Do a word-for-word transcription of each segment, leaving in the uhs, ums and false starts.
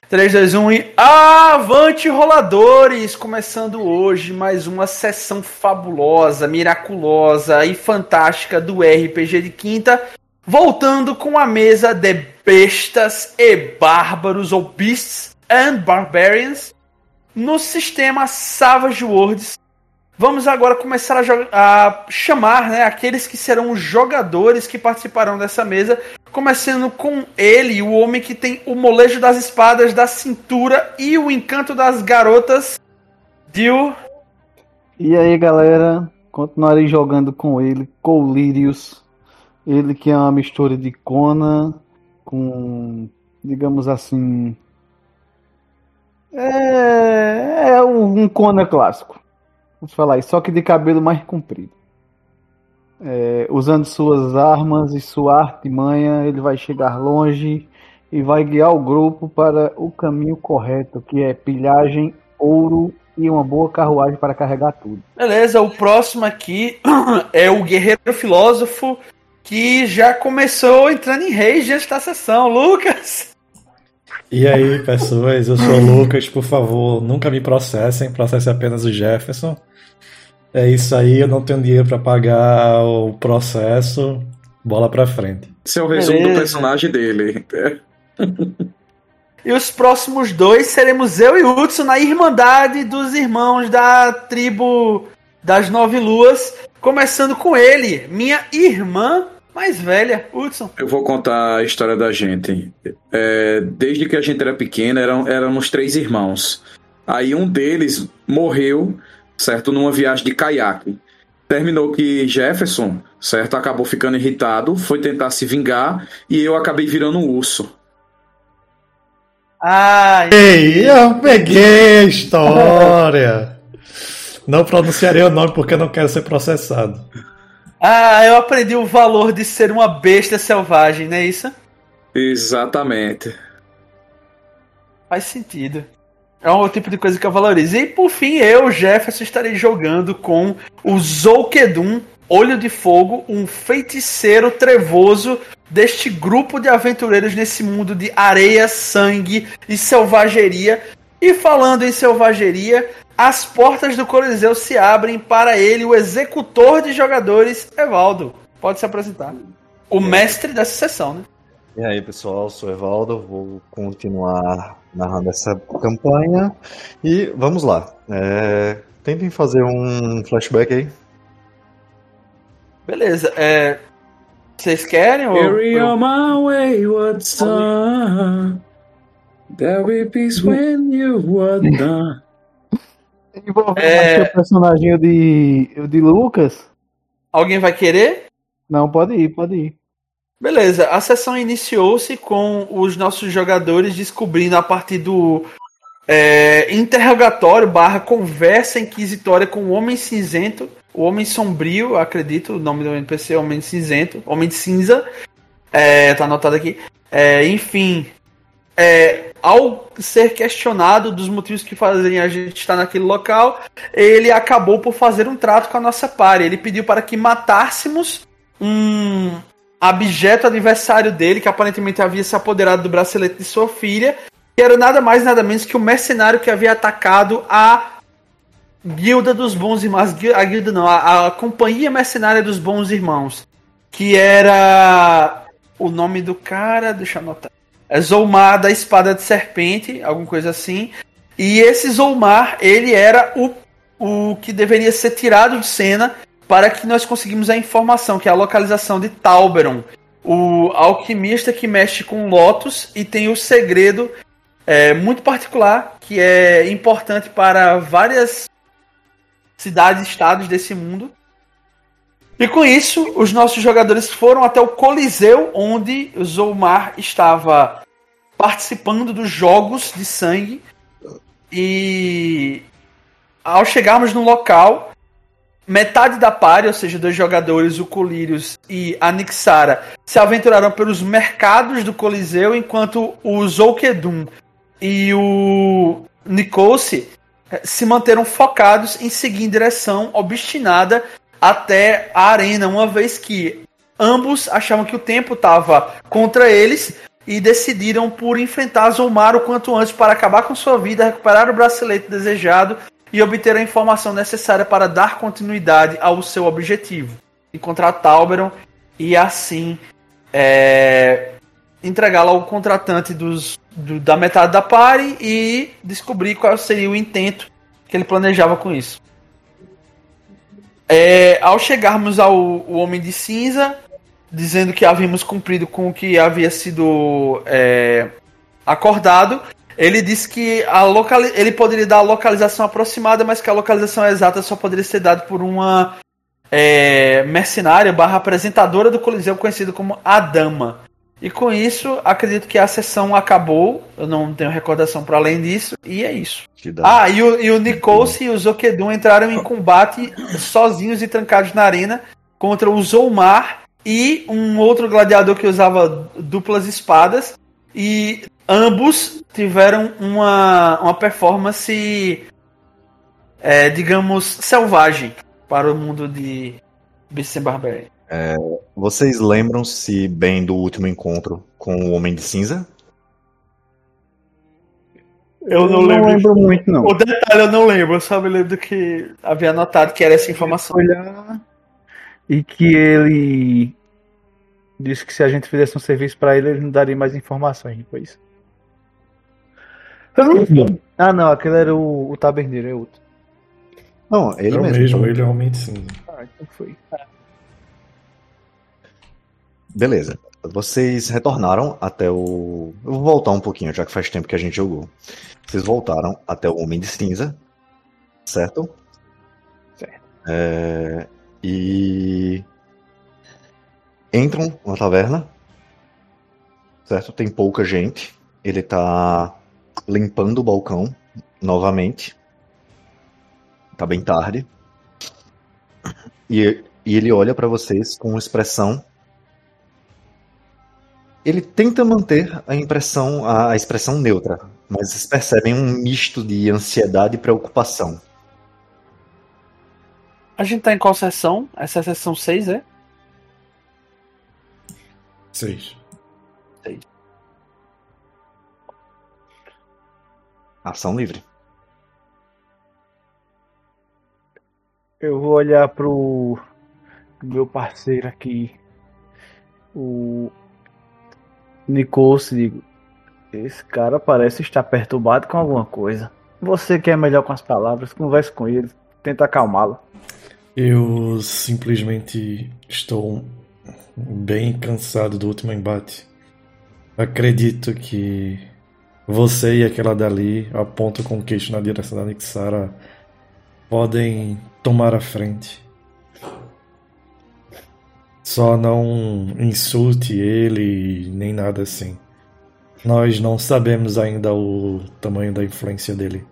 três, dois, um e avante, roladores! Começando hoje mais uma sessão fabulosa, miraculosa e fantástica do R P G de Quinta, voltando com a mesa de bestas e bárbaros, ou beasts and barbarians, no sistema Savage Worlds. Vamos agora começar a, joga- a chamar, né, aqueles que serão os jogadores que participarão dessa mesa, começando com ele, o homem que tem o molejo das espadas da cintura e o encanto das garotas, Dio. E aí, galera, continuarei jogando com ele, Colírios. Ele que é uma mistura de Conan com, digamos assim, é, é um Conan clássico. Vamos falar isso, só que de cabelo mais comprido. É, usando suas armas e sua artimanha, ele vai chegar longe e vai guiar o grupo para o caminho correto, que é pilhagem, ouro e uma boa carruagem para carregar tudo. Beleza, o próximo aqui é o guerreiro filósofo, que já começou entrando em rage antes da sessão, Lucas. E aí, pessoas, eu sou o Lucas, por favor, nunca me processem, processem apenas o Jefferson. É isso aí, eu não tenho dinheiro pra pagar o processo, bola pra frente. Esse é o resumo Beleza. do personagem dele. E os próximos dois seremos eu e Hudson na Irmandade dos Irmãos da tribo das Nove Luas, começando com ele, minha irmã mais velha, Hudson. Eu vou contar a história da gente. É, desde que a gente era pequena, eram, éramos três irmãos. Aí um deles morreu, certo, numa viagem de caiaque. Terminou que Jefferson, certo, acabou ficando irritado, foi tentar se vingar e eu acabei virando um urso. Ah, Ei, eu peguei a história! Não pronunciarei o nome porque não quero ser processado. ah, eu aprendi o valor de ser uma besta selvagem, não é isso? Exatamente. Faz sentido. É um tipo de coisa que eu valorizo. E por fim, eu, Jefferson, estarei jogando com o Zolkedum, Olho de Fogo, um feiticeiro trevoso deste grupo de aventureiros nesse mundo de areia, sangue e selvageria. E falando em selvageria, as portas do Coliseu se abrem para ele, o executor de jogadores, Evaldo. Pode se apresentar. O mestre dessa sessão, né? E aí, pessoal, sou o Evaldo, vou continuar narrando essa campanha e vamos lá. É, tentem fazer um flashback aí. Beleza. É... Vocês querem? Ou... Carry on my wayward son. There'll be peace when you are done. Envolvendo É... mais o personagem de, de Lucas? Alguém vai querer? Não, pode ir, pode ir. Beleza, a sessão iniciou-se com os nossos jogadores descobrindo a partir do é, interrogatório barra conversa inquisitória com o Homem Cinzento, o Homem Sombrio, acredito, o nome do N P C é Homem Cinzento, Homem de Cinza, é, tá anotado aqui. É, enfim, é, ao ser questionado dos motivos que fazem a gente estar naquele local, ele acabou por fazer um trato com a nossa party. Ele pediu para que matássemos um abjeto adversário dele, que aparentemente havia se apoderado do bracelete de sua filha, que era nada mais nada menos que o mercenário que havia atacado a Guilda dos Bons Irmãos, a Guilda não, a, a Companhia Mercenária dos Bons Irmãos, que era o nome do cara, deixa eu anotar, é Zolmar da Espada de Serpente, alguma coisa assim, e esse Zolmar, ele era o, o que deveria ser tirado de cena para que nós conseguimos a informação, que é a localização de Talberon, o alquimista que mexe com Lotus e tem o segredo é, muito particular, que é importante para várias cidades e estados desse mundo. E com isso, os nossos jogadores foram até o Coliseu, onde o Zolmar estava participando dos jogos de sangue. E ao chegarmos no local, metade da party, ou seja, dois jogadores, o Colírios e a Nixara, se aventuraram pelos mercados do Coliseu, enquanto o Zolkedum e o Nikose se manteram focados em seguir em direção obstinada até a arena, uma vez que ambos achavam que o tempo estava contra eles, e decidiram por enfrentar Zomar o quanto antes para acabar com sua vida, recuperar o bracelete desejado e obter a informação necessária para dar continuidade ao seu objetivo, encontrar Talberon e assim é, entregá-la ao contratante dos, do, da metade da party e descobrir qual seria o intento que ele planejava com isso. É, ao chegarmos ao o Homem de Cinza, dizendo que havíamos cumprido com o que havia sido é, acordado, ele disse que a locali- ele poderia dar a localização aproximada, mas que a localização exata só poderia ser dada por uma é, mercenária barra apresentadora do Coliseu conhecida como a Dama. E com isso, acredito que a sessão acabou. Eu não tenho recordação para além disso. E é isso. Ah, e o, e o Nikos e o Zokedun entraram em combate sozinhos e trancados na arena contra o Zomar e um outro gladiador que usava duplas espadas. E ambos tiveram uma, uma performance, é, digamos, selvagem para o mundo de Beasts and Barbarians. É, vocês lembram-se bem do último encontro com o Homem de Cinza? Eu não, Eu não lembro. lembro muito, não. O detalhe eu não lembro, eu só me lembro que havia anotado que era essa informação. Olhar e que ele disse que se a gente fizesse um serviço pra ele, ele não daria mais informações depois. Ah, não, aquele era o, o taberneiro, é outro. Não, ele É o mesmo. mesmo, ele é o Homem de Cinza. Ah, então foi. Beleza. Vocês retornaram até o. Eu vou voltar um pouquinho, já que faz tempo que a gente jogou. Vocês voltaram até o Homem de Cinza, certo? Certo. É... E. Entram na taverna, certo? Tem pouca gente. Ele tá limpando o balcão novamente. Tá bem tarde. E, e ele olha pra vocês com uma expressão. Ele tenta manter a impressão, a, a expressão neutra, mas vocês percebem um misto de ansiedade e preocupação. A gente tá em qual sessão? Essa é a sessão seis, é? Seis. Ação livre. Eu vou olhar pro meu parceiro aqui, o Nikos, e digo: esse cara parece estar perturbado com alguma coisa. Você que é melhor com as palavras, converse com ele, tenta acalmá-lo. Eu simplesmente estou bem cansado do último embate. Acredito que você e aquela dali, apontam com o queixo na direção da Nixara, podem tomar a frente. Só não insulte ele nem nada assim. Nós não sabemos ainda o tamanho da influência dele.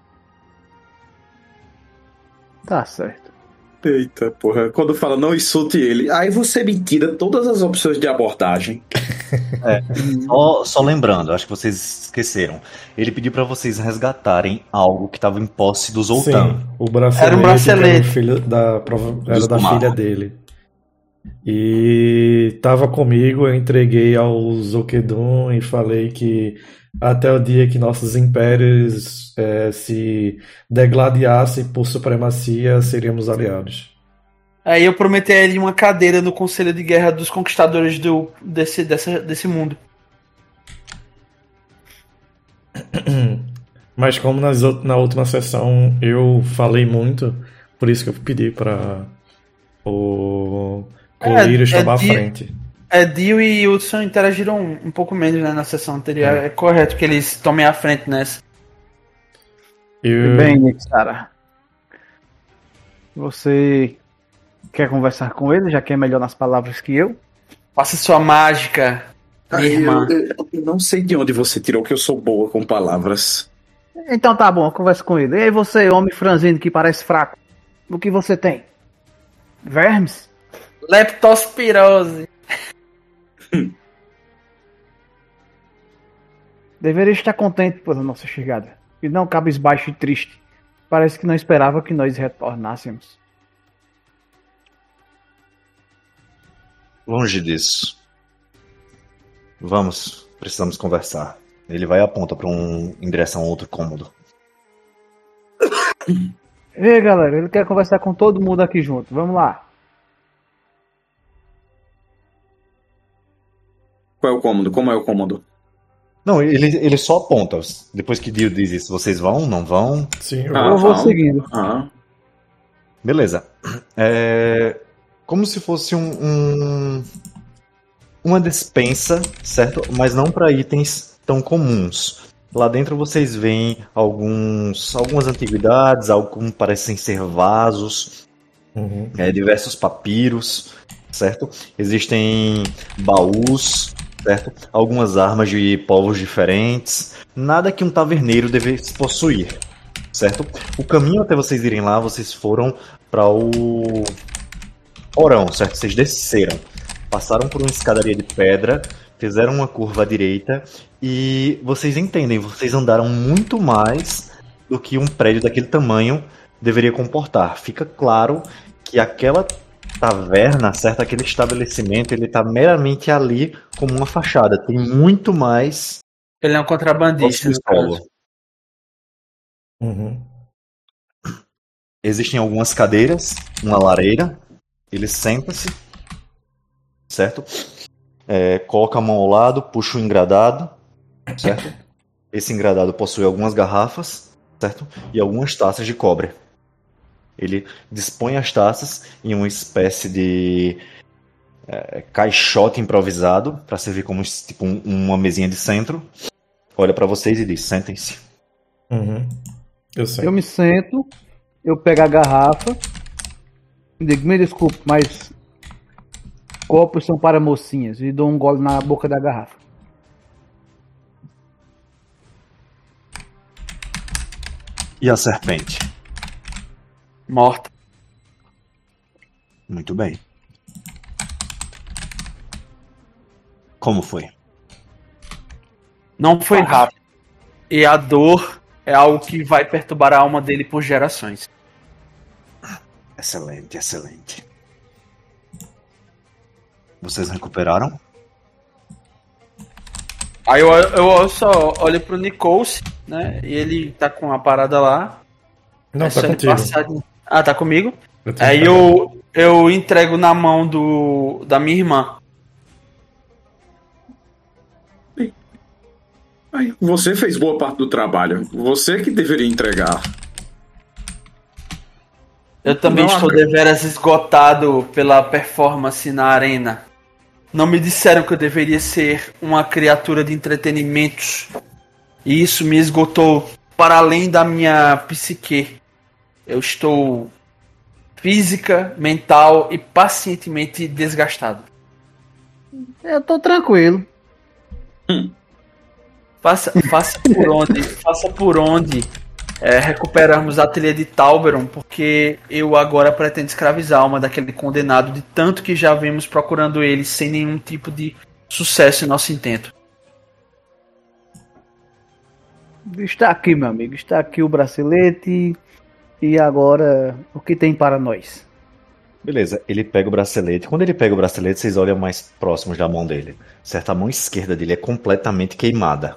Tá certo. Eita, porra. Quando fala não insulte ele, aí você me tira todas as opções de abordagem. Só, só lembrando, acho que vocês esqueceram. Ele pediu pra vocês resgatarem algo que estava em posse do Zoltan. Sim, o bracelete, Era um bracelete. que era, o filho da, prova- era Dos da Kumar. filha dele. E tava comigo, eu entreguei ao Zokedun e falei que até o dia que nossos impérios eh, se degladiassem por supremacia, seríamos aliados. Aí eu prometi a ele uma cadeira no Conselho de Guerra dos Conquistadores do, desse, dessa, desse mundo. Mas como nas, out- na última sessão eu falei muito, por isso que eu pedi para o Colírios É, é tomar a de- frente. É, Dio e Hudson interagiram um, um pouco menos, né, na sessão anterior. É. é correto que eles tomem a frente nessa. Eu, Bem, Nixara, você quer conversar com ele, já que é melhor nas palavras que eu? Faça sua mágica, minha Aí, irmã. eu, eu não sei de onde você tirou que eu sou boa com palavras. Então tá bom, eu converso com ele. E aí você, homem franzino que parece fraco, o que você tem? Vermes? Leptospirose. Deveria estar contente pela nossa chegada, e não cabisbaixo e triste. Parece que não esperava que nós retornássemos. Longe disso. Vamos, Precisamos conversar. Ele vai e aponta para um, em direção a outro cômodo. Ei, galera, ele quer conversar com todo mundo aqui junto. Vamos lá. Qual é o cômodo? Como é o cômodo? Não, ele, ele só aponta. Depois que Dio diz isso, vocês vão, não vão? Sim, eu Ah, Eu vou vamos. seguindo. Ah, Beleza. É como se fosse um, um- uma despensa, certo? Mas não para itens tão comuns. Lá dentro vocês veem alguns, algumas antiguidades, alguns parecem ser vasos, Uhum. é, diversos papiros, certo? Existem baús, certo? Algumas armas de povos diferentes. Nada que um taverneiro devesse possuir, certo? O caminho até vocês irem lá, vocês foram para o porão, certo? Vocês desceram, passaram por uma escadaria de pedra, fizeram uma curva à direita e vocês entendem, vocês andaram muito mais do que um prédio daquele tamanho deveria comportar. Fica claro que aquela taverna, certo? Aquele estabelecimento, ele está meramente ali como uma fachada. Tem muito mais Ele é um contrabandista. nosso no caso. solo. Uhum. Existem algumas cadeiras, uma lareira. Ele senta-se, certo? É, coloca a mão ao lado, puxa o engradado, certo? Esse engradado possui algumas garrafas, certo? E algumas taças de cobre. Ele dispõe as taças em uma espécie de é, caixote improvisado para servir como tipo um- uma mesinha de centro. Olha para vocês e diz: sentem-se. Uhum. Eu sei. Eu me sento, eu pego a garrafa e digo, me desculpe, mas copos são para mocinhas. E dou um gole na boca da garrafa. E a serpente? Morta. Muito bem. Como foi? Não foi rápido. E a dor é algo que vai perturbar a alma dele por gerações. Excelente, excelente. Vocês recuperaram? Aí eu, eu só olho pro Nichols, né? E ele tá com a parada lá. Não, É tá só ele contigo. passar de- Ah, tá comigo? Eu tenho Aí que eu, eu entrego na mão do da minha irmã. Ai, você fez boa parte do trabalho. Você que deveria entregar. Eu também Não, estou a- deveras esgotado pela performance na arena. Não me disseram que eu deveria ser uma criatura de entretenimentos. E isso me esgotou para além da minha psique. Eu estou física, mental e pacientemente desgastado. Eu tô tranquilo. Faça, faça por onde, faça por onde é, recuperarmos a trilha de Talberon, porque eu agora pretendo escravizar a alma daquele condenado de tanto que já vemos procurando ele sem nenhum tipo de sucesso em nosso intento. Está aqui, meu amigo. Está aqui o bracelete. E agora, o que tem para nós? Beleza, ele pega o bracelete. Quando ele pega o bracelete, vocês olham mais próximos da mão dele. Certo? A mão esquerda dele é completamente queimada.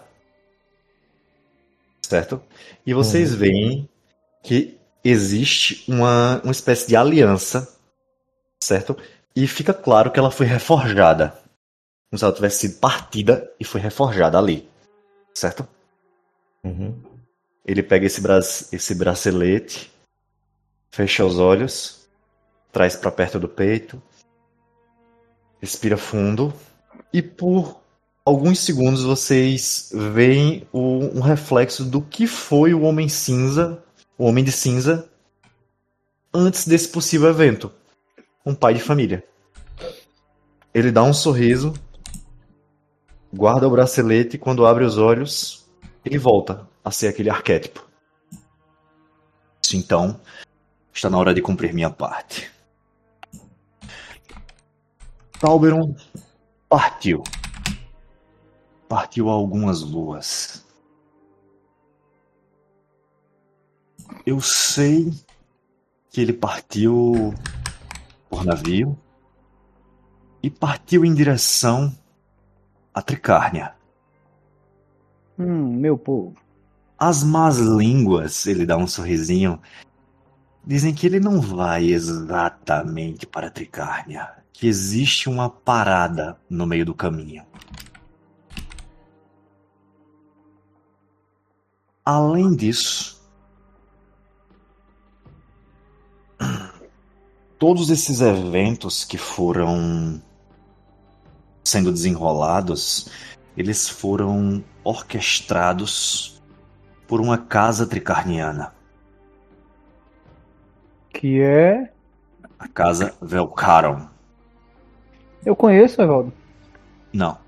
Certo? E vocês Uhum. veem que existe uma, uma espécie de aliança. Certo? E fica claro que ela foi reforjada. Como se ela tivesse sido partida e foi reforjada ali. Certo? Uhum. Ele pega esse, bra esse bracelete, fecha os olhos, traz para perto do peito, respira fundo e por alguns segundos vocês veem o, um reflexo do que foi o Homem Cinza, o Homem de Cinza, antes desse possível evento. Um pai de família. Ele dá um sorriso, guarda o bracelete e quando abre os olhos, ele volta a ser aquele arquétipo. Isso então, está na hora de cumprir minha parte. Talberon partiu. Partiu a algumas luas. Eu sei que ele partiu por navio e partiu em direção a Tricárnia. Hum, meu povo. As más línguas, ele dá um sorrisinho, dizem que ele não vai exatamente para Tricárnia, que existe uma parada no meio do caminho. Além disso, todos esses eventos que foram sendo desenrolados, eles foram orquestrados por uma casa tricarniana. Que é... A casa Velcaron. Eu conheço, Evaldo. Não.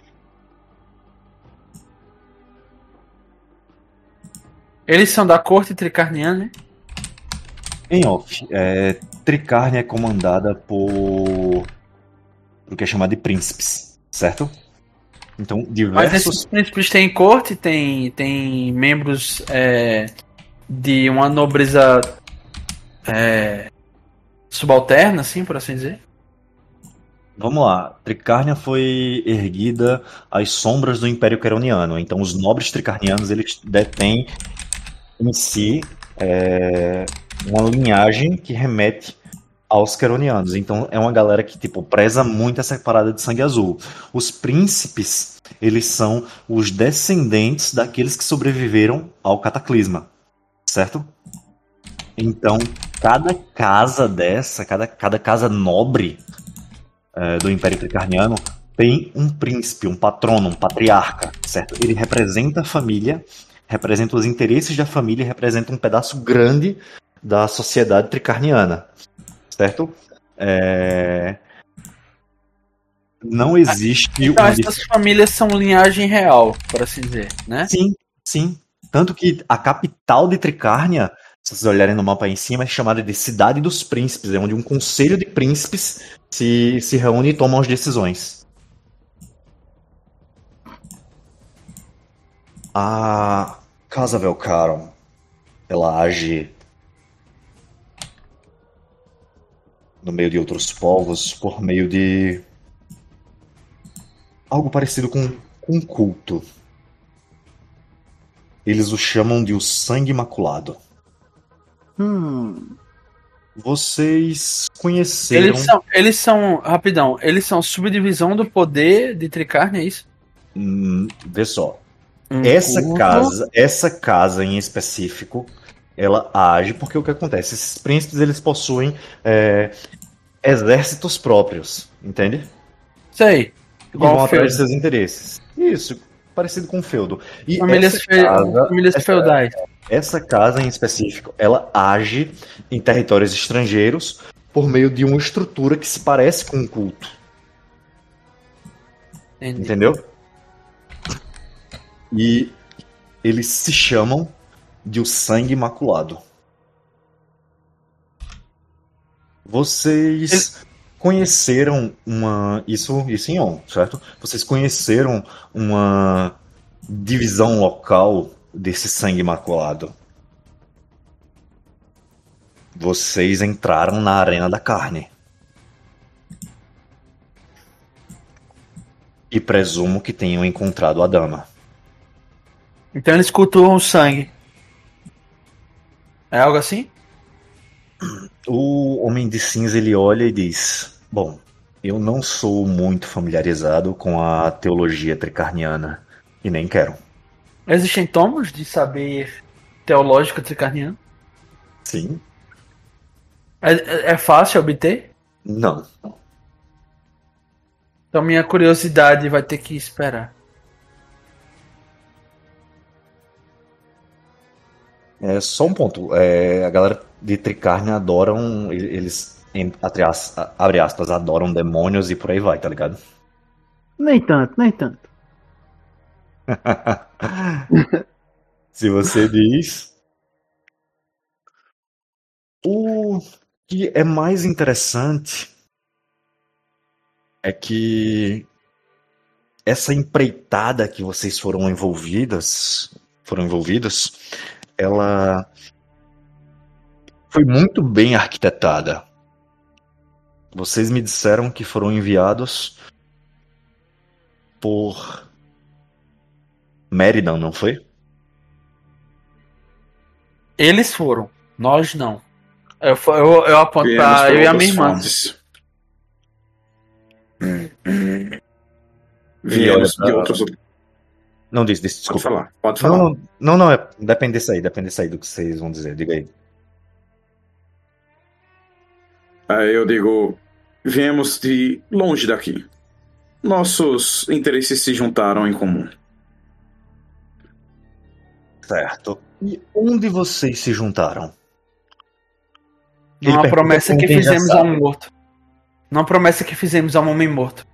Eles são da corte tricarniana, né? Em off, é, Tricárnia é comandada por o que é chamado de príncipes, certo? Então, Mas diversos... esses príncipes têm corte, tem, tem membros é, de uma nobreza é, subalterna, assim, por assim dizer. Vamos lá. Tricárnia foi erguida às sombras do Império Queroniano. Então, os nobres tricarnianos, eles detêm em si é, uma linhagem que remete aos Queronianos. Então, é uma galera que, tipo, preza muito essa parada de sangue azul. Os príncipes, eles são os descendentes daqueles que sobreviveram ao cataclisma, certo? Então, cada casa dessa, cada, cada casa nobre é, do Império Tricarniano tem um príncipe, um patrono, um patriarca, certo? Ele representa a família, representa os interesses da família, representa um pedaço grande da sociedade tricarniana, certo? É... Não existe... Então, uma... essas famílias são linhagem real, por assim dizer, né? Sim, sim. Tanto que a capital de Tricárnia, se vocês olharem no mapa aí em cima, é chamada de Cidade dos Príncipes, é onde um conselho de príncipes se, se reúne e toma as decisões. A Casa Velcaron, ela age no meio de outros povos por meio de algo parecido com um culto. Eles o chamam de o Sangue Imaculado. Hum. Vocês conheceram... Eles são, eles são, rapidão, eles são subdivisão do poder de Tricárnia, é isso? Hum, vê só. Um Essa culto. casa, essa casa em específico, ela age porque o que acontece? Esses príncipes, eles possuem é, exércitos próprios, entende? Sei. Que Igual vão o atrás feudo. de seus interesses. Isso, parecido com o feudo. E Famílias, essa fe... casa, famílias essa, feudais. essa casa em específico, ela age em territórios estrangeiros por meio de uma estrutura que se parece com um culto. Entendi. Entendeu? E eles se chamam de o Sangue Imaculado. Vocês conheceram uma... Isso, isso em on, certo? Vocês conheceram uma divisão local desse Sangue Imaculado. Vocês entraram na Arena da Carne. E presumo que tenham encontrado a dama. Então eles cultuam o sangue. É algo assim? O Homem de Cinza, ele olha e diz: bom, eu não sou muito familiarizado com a teologia tricarniana e nem quero. Existem tomos de saber teológico tricarniano? Sim? É, é- é fácil obter? Não. Então minha curiosidade vai ter que esperar. É só um ponto. É, a galera de Tricarnia adoram, eles, entre as- abre aspas, adoram demônios e por aí vai, tá ligado? Nem tanto, nem tanto. Se você diz. O que é mais interessante é que essa empreitada que vocês foram envolvidas, foram envolvidas, ela foi muito bem arquitetada. Vocês me disseram que foram enviados por Meridan, não foi? Eles foram, nós não. Eu, eu, eu aponto Viemos pra por eu e a outras minha irmã. fontes. Ele Viemos olha de pra- outros. Não disse, disse, Pode desculpa. falar, pode falar. Não, não, não, é, depende desse aí, depende desse aí do que vocês vão dizer, diga aí. Aí eu digo: viemos de longe daqui. Nossos interesses se juntaram em comum. Certo. E onde vocês se juntaram? Ele Numa pergunta promessa com que quem já fizemos a sabe. um morto. Numa promessa que fizemos a um homem morto.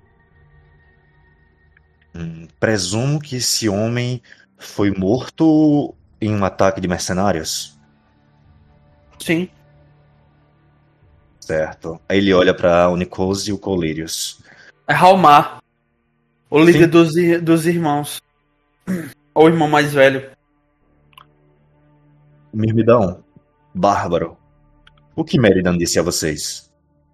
Hum, presumo que esse homem foi morto em um ataque de mercenários. Sim. Certo. Aí ele olha pra Unicose e o Colérios. É Halmar, o líder Sim. dos, ir- dos irmãos. Ou o irmão mais velho. Mirmidão, Bárbaro, o que Meridan disse a vocês?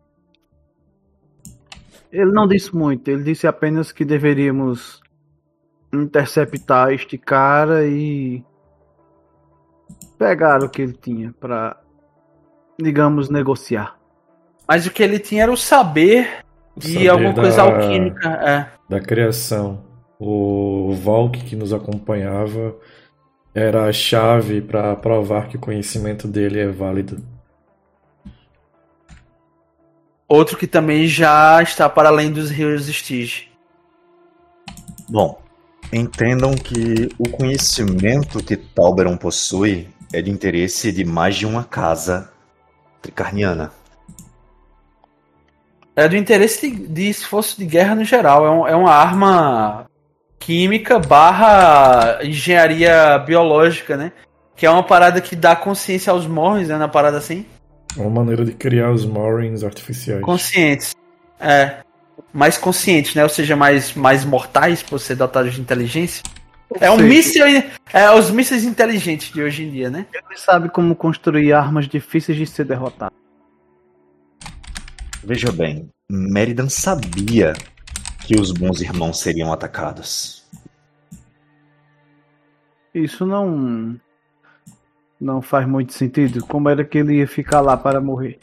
Ele não disse muito, ele disse apenas que deveríamos interceptar este cara e pegar o que ele tinha pra, digamos, negociar. Mas o que ele tinha era o saber de Saber alguma da- coisa alquímica. É. Da criação. O Valk que nos acompanhava era a chave para provar que o conhecimento dele é válido. Outro que também já está para além dos rios Stige. Bom, entendam que o conhecimento que Talberon possui é de interesse de mais de uma casa tricarniana. É do interesse de, de esforço de guerra no geral. É, um- é uma arma química barra engenharia biológica, né? Que é uma parada que dá consciência aos morros, né? Na parada assim. Uma maneira de criar os Morins artificiais. Conscientes. É. Mais conscientes, né? Ou seja, mais, mais mortais por ser dotados de inteligência. É um seja- míssil. É os mísseis inteligentes de hoje em dia, né? Ele sabe como construir armas difíceis de ser derrotadas. Veja bem, Meridan sabia que os bons irmãos seriam atacados. Isso não não faz muito sentido. Como era que ele ia ficar lá para morrer?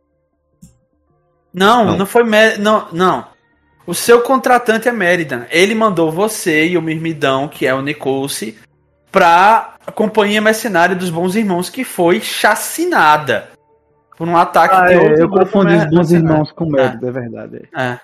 Não, Não. não, foi Mer não, não. O seu contratante é Meridan. Ele mandou você e o Mirmidão, que é o Nicolce, pra companhia mercenária dos Bons Irmãos, que foi chacinada por um ataque Ah, de é, outro eu grupo confundi os mer- bons mercenário. irmãos com Mérida, é verdade. É.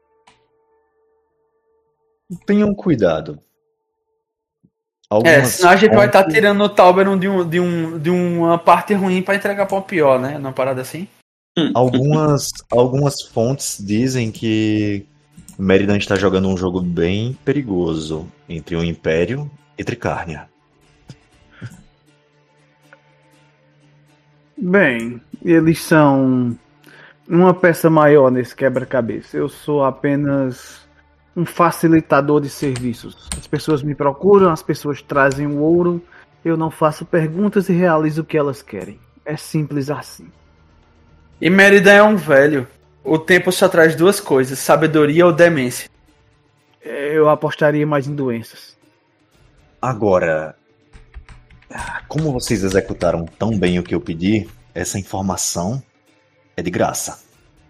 Tenham cuidado. É, Algumas senão a gente vai estar fontes- tirando o Talberon de, um, de, um, de uma parte ruim pra entregar pra uma pior, né? Numa parada assim. Algumas, algumas fontes dizem que Meridan está jogando um jogo bem perigoso entre o Império e Tricarnia. Bem, eles são uma peça maior nesse quebra-cabeça. Eu sou apenas um facilitador de serviços. As pessoas me procuram, as pessoas trazem o ouro, eu não faço perguntas e realizo o que elas querem. É simples assim. E Meridan é um velho. O tempo só traz duas coisas: sabedoria ou demência. Eu apostaria mais em doenças. Agora, como vocês executaram tão bem o que eu pedi, essa informação é de graça.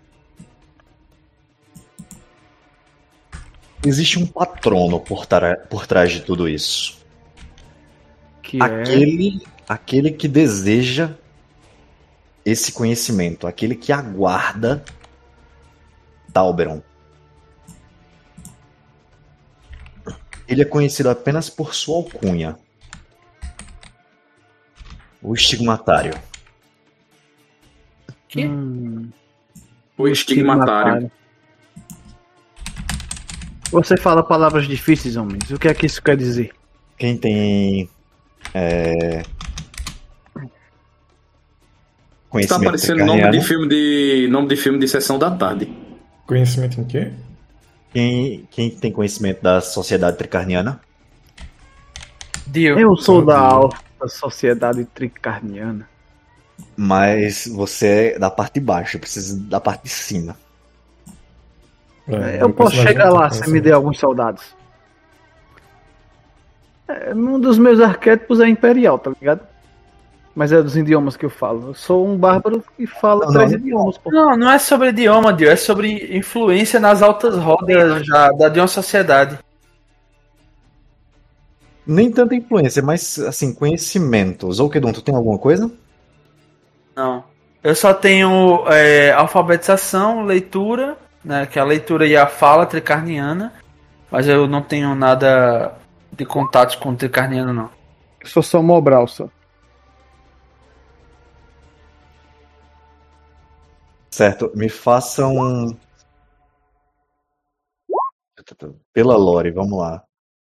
Existe um patrono por, tra- por trás de tudo isso. Que é... Aquele, aquele que deseja esse conhecimento, aquele que aguarda Talberon. Ele é conhecido apenas por sua alcunha. O estigmatário. Que? Hum, O estigmatário. Você fala palavras difíceis, homens. O que é que isso quer dizer? Quem tem é, Tá conhecimento aparecendo nome tricarniano, de filme de nome de filme de sessão da tarde. Conhecimento em quê? quem, quem tem conhecimento da sociedade tricarniana? Dio. Eu sou da Sabia. alta sociedade tricarniana. Mas você é da parte de baixo, eu preciso da parte de cima. É, Eu meu posso personagem chegar não tem lá se me conhecimento. der alguns soldados. É, um dos meus arquétipos é imperial, tá ligado? Mas é dos idiomas que eu falo. Eu sou um bárbaro que fala Não, três não. idiomas, pô. Não, não é sobre idioma, Dio, é sobre influência nas altas rodas da, da, de uma sociedade. Nem tanta influência, mas assim, conhecimento. Zolkedon, tu tem alguma coisa? Não. Eu só tenho é, alfabetização, leitura, né, que é a leitura e a fala tricarniana, mas eu não tenho nada de contatos com o tricarniano, não. Eu sou só Mobral, só. Certo, me façam. Pela lore, vamos lá.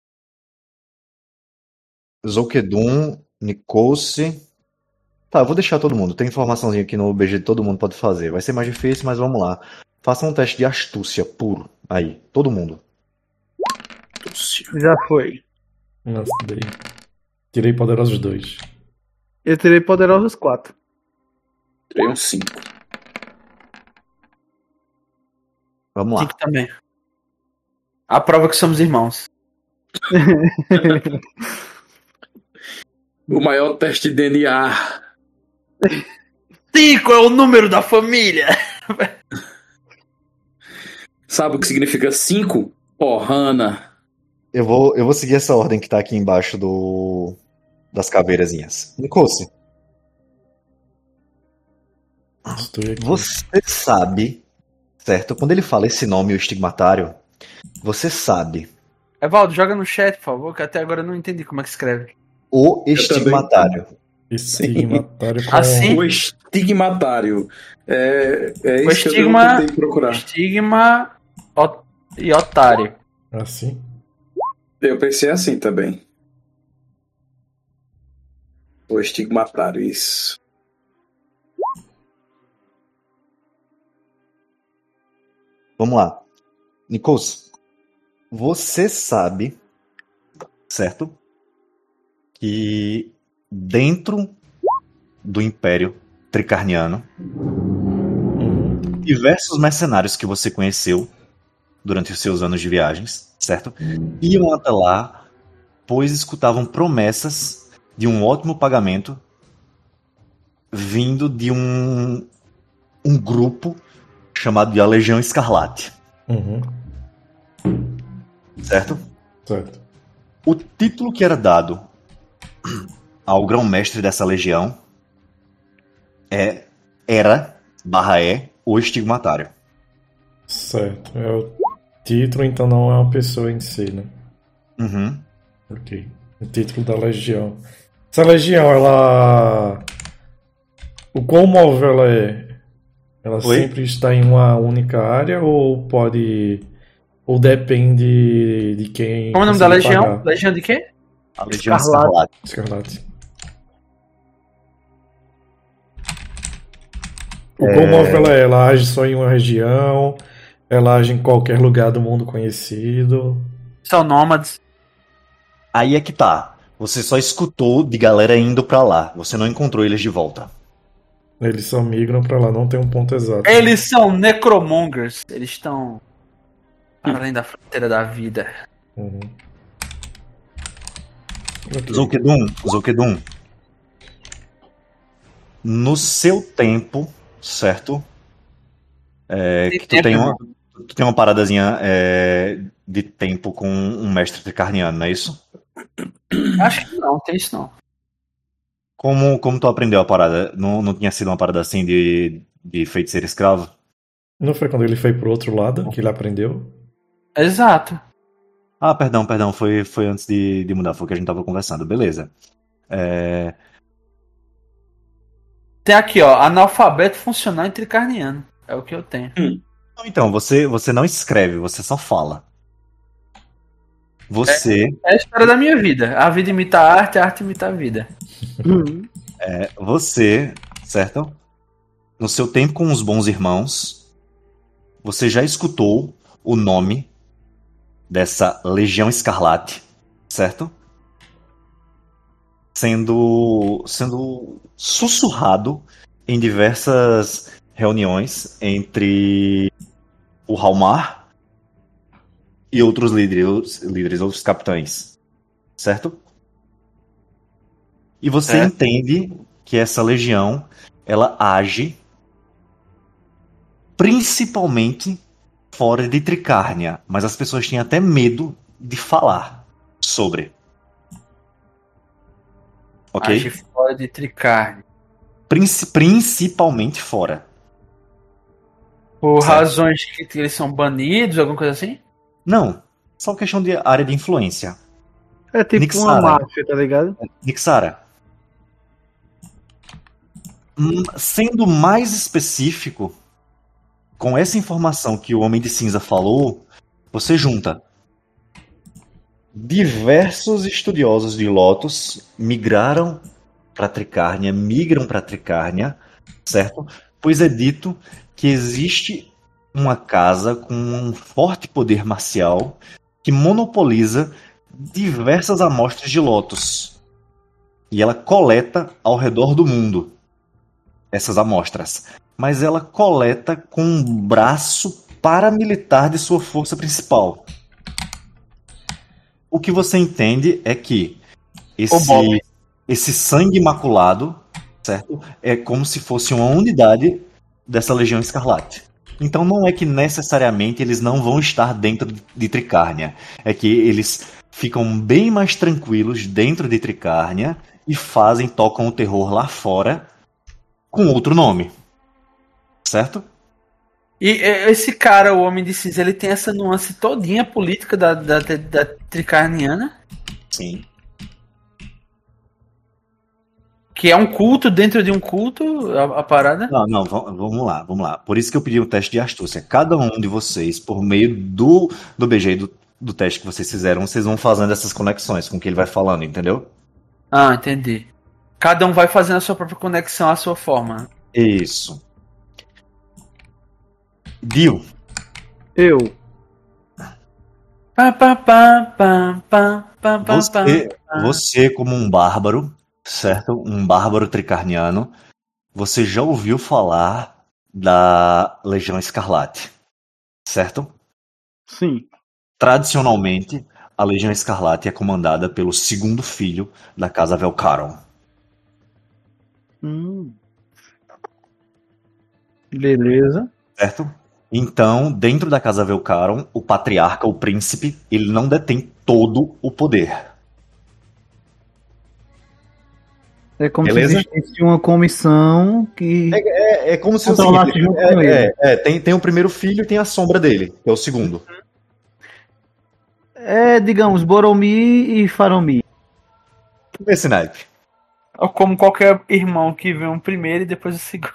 Zolkedon, Nikose. Tá, eu vou deixar todo mundo. Tem informaçãozinha aqui no B G que todo mundo pode fazer. Vai ser mais difícil, mas vamos lá. Faça um teste de astúcia puro. Aí, todo mundo. Já foi. Nossa, dei. Tirei poderosos dois. Eu tirei poderosos quatro. Tirei um cinco. Vamos lá. Cinco também. A prova que somos irmãos. O maior teste de D N A. Cinco é o número da família. Sabe o que significa cinco? Ohana. Eu vou, eu vou seguir essa ordem que tá aqui embaixo do das caveirazinhas. Nikose, Estou aqui. você sabe, certo? Quando ele fala esse nome, o estigmatário, você sabe Evaldo, joga no chat, por favor, que até agora eu não entendi como é que escreve. o estigmatário. Estigmatário com... Assim? O estigmatário. É, é O isso que eu estigma, tentei procurar. estigma ot- e otário. Assim? Eu pensei assim também. O estigmatário, isso. Vamos lá. Nikos, você sabe, certo? Que dentro do Império Tricarniano, diversos mercenários que você conheceu durante os seus anos de viagens, certo? Iam até lá, pois escutavam promessas de um ótimo pagamento vindo de um, um grupo chamado de A Legião Escarlate, Uhum. certo? Certo. O título que era dado ao grão-mestre dessa legião é, era, barra é, o estigmatário. Certo. É o título, então não é uma pessoa em si, né? Uhum. Ok. O título da legião. Essa legião, ela... O quão móvel ela é? Ela Oi? sempre está em uma única área ou pode... Ou depende de quem... Como é o nome da conseguir legião? pagar? Legião de quê? A Legião Escarlate. Escarlate. Escarlate. O quão móvel ela é? Ela age só em uma região? Ela age em qualquer lugar do mundo conhecido? São nômades. Aí é que tá. Você só escutou de galera indo pra lá. Você não encontrou eles de volta. Eles só migram pra lá, não tem um ponto exato. Eles são necromongers. Eles estão além da fronteira da vida. Uhum. Ok. Zolkedun, Zolkedun. No seu tempo, certo? É, que tu tem uma, tu tem uma paradazinha é, de tempo com um mestre tricarniano, não é isso? Acho que não, tem isso não. Como, como tu aprendeu a parada? Não, não tinha sido uma parada assim de, de feiticeiro escravo? Não foi quando ele foi pro outro lado que ele aprendeu? Exato. Ah, perdão, perdão, foi, foi antes de, de mudar, foi o que a gente tava conversando, beleza. É, Tem aqui, ó, analfabeto funcional em tricarniano. É o que eu tenho. então, você, você não escreve, você só fala. Você, É a história da minha vida. A vida imita a arte, a arte imita a vida. é, você, certo? No seu tempo com os bons irmãos, você já escutou o nome dessa Legião Escarlate, certo? Sendo, sendo sussurrado em diversas reuniões entre o Halmar e outros líderes, líderes, outros capitães, certo? E você É. entende que essa legião, ela age principalmente fora de Tricárnia, mas as pessoas têm até medo de falar sobre. Ok? Age fora de Tricarne. Princi- principalmente fora. Por Certo. razões que eles são banidos, alguma coisa assim? Não, só questão de área de influência. É tipo Nixara. uma máfia, tá ligado? Nixara, hum, sendo mais específico, com essa informação que o Homem de Cinza falou, você junta diversos estudiosos de Lotus migraram para Tricárnia, migram para Tricárnia, certo? Pois é dito que existe uma casa com um forte poder marcial que monopoliza diversas amostras de Lotus. E ela coleta ao redor do mundo essas amostras. Mas ela coleta com um braço paramilitar de sua força principal. O que você entende é que O Bob. esse, esse sangue imaculado, certo? É como se fosse uma unidade dessa Legião Escarlate. Então não é que necessariamente eles não vão estar dentro de Tricárnia. É que eles ficam bem mais tranquilos dentro de Tricárnia e fazem, tocam o terror lá fora com outro nome. Certo? E é, esse cara, o Homem de Cinza, ele tem essa nuance todinha política da, da, da Tricarniana, Sim. que é um culto dentro de um culto, a, a parada. Não, não, va- vamos lá, vamos lá. Por isso que eu pedi um teste de astúcia. Cada um de vocês, por meio do, do B G e do, do teste que vocês fizeram, vocês vão fazendo essas conexões com o que ele vai falando, entendeu? Ah, entendi. Cada um vai fazendo a sua própria conexão à sua forma. Isso. Dio, Eu. Pá, pá, pá, pá, pá, pá, pá, você, pá. você como um bárbaro, certo? Um bárbaro tricarniano, você já ouviu falar da Legião Escarlate, certo? Sim. Tradicionalmente, a Legião Escarlate é comandada pelo segundo filho da Casa Velcaron. Hum. Beleza. Certo? Então, dentro da Casa Velcaron, o patriarca, o príncipe, ele não detém todo o poder. É como Beleza? se existisse uma comissão que. É, é como se o Controlasse seguinte, junto é, com ele. é, é, tem, tem o primeiro filho e tem a sombra dele, que é o segundo. É, digamos, Boromir e Faramir. Esse naipe. Ou como qualquer irmão que vê um primeiro e depois o segundo.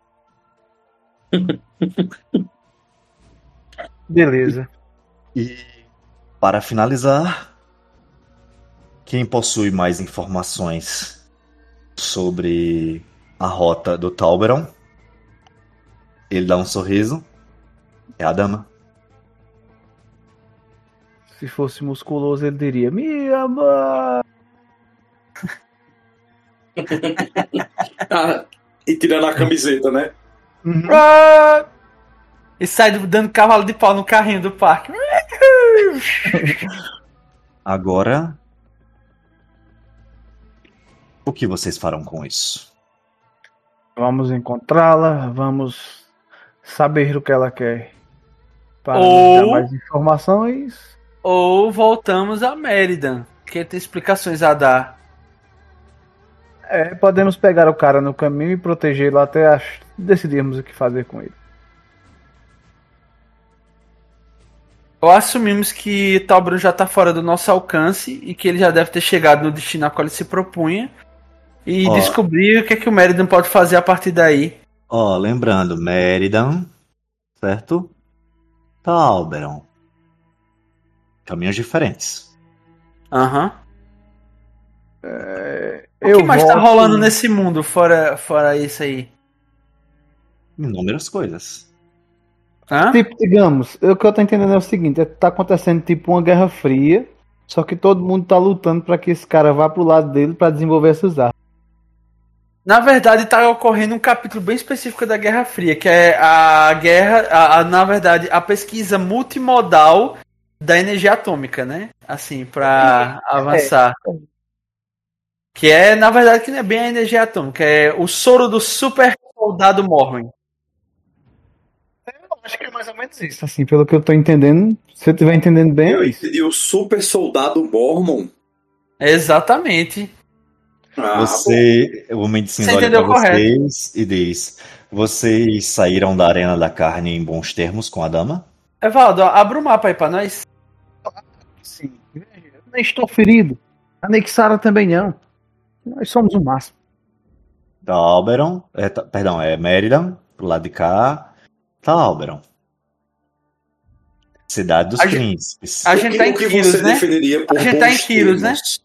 Beleza. E para finalizar, quem possui mais informações sobre a rota do Talberon? Ele dá um sorriso. É a dama. Se fosse musculoso, ele diria: Me ama! Ah, e tirando a camiseta, né? Uhum. Ah! E sai dando cavalo de pau no carrinho do parque. Agora, o que vocês farão com isso? Vamos encontrá-la, vamos saber o que ela quer. Para Ou- nos dar mais informações. Ou voltamos a Méridan, que tem explicações a dar. É, podemos pegar o cara no caminho e protegê-lo até ach- decidirmos o que fazer com ele. Ou assumimos que Talbron já tá fora do nosso alcance e que ele já deve ter chegado no destino a qual ele se propunha. E Ó. descobrir o que é que o Méridan pode fazer a partir daí. Ó, lembrando, Méridan, certo? Talberon. Caminhos diferentes. Aham. O Eu que mais tá volto- rolando nesse mundo, fora, fora isso aí? Inúmeras coisas. Hã? Tipo, digamos, o que eu tô entendendo é o seguinte: é que tá acontecendo tipo uma guerra fria, só que todo mundo tá lutando pra que esse cara vá pro lado dele pra desenvolver essas armas. Na verdade, tá ocorrendo um capítulo bem específico da Guerra Fria, que é a guerra, a, a- na verdade, a pesquisa multimodal da energia atômica, né? Assim, pra avançar. Que é, na verdade, que não é bem a energia atômica, é o soro do super soldado Mormon. Eu acho que é mais ou menos isso, assim, pelo que eu tô entendendo. Se eu estiver entendendo bem, Eu é isso. entendi o super soldado Mormon. Exatamente. Ah, Você, o Medicina Você olha pra entendeu correto. vocês e diz: vocês saíram da Arena da Carne em bons termos com a dama? Evaldo, abre o mapa aí pra nós. Sim. Veja, eu nem estou ferido. A Nexara também não. Nós somos o máximo. Talberon, é, tá- perdão, é Meridan, pro lado de cá. Talberon. Cidade dos A gente- Príncipes. a gente tá em o que Quiros, você né? definiria por A gente tá em bons Quiros, né? termos?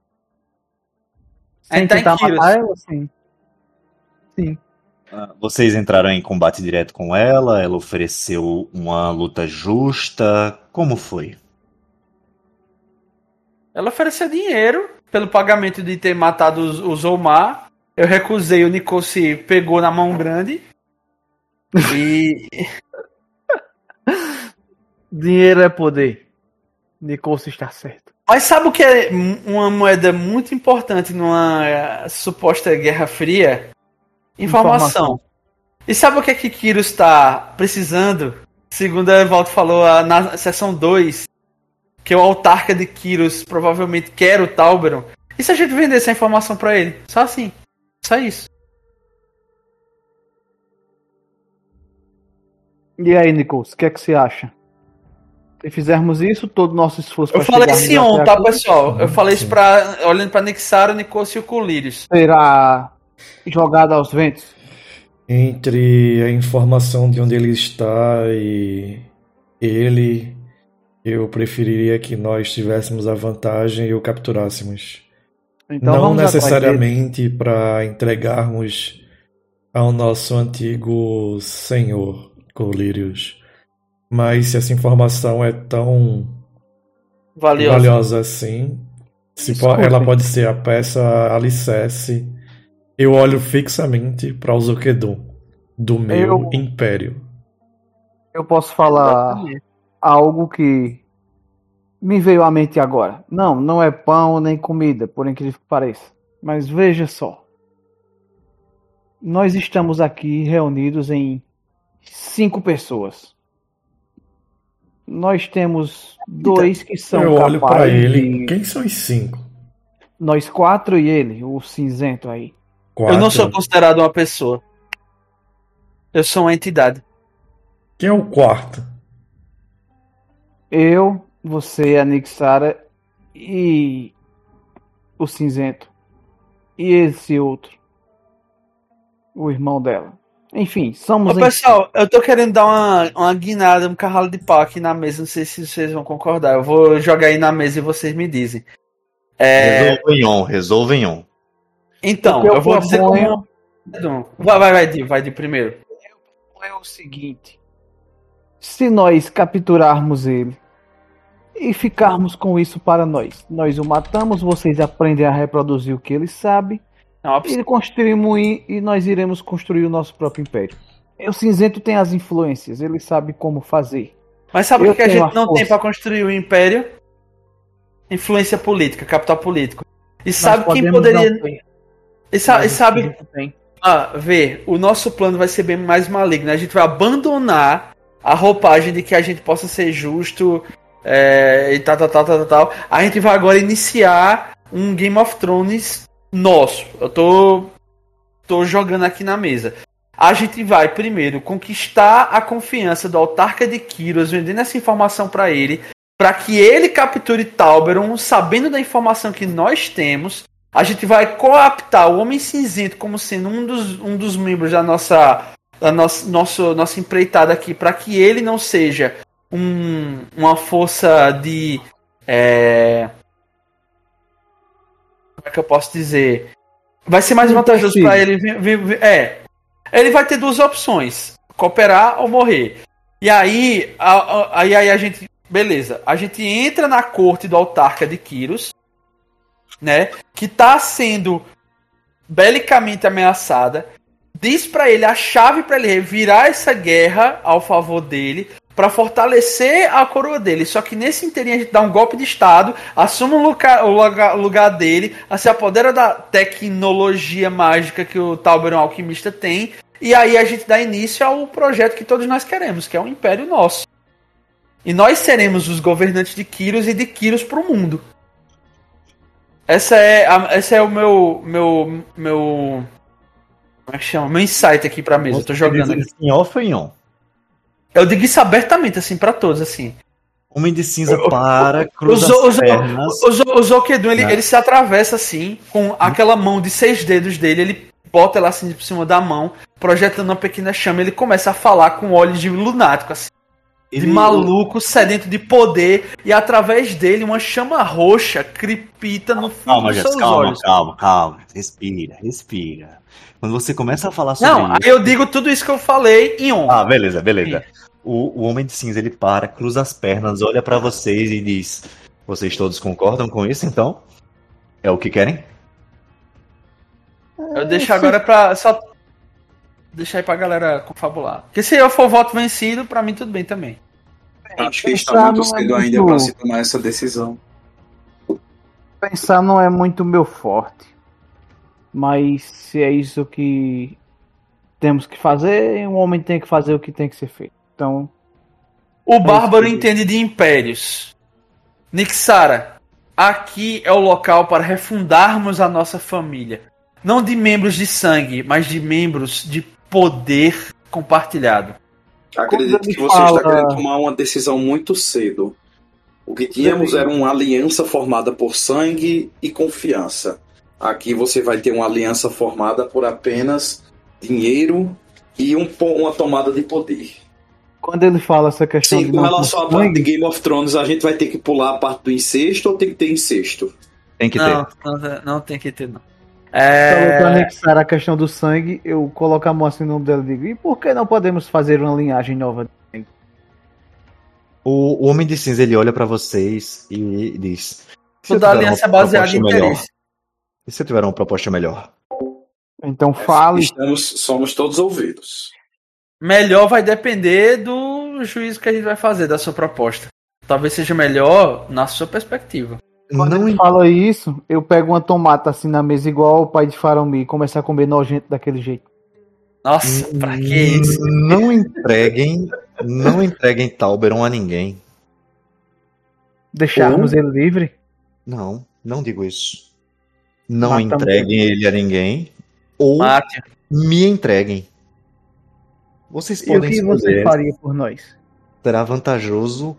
A Sem gente tá em tentar Quiros. matar ela, sim. Sim. Ah, Vocês entraram em combate direto com ela? Ela ofereceu uma luta justa? Como foi? Ela ofereceu dinheiro pelo pagamento de ter matado os, os Omar. Eu recusei, o Nico se pegou na mão grande. E Dinheiro é poder. Nicolas está certo. Mas sabe o que é m- uma moeda muito importante numa eh, suposta Guerra Fria? Informação. Informação. E sabe o que é que Kyrus está precisando? Segundo a Evaldo falou ah, na seção dois, que o autarca de Kyrus provavelmente quer o Talberon. E se a gente vender essa informação pra ele? Só assim. Só isso. E aí, Nicolas, o que é que você acha? Se fizermos isso, todo o nosso esforço Eu para falei chegarmos sim on, até tá, aqui pessoal? Eu falei isso Sim. pra, olhando pra Nixara, Nicos e o Colírios. será jogado aos ventos. Entre a informação de onde ele está e ele, eu preferiria que nós tivéssemos a vantagem e o capturássemos. Então Não vamos atrás dele. necessariamente para entregarmos ao nosso antigo senhor, Colírios. Mas se essa informação é tão Valioso. valiosa assim, se po- Escutem. ela pode ser a peça alicerce. Eu olho fixamente para o Zoquedum do meu Eu- império. Eu posso falar Exatamente. algo que me veio à mente agora. Não, não é pão nem comida, por incrível que pareça. Mas veja só. Nós estamos aqui reunidos em cinco pessoas. Nós temos dois que são Eu olho para capazes ele. de... Quem são os cinco? Nós quatro e ele, o cinzento aí. Quatro. Eu não sou considerado uma pessoa. Eu sou uma entidade. Quem é o quarto? Eu, você, a Nixara e o cinzento. E esse outro. O irmão dela. Enfim, somos Ô, em pessoal, eu tô querendo dar uma, uma guinada, um carralo de pau aqui na mesa. Não sei se vocês vão concordar. Eu vou jogar aí na mesa e vocês me dizem. É, Resolva em on, resolva em on. então, O que eu eu vou dizer proponho- como. Vai, vai, vai, Di, vai de primeiro. é o seguinte: se nós capturarmos ele e ficarmos com isso para nós, nós o matamos, vocês aprendem a reproduzir o que ele sabe, É uma opção. e construímos i- e nós iremos construir o nosso próprio império. O cinzento tem as influências, ele sabe como fazer. Mas sabe o Eu que a tenho gente a não tem força. pra construir o império? Influência política, capital político. E Nós sabe quem podemos poderia. não ter, E, sa- e mas o sabe. cinzento tem. Ah, vê, o nosso plano vai ser bem mais maligno. A gente vai abandonar a roupagem de que a gente possa ser justo é, e tal, tal, tal, tal, tal. A gente vai agora iniciar um Game of Thrones nosso. Eu tô, tô jogando aqui na mesa. A gente vai primeiro conquistar a confiança do autarca de Kyros, vendendo essa informação pra ele, para que ele capture Talberon, sabendo da informação que nós temos. A gente vai coaptar o Homem Cinzento como sendo um dos, um dos membros da nossa, da nossa, nosso, nossa empreitada aqui, para que ele não seja um, uma força de. É... Como é que eu posso dizer? Vai ser mais Um vantajoso perfil. para ele. vir- vir- vir- É. Ele vai ter duas opções: cooperar ou morrer. E aí, a, a, aí, aí a gente. Beleza. A gente entra na corte do autarca de Kyros, né, que tá sendo belicamente ameaçada, diz pra ele a chave pra ele virar essa guerra ao favor dele, para fortalecer a coroa dele. Só que nesse inteirinho a gente dá um golpe de estado, assume o lugar, o lugar, o lugar dele, se apodera da tecnologia mágica que o Tauberon Alquimista tem, e aí a gente dá início ao projeto que todos nós queremos, que é um império nosso. E nós seremos os governantes de Kyros e de Kyros pro mundo. Essa é, a, esse é o meu, meu, meu, como é que chama? Meu insight aqui pra mesa. Eu tô jogando aqui. Em off ou em on? Eu digo isso abertamente, assim, pra todos, assim. Homem de cinza para, cruza O, o, as pernas. o, o, o Zokedun, ele, Não. ele se atravessa, assim, com aquela mão de seis dedos dele, ele bota ela assim por cima da mão, projetando uma pequena chama, ele começa a falar com olhos de lunático, assim. De Ele- maluco, sedento de poder, e através dele uma chama roxa crepita no fundo Calma, dos Jess, seus calma, olhos. calma, calma. Respira, respira. Quando você começa a falar sobre Não, aí isso... eu digo tudo isso que eu falei em on. Ah, beleza, beleza. O, o Homem de Cinza, ele para, cruza as pernas, olha pra vocês e diz: vocês todos concordam com isso, então? É o que querem? Eu deixo agora pra. Só deixar aí pra galera confabular. Porque se eu for o voto vencido, pra mim tudo bem também. Acho que está Pensar muito não é cedo ainda muito- para se tomar essa decisão. Pensar não é muito meu forte. Mas se é isso que temos que fazer, um homem tem que fazer o que tem que ser feito. Então, O Bárbaro isso. entende de impérios. Nixara, aqui é o local para refundarmos a nossa família. Não de membros de sangue, mas de membros de poder compartilhado. Acredito ele que você fala- está querendo tomar uma decisão muito cedo. O que tínhamos era uma aliança formada por sangue e confiança. Aqui você vai ter uma aliança formada por apenas dinheiro e um, po- uma tomada de poder. quando ele fala essa questão Sim, de com não relação à ter parte de sangue, Game of Thrones, a gente vai ter que pular a parte do incesto ou tem que ter incesto? Tem que Não, ter. não, não tem que ter, não. falou pra É... anexar a questão do sangue, eu coloco a mão assim no nome dela e digo: e por que não podemos fazer uma linhagem nova? O, o Homem de Cinza, ele olha pra vocês e diz: se eu Toda tiver aliança é uma baseada em proposta melhor? interesse. E se eu tiver uma proposta melhor? Então fale. Estamos, somos todos ouvidos. Melhor vai depender do juízo que a gente vai fazer, da sua proposta. Talvez seja melhor na sua perspectiva. Quando Não, ele fala isso, eu pego uma tomata assim na mesa, igual o pai de Faramir, e começo a comer nojento daquele jeito. Nossa, pra que isso? Não entreguem, não entreguem Tauberon a ninguém. Deixarmos ele livre? Não, não digo isso. Não Matamos entreguem ele a ninguém ou Mate. me entreguem. Vocês E o podem que você escolher. faria por nós? Será vantajoso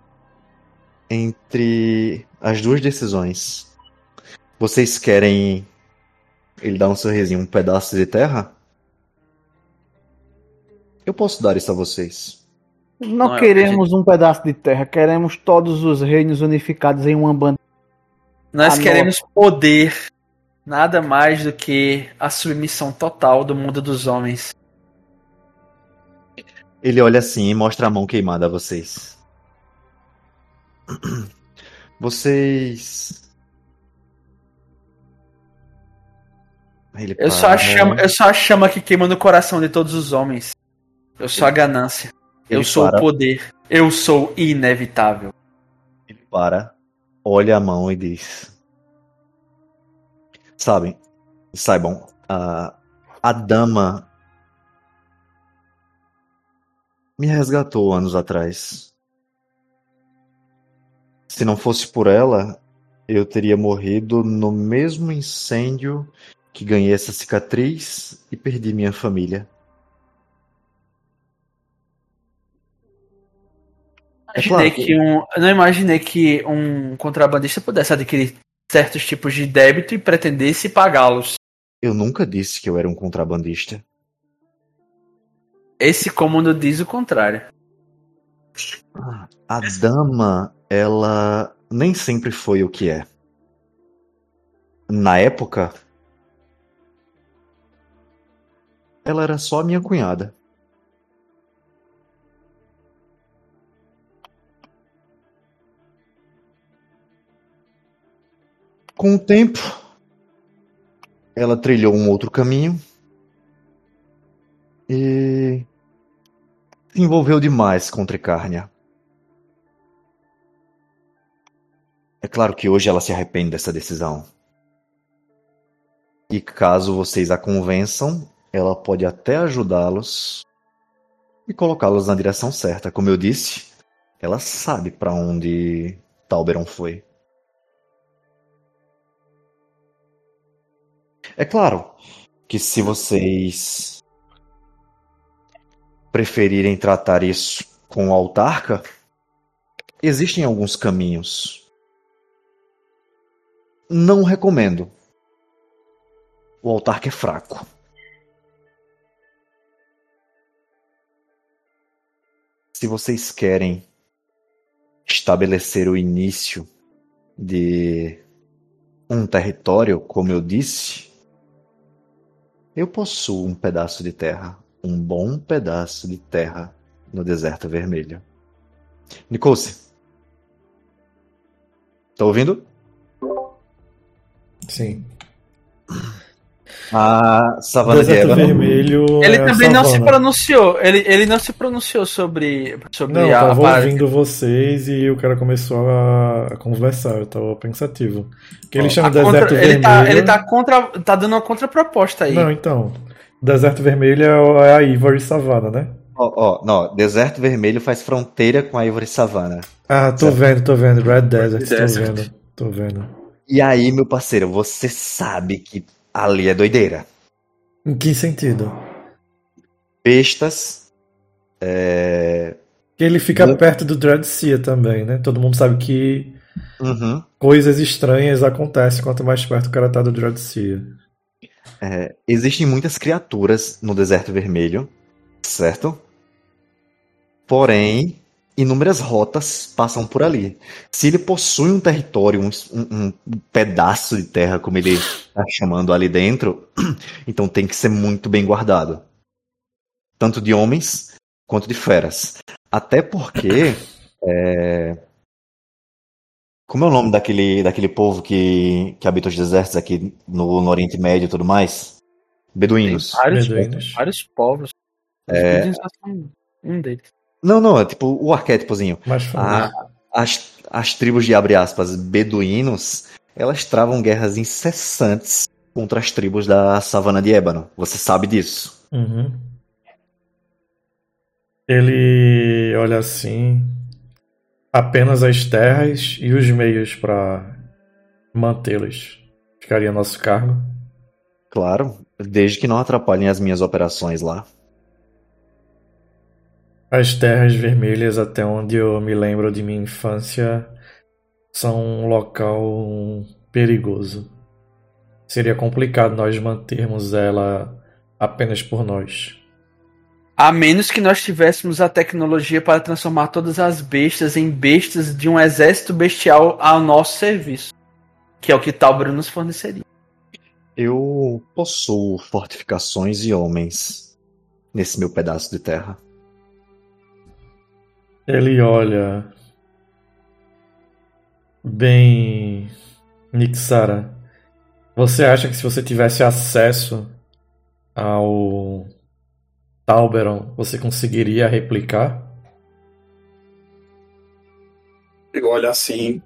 entre as duas decisões. Vocês querem ele dar um sorrisinho, um pedaço de terra? Eu posso dar isso a vocês. Não, Não, eu queremos um pedaço de terra, queremos todos os reinos unificados em uma banda. Nós Ah, queremos poder. Nada mais do que a submissão total do mundo dos homens. Ele olha assim e mostra a mão queimada a vocês. Vocês. Ele Eu sou, a para. chama, eu sou a chama que queima no coração de todos os homens. Eu sou a ganância. Eu Ele sou para. o poder. Eu sou inevitável. Ele para, olha a mão e diz: Sabem, saibam, a, a dama me resgatou anos atrás. Se não fosse por ela, eu teria morrido no mesmo incêndio que ganhei essa cicatriz e perdi minha família. É Imaginei claro. que um, eu não imaginei que um contrabandista pudesse adquirir certos tipos de débito e pretendesse pagá-los. Eu nunca disse que eu era um contrabandista. Esse cômodo diz o contrário. A dama, ela nem sempre foi o que é. Na época, ela era só minha cunhada. Com o tempo, ela trilhou um outro caminho e se envolveu demais com Tricárnia. É claro que hoje ela se arrepende dessa decisão. E caso vocês a convençam, ela pode até ajudá-los e colocá-los na direção certa. Como eu disse, ela sabe para onde Talberon foi. É claro que se vocês preferirem tratar isso com o autarca, existem alguns caminhos. Não recomendo. O autarca é fraco. Se vocês querem estabelecer o início de um território, como eu disse, eu possuo um pedaço de terra, um bom pedaço de terra no Deserto Vermelho. Nicole, tá ouvindo? Sim. A savana de Deserto Ébano. Vermelho. Ele é também a não se savana. pronunciou. Ele, ele não se pronunciou sobre, sobre Não, eu a, a tava parada. ouvindo vocês e o cara começou a, a conversar, eu tava pensativo. Que ele chama A Deserto contra- Vermelho. ele tá, ele tá contra, tá dando uma contraproposta aí. Não, então. Deserto Vermelho é a Ivory Savana, né? Ó, ó, não, Deserto Vermelho faz fronteira com a Ivory Savana. Ah, tô Certo. vendo, tô vendo. Red Desert, tô Desert. vendo. Tô vendo. E aí, meu parceiro, você sabe que ali é doideira. Em que sentido? Bestas. É... Que ele fica Não. perto do Dread Sea também, né? Todo mundo sabe que Uhum. coisas estranhas acontecem quanto mais perto o cara tá do Dread Sea. É, existem muitas criaturas no Deserto Vermelho, certo? Porém, inúmeras rotas passam por ali. Se ele possui um território, um, um- um pedaço de terra, como ele está chamando ali dentro, então tem que ser muito bem guardado. Tanto de homens quanto de feras. Até porque. é, Como é o nome daquele, daquele povo que, que habita os desertos aqui no, no Oriente Médio e tudo mais? Beduínos. Vários, Beduínos. vários povos. Os É. beduínos só são um deles. Não, não, é tipo o arquétipozinho. Mais famoso. A- as, as tribos de, abre aspas, beduínos, elas travam guerras incessantes contra as tribos da savana de Ébano. Você sabe disso. Uhum. Ele olha assim, apenas as terras e os meios para mantê-las. Ficaria a nosso cargo. Claro, desde que não atrapalhem as minhas operações lá. As terras vermelhas, até onde eu me lembro de minha infância, são um local perigoso. Seria complicado nós mantermos ela apenas por nós. A menos que nós tivéssemos a tecnologia para transformar todas as bestas em bestas de um exército bestial ao nosso serviço. Que é o que Talbero nos forneceria. Eu possuo fortificações e homens nesse meu pedaço de terra. Ele olha bem, Nixara. Você acha que se você tivesse acesso ao Talberon, você conseguiria replicar? Eu olho assim.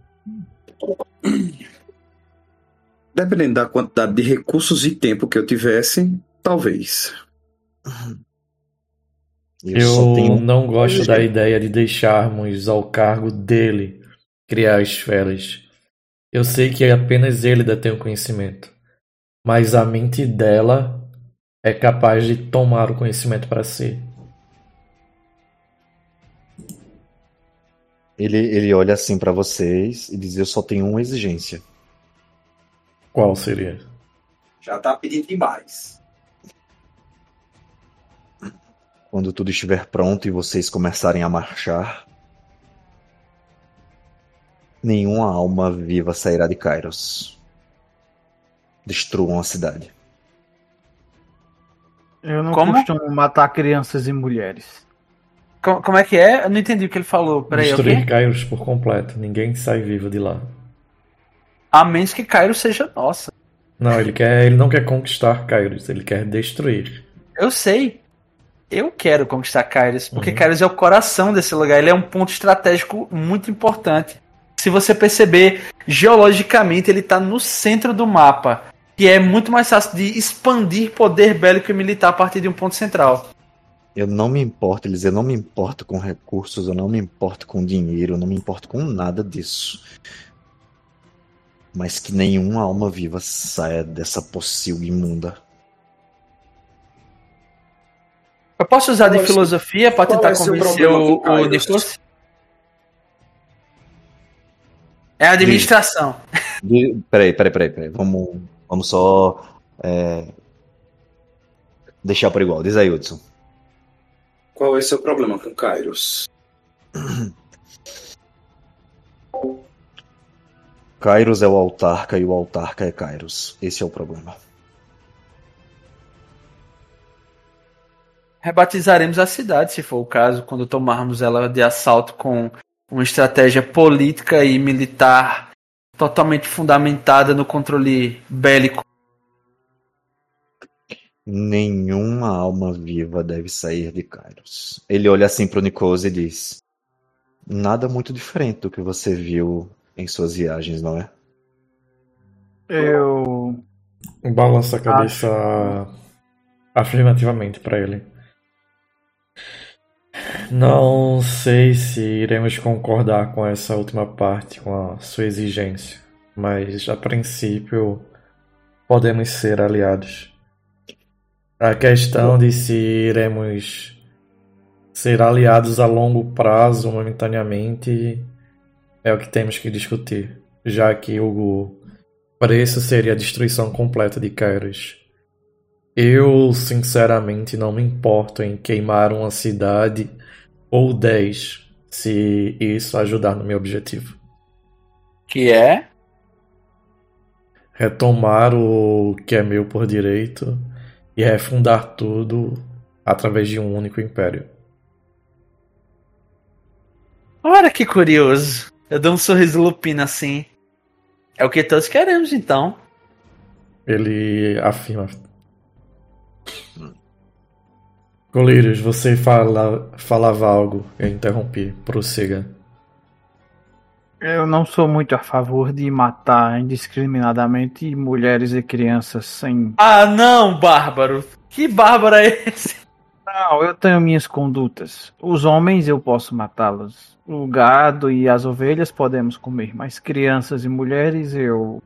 Dependendo da quantidade de recursos e tempo que eu tivesse, talvez. Eu, só tenho não gosto da jeito. ideia de deixarmos ao cargo dele criar esferas. Eu sei que apenas ele detém o conhecimento, mas a mente dela é capaz de tomar o conhecimento para si. Ele, ele olha assim pra vocês e diz: eu só tenho uma exigência. Qual seria? Já tá pedindo demais. Quando tudo estiver pronto e vocês começarem a marchar, nenhuma alma viva sairá de Kairos. Destruam a cidade. Eu não Como? costumo matar crianças e mulheres. Como, como é que é? Eu não entendi o que ele falou. Peraí, o Destruir quê? Kairos por completo. Ninguém sai vivo de lá. A menos que Cairo seja nossa. Não, ele quer, ele não quer conquistar Kairos, ele quer destruir. Eu sei. eu quero conquistar Kairos, porque Uhum. Kairos é o coração desse lugar, ele é um ponto estratégico muito importante. Se você perceber, geologicamente ele está no centro do mapa, que é muito mais fácil de expandir poder bélico e militar a partir de um ponto central. Eu não me importo, eles, eu não me importo com recursos, eu não me importo com dinheiro, eu não me importo com nada disso. Mas que nenhuma alma viva saia dessa pocilga imunda. Eu posso usar Qual de é o seu- filosofia para qual tentar é o seu convencer problema o, com o Kairos? Nicolas? É a administração. De- Peraí, peraí, peraí, peraí. Vamos, vamos só é, deixar por igual. Diz aí, Hudson. Qual é o seu problema com Kairos? Kairos é o autarca e o autarca é Kairos. Esse é o problema. Rebatizaremos a cidade, se for o caso, quando tomarmos ela de assalto com uma estratégia política e militar totalmente fundamentada no controle bélico. Nenhuma alma viva deve sair de Kairos. Ele olha assim pro Nikos e diz: nada muito diferente do que você viu em suas viagens, não é? Eu. Balança a cabeça afirmativamente para ele. Não sei se iremos concordar com essa última parte, com a sua exigência, mas a princípio podemos ser aliados. A questão de se iremos ser aliados a longo prazo, momentaneamente, é o que temos que discutir, já que o preço seria a destruição completa de Kairos. Eu, sinceramente, não me importo em queimar uma cidade ou dez, se isso ajudar no meu objetivo. Que é? Retomar o que é meu por direito e refundar tudo através de um único império. Ora, que curioso. Eu dou um sorriso lupino assim. É o que todos queremos, então. Ele afirma. Colírios, você fala, falava algo. Eu interrompi. Prossiga. Eu não sou muito a favor de matar indiscriminadamente mulheres e crianças sem. Ah, não, bárbaro. Que bárbaro é esse? Não, eu tenho minhas condutas. Os homens eu posso matá-los. O gado e as ovelhas podemos comer, mas crianças e mulheres eu.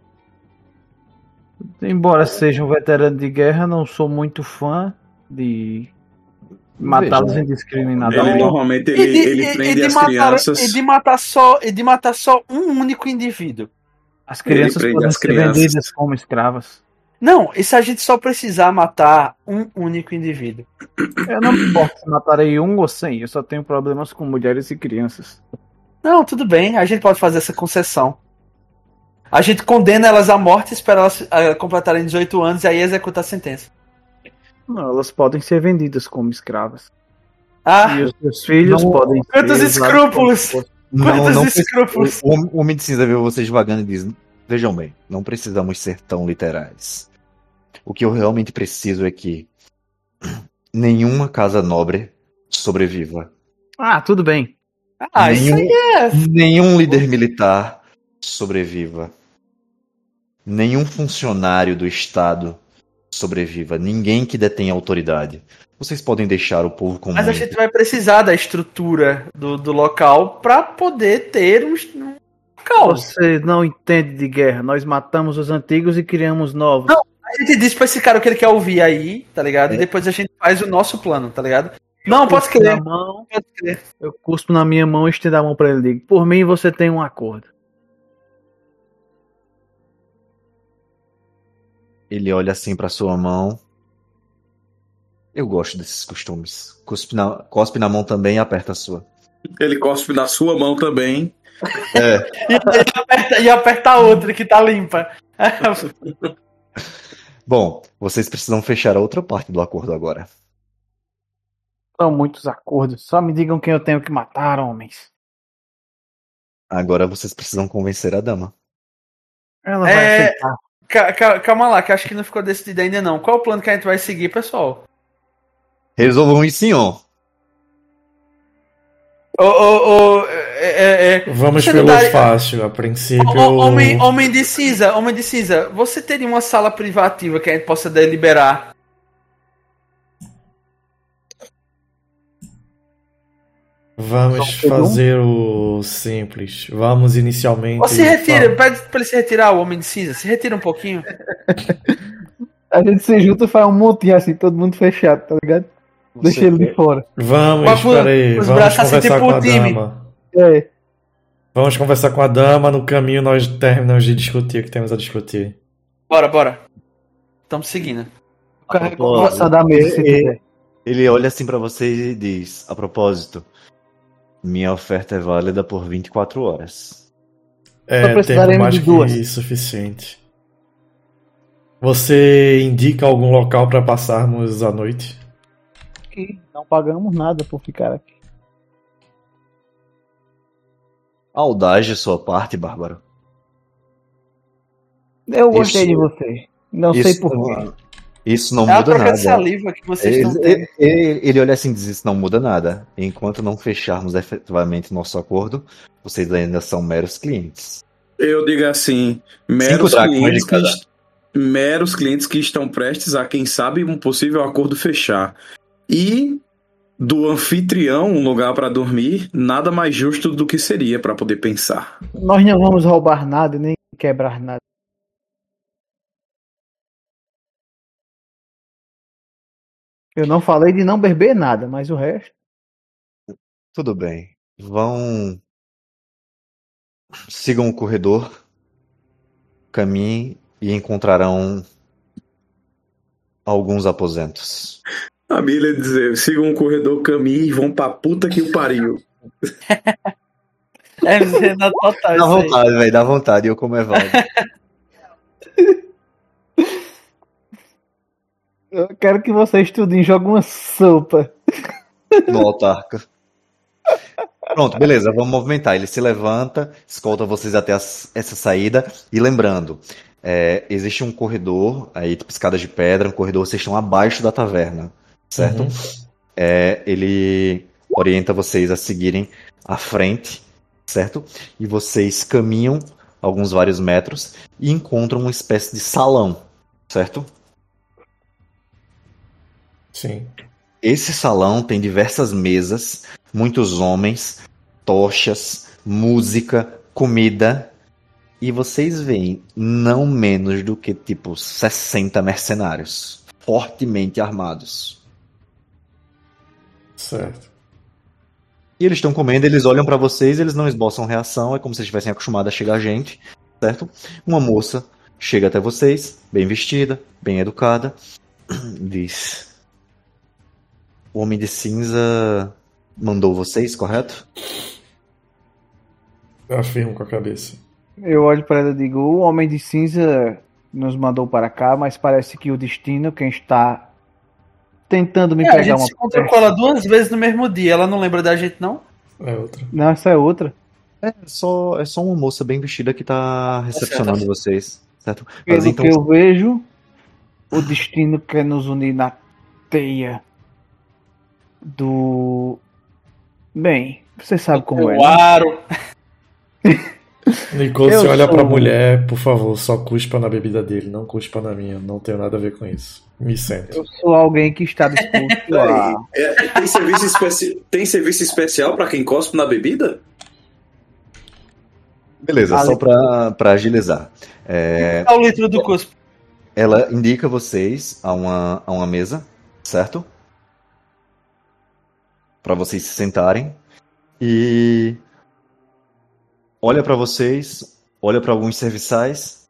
Embora seja um veterano de guerra, não sou muito fã de matá-los Veja, Ele indiscriminadamente. normalmente ele, E de, ele e- prende e de as matar, crianças. e de matar só, e de matar só um único indivíduo. As crianças prende podem as ser crianças. vendidas como escravas. Não, e se a gente só precisar matar um único indivíduo? Eu não me importo se matarei um ou cem, eu só tenho problemas com mulheres e crianças. Não, tudo bem, a gente pode fazer essa concessão. A gente condena elas à morte, espera elas ah, completarem dezoito anos e aí executa a sentença. Não, elas podem ser vendidas como escravas. Ah, E os seus filhos não- podem quantos ser usados escrúpulos! como- Quantos não escrúpulos! O, o homem de cinza vê vocês vagando e diz: vejam bem, não precisamos ser tão literais. O que eu realmente preciso é que nenhuma casa nobre sobreviva. Ah, tudo bem. Ah, isso aí é. Nenhum líder militar sobreviva. Nenhum funcionário do Estado sobreviva. Ninguém que detenha autoridade. Vocês podem deixar o povo comum. Mas a gente vai precisar da estrutura do, do local pra poder ter um, um local. Você não entende de guerra. Nós matamos os antigos e criamos novos. Não. A gente diz pra esse cara o que ele quer ouvir aí, tá ligado? É. E depois a gente faz o nosso plano, tá ligado? Não, pode Cuspo crer. na mão, Pode crer. eu cuspo na minha mão e estendo a mão pra ele e digo: por mim você tem um acordo. Ele olha assim pra sua mão. Eu gosto desses costumes. Cospe na, cospe na mão também e aperta a sua. Ele cospe na sua mão também. É. E, e aperta, e aperta a outra que tá limpa. Bom, vocês precisam fechar a outra parte do acordo agora. São muitos acordos. Só me digam quem eu tenho que matar, homens. Agora vocês precisam convencer a dama. Ela vai É. aceitar. Ca- ca- Calma lá, que acho que não ficou decidido ainda não. Qual é o plano que a gente vai seguir, pessoal? Resolvam isso, senhor. Ô, ô, ô, é, é, é, Vamos você pelo não dá- fácil. A princípio. Ô, Homem, homem de cinza, homem de cinza, você teria uma sala privativa que a gente possa deliberar? Vamos Só pegou um? fazer o simples. Vamos inicialmente. Ou se retira, pede pra ele se retirar, o homem de cinza, se retira um pouquinho. A gente se junta e faz um montinho assim, todo mundo fechado, tá ligado? Deixa ele de fora. Vamos, Mas, pô, peraí. os Vamos braços assim, conversar tipo com a o time. dama. É. Vamos conversar com a dama. No caminho nós terminamos de discutir o que temos a discutir. Bora, bora. Estamos seguindo. O cara propósito, passa da mesa se e- quiser. Ele olha assim pra vocês e diz: a propósito, minha oferta é válida por vinte e quatro horas. É, Só tempo precisaremos mais de que duas. suficiente. Você indica algum local para passarmos a noite? Aqui, não pagamos nada por ficar aqui. Audaz sua parte, Bárbaro. Eu gostei Isso- de você. Não sei Isso, porquê. isso não É a muda troca de nada. saliva que vocês Ele, estão tendo. ele- ele olha assim e diz: isso não muda nada. Enquanto não fecharmos efetivamente nosso acordo, vocês ainda são meros clientes. Eu digo assim, meros dracmas clientes, de cada. que, est- meros clientes que estão prestes a, quem sabe, um possível acordo fechar. E do anfitrião, um lugar para dormir, nada mais justo do que seria para poder pensar. Nós não vamos roubar nada, nem quebrar nada. Eu não falei de não beber nada, mas o resto. Tudo bem. Vão. Sigam o corredor, caminhem e encontrarão alguns aposentos. A Bíblia dizer, sigam um corredor caminho e vão pra puta que o pariu. É, Renato total Dá isso aí. vontade, velho, dá vontade. Eu como é válido. Eu quero que vocês estudem, joguem uma sopa. No autarca. Pronto, beleza, vamos movimentar. Ele se levanta, escolta vocês até as- essa saída. E lembrando, é, existe um corredor, aí tipo escadas de pedra, um corredor, vocês estão abaixo da taverna, certo? Uhum. É, ele orienta vocês a seguirem à frente, certo? E vocês caminham alguns vários metros e encontram uma espécie de salão, certo? Sim. Esse salão tem diversas mesas, muitos homens, tochas, música, comida. E vocês veem não menos do que tipo sessenta mercenários, fortemente armados. Certo. E eles estão comendo, eles olham pra vocês, eles não esboçam reação, é como se estivessem acostumados a chegar gente, certo? Uma moça chega até vocês, bem vestida, bem educada, diz: o Homem de Cinza mandou vocês, correto? Eu afirmo com a cabeça. Eu olho para ela e digo: o Homem de Cinza nos mandou para cá, mas parece que o destino, quem está tentando me É, a pegar gente uma se encontrou com ela duas vezes no mesmo dia. Ela não lembra da gente, não? É outra. Não, essa é outra. É só, é só uma moça bem vestida que tá recepcionando certo. vocês, certo? Mas Pelo então, que eu vejo, o destino quer nos unir na teia do. Bem, você sabe como é. O né? aro. Nicole, Eu se olha sou- pra mulher, por favor, só cuspa na bebida dele, não cuspa na minha. Não tenho nada a ver com isso. Me sento. Eu sou alguém que está disposto a. É, tem, serviço especi... tem serviço especial para quem cospe na bebida? beleza, Ale- só pra, pra agilizar. É, É o litro do cuspe. ela indica vocês a uma, a uma mesa, certo? Pra vocês se sentarem. E olha pra vocês, olha pra alguns serviçais.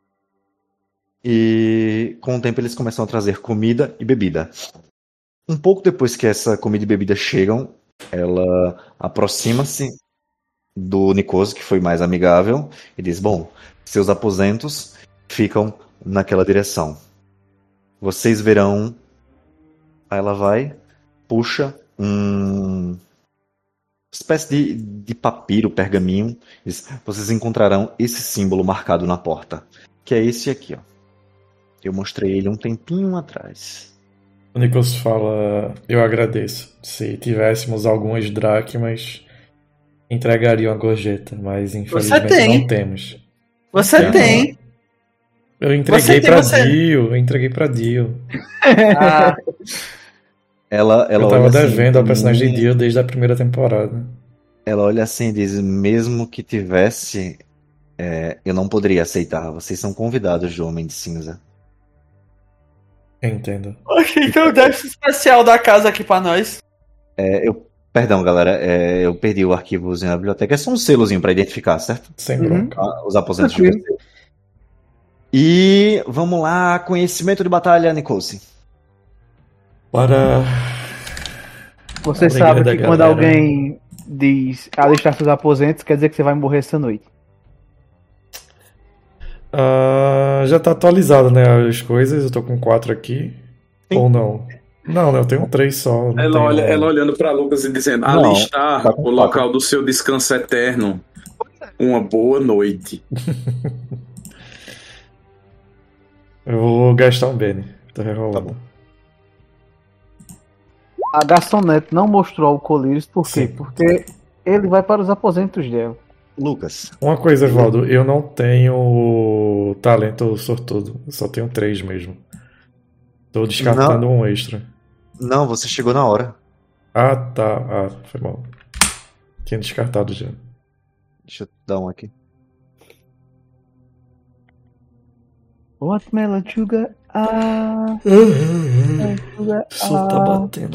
E com o tempo eles começam a trazer comida e bebida. Um pouco depois que essa comida e bebida chegam, ela aproxima-se do Nicose, que foi mais amigável, e diz: bom, seus aposentos ficam naquela direção. Vocês verão. Aí ela vai, puxa um espécie de, de papiro, pergaminho. Diz: vocês encontrarão esse símbolo marcado na porta, que é esse aqui, ó. Eu mostrei ele um tempinho atrás. O Nichols fala: eu agradeço. Se tivéssemos algumas dracmas, entregaria uma gorjeta, mas infelizmente tem. não temos. Você Então, tem. Eu entreguei Você tem, pra você- Dio, eu entreguei pra Dio. Ah, Ela, ela Eu tava olha assim, devendo ao personagem de "Hum", Dio desde a primeira temporada. ela olha assim e diz, mesmo que tivesse, é, eu não poderia aceitar. Vocês são convidados do Homem de Cinza. Entendo. ok, então o déficit especial da casa aqui pra nós. É, eu, perdão, galera, é, eu perdi o arquivozinho na biblioteca. É só um selozinho para identificar, certo? Sem Uhum. bronca. Ah, os aposentos de Tranquilo. vocês. E vamos lá, conhecimento de batalha, Nicole. Para. Você Alegria sabe da que quando galera. alguém diz alistar seus aposentos, quer dizer que você vai morrer essa noite. Ah, já tá atualizado, né? As coisas. Eu tô com quatro aqui. Sim. Ou não? Não, né? Eu tenho três só. não Ela, tenho- olha, ela olhando pra Lucas e dizendo: Não, alistar tá com o local do seu descanso eterno. Uma boa noite. Eu vou gastar um Benny. Tô rerolando. Tá bom. A garçonete não mostrou ao Colírios, por quê? Sim. Porque ele vai para os aposentos dela. Lucas, Uma coisa, Valdo, eu não tenho talento sortudo. Eu só tenho três mesmo. Tô descartando um extra. não, você chegou na hora. Ah, tá. Ah, foi mal. Tinha descartado já. Deixa eu dar um aqui. What Melachuga? Ah, Melachuga, Só tá ah. batendo.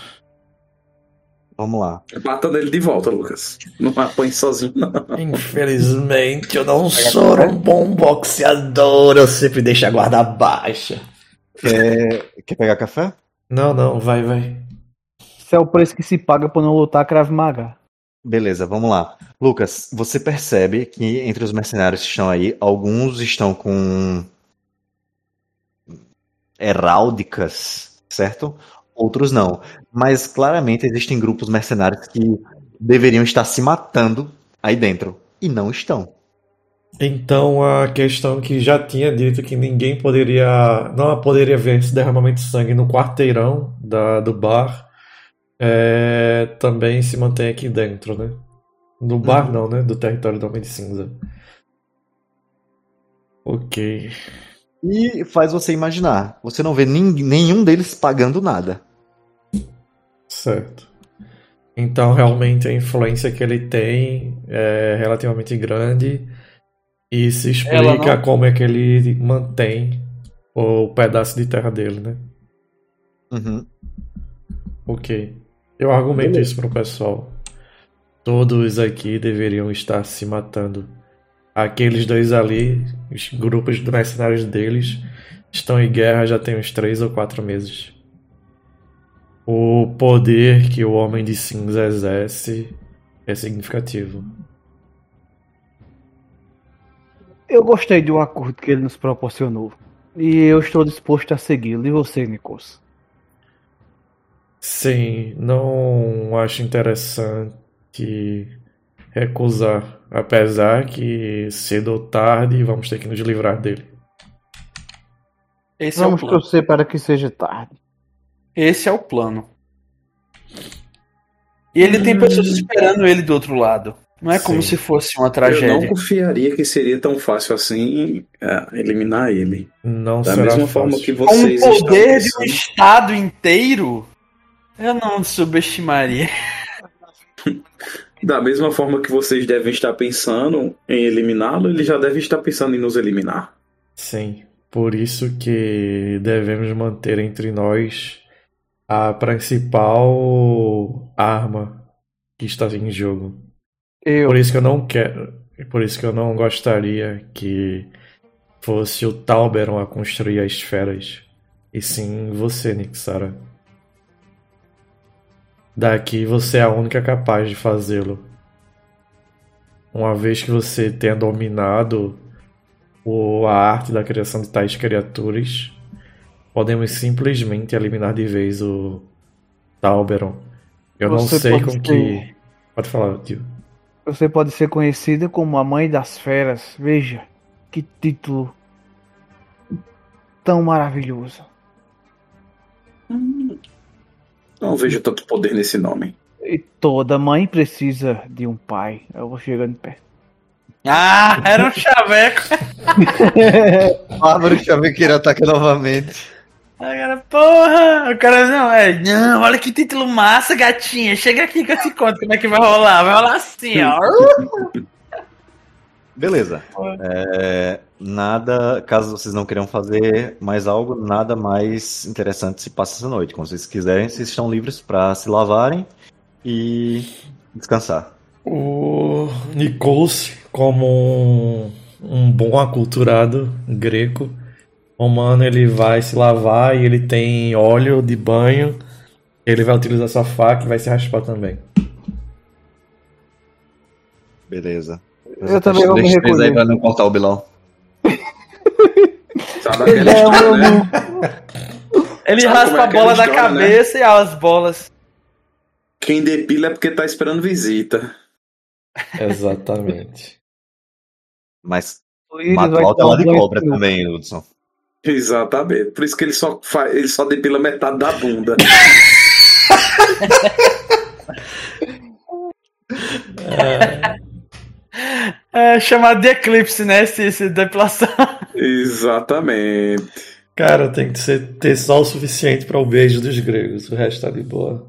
Vamos lá. Bata nele de volta, Lucas. Não apanhe sozinho, não. Infelizmente, eu não sou um bom boxeador. Eu sempre deixo a guarda baixa. Quer, quer pegar café? Não, não, vai, vai. Isso é o preço que se paga por não lutar Krav Maga. Beleza, vamos lá. Lucas, você percebe que entre os mercenários que estão aí, alguns estão com heráldicas, certo? Outros não. Mas claramente existem grupos mercenários que deveriam estar se matando aí dentro. E não estão. Então a questão que já tinha dito que ninguém poderia, não poderia ver esse derramamento de sangue no quarteirão da, do bar, é, também se mantém aqui dentro, né? No bar Uhum. não, né? Do território do Homem de Cinza. Ok. E faz você imaginar. Você não vê nin- nenhum deles pagando nada. Certo. Então realmente a influência que ele tem é relativamente grande e se Ela explica não- como é que ele mantém o pedaço de terra dele, né? Uhum. Ok. Eu argumento Beleza. isso pro pessoal. Todos aqui deveriam estar se matando. Aqueles dois ali, os grupos de mercenários deles, estão em guerra já tem uns três ou quatro meses. O poder que o Homem de Cinza exerce é significativo. Eu gostei do acordo que ele nos proporcionou. E eu estou disposto a segui-lo. E você, Nikos? Sim, não acho interessante recusar, apesar que cedo ou tarde vamos ter que nos livrar dele. Esse é o Vamos plano. torcer para que seja tarde. Esse é o plano. E ele tem pessoas esperando ele do outro lado. Não é como Sim. se fosse uma Eu não tragédia. confiaria que seria tão fácil assim é, eliminar ele. Não Da será mesma fácil. forma que Com o vocês estão poder de um pensando. estado inteiro, eu não subestimaria. Da mesma forma que vocês devem estar pensando em eliminá-lo, ele já deve estar pensando em nos eliminar. Sim, por isso que devemos manter entre nós a principal arma que está em jogo. Eu. Por isso que eu não quero, por isso que eu não gostaria que fosse o Talberon a construir as esferas, e sim você, Nixara. Daqui você é a única capaz de fazê-lo. Uma vez que você tenha dominado o, a arte da criação de tais criaturas, podemos simplesmente eliminar de vez o Talberon. Eu não Você sei pode com ser- que. Pode falar, tio. Você pode ser conhecida como a Mãe das Feras. Veja, que título tão maravilhoso. Hum, não vejo tanto poder nesse nome. E toda mãe precisa de um pai. Eu vou chegando perto. Ah, era um chaveco. Bárbaro Chavequeiro ataca novamente. Aí, cara, porra, o cara não, é, não, olha que título massa, gatinha, chega aqui que eu te conto como é que vai rolar, vai rolar assim, ó. Beleza. É, nada, caso vocês não queiram fazer mais algo, nada mais interessante se passa essa noite. Como vocês quiserem, vocês estão livres para se lavarem e descansar. O Nikos, como um, um bom aculturado greco romano, ele vai se lavar e ele tem óleo de banho. Ele vai utilizar sua faca e vai se raspar também. Beleza. Eu também vou me Deixa eles aí recolher. pra não cortar o Bilão. Sabe aquela É, história, meu né? Ele Sabe raspa como é a aquela bola da história, né? cabeça e as bolas. Quem depila é porque tá esperando visita. Exatamente. Mas O Iris matou vai a dar um tela de banho cobra de novo. também, Hudson. Exatamente. Por isso que ele só, faz, ele só depila metade da bunda. É chamado de eclipse, né? Esse, esse depilação. Exatamente. Cara, tem que ser, ter só o suficiente para o beijo dos gregos. O resto tá de boa.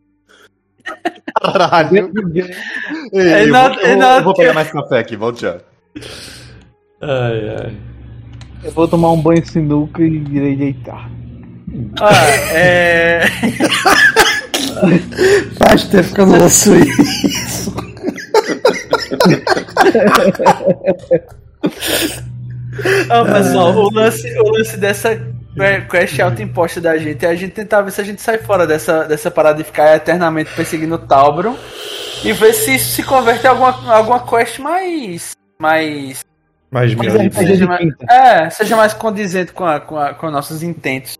Caralho. Ei, É eu, not- vou, é eu vou- not- eu vou pegar mais café aqui, volto já. Ai, ai. Eu vou tomar um banho de sinuca e irei deitar. Ah, é. Faz tempo que eu não ouço isso. Ó, pessoal, o lance, o lance dessa que- quest autoimposta da gente é a gente tentar ver se a gente sai fora dessa, dessa parada de ficar eternamente perseguindo o Talbron e ver se isso se converte em alguma, alguma quest mais. mais. Mas Mas minha é, vida. seja mais, é, seja mais condizente com, a, com, a, com nossos intentos.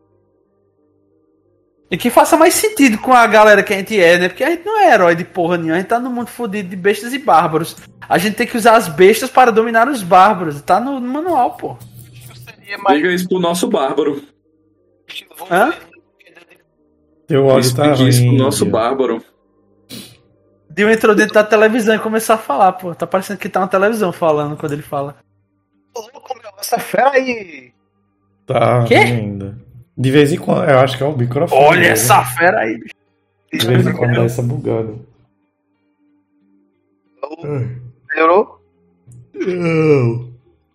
E que faça mais sentido com a galera que a gente é, né? Porque a gente não é herói de porra nenhuma, a gente tá no mundo fodido de bestas e bárbaros. A gente tem que usar as bestas para dominar os bárbaros. Tá no, no manual, pô. Diga isso pro nosso bárbaro. Hã? Teu olho tá Explique isso pro ruim. nosso Dio. bárbaro. Dio entrou dentro da televisão e começou a falar, pô. Tá parecendo que tá na televisão falando quando ele fala. Essa fera aí. Tá Quê? ruim ainda. De vez em quando, eu acho que é o microfone. Olha mesmo. essa fera aí, bicho. De vez em quando dá essa bugada. Melhorou? Não.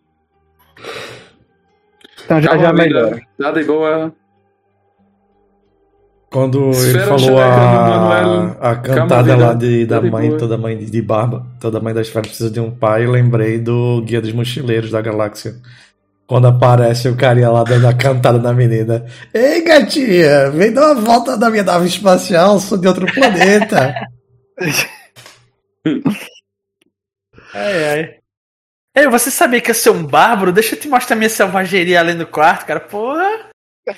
Então já, Calma, já vida. melhora. Nada de boa. Quando ele Esfera falou xereca do a, Manuel. a cantada vida, lá de, da tá de mãe, boa. toda mãe de, de barba, toda mãe das feras precisa de um pai, eu lembrei do Guia dos Mochileiros da Galáxia. Quando aparece o carinha lá dando a cantada na menina. Ei, gatinha, vem dar uma volta na minha nave espacial, sou de outro planeta. Ai, ai. Ei, você sabia que eu sou um bárbaro? Deixa eu te mostrar minha selvageria ali no quarto, cara. Porra.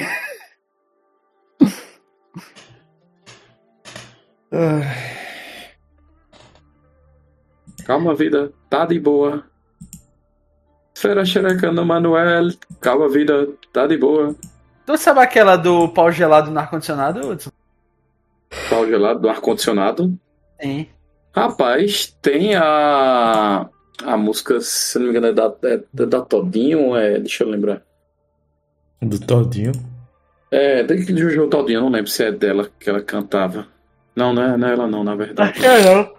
Calma, vida. Tá de boa. Esfera xereca no Manuel. Calma, vida. Tá de boa. Tu sabe aquela do pau gelado no ar-condicionado, Hudson? Pau gelado do ar-condicionado. Sim. Rapaz, tem a. A música, se não me engano, é da, é da Todinho. É, deixa eu lembrar. Do Todinho. É, daquele Jojo Todinho. Eu não lembro se é dela que ela cantava. Não, não é, não é ela, não, na verdade. Acho que é não.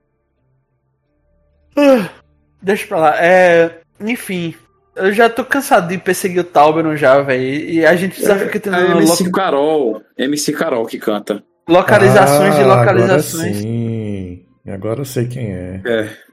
Ah, deixa pra lá. É, enfim, eu já tô cansado de perseguir o Talberon já, velho. E a gente já fica tendo É a M C lo- Carol. M C Carol que canta. localizações de Ah, localizações. Agora sim. Agora eu sei quem é. É.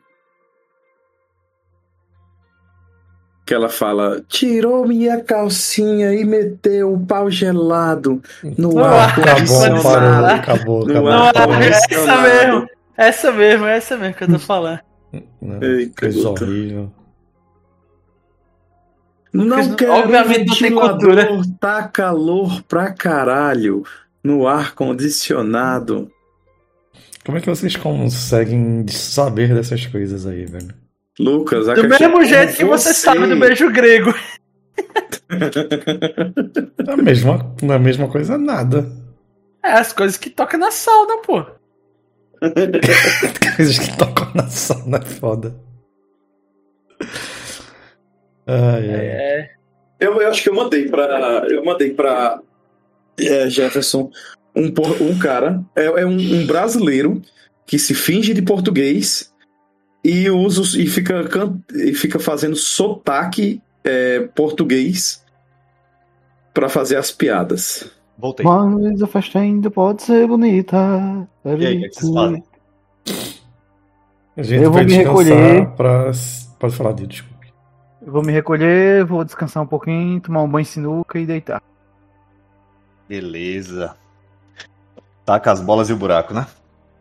Que ela fala: tirou minha calcinha e meteu o pau gelado no Ah, ar Acabou, condicionado. parou, acabou, No acabou. ar Não, é essa condicionado. mesmo. Essa mesmo, é essa mesmo que eu tô falando. Não, Eita, coisa puta. horrível. Não Porque, quero obviamente, não tem ventilador, tá calor pra caralho no ar condicionado. Como é que vocês conseguem saber dessas coisas aí, velho? Lucas, a Do questão mesmo é jeito que você sabe do beijo grego. A mesma, a mesma coisa, nada. É as coisas que toca na sauna, pô. Coisas que tocam na sauna é foda. Ai, ai. É. Eu, eu acho que eu mandei pra. Eu mandei pra é, Jefferson um, por- um cara. É, é um, um brasileiro que se finge de português e usa os- e fica, can- e fica fazendo sotaque é, português pra fazer as piadas. Voltei. Mas a festa ainda pode ser bonita. E aí, o que, é que vocês fazem? A gente Eu vou vai me descansar recolher. pra. Pode falar, Dio, desculpe. Eu vou me recolher, vou descansar um pouquinho, tomar um banho de sinuca e deitar. Beleza. Taca as bolas e o buraco, né?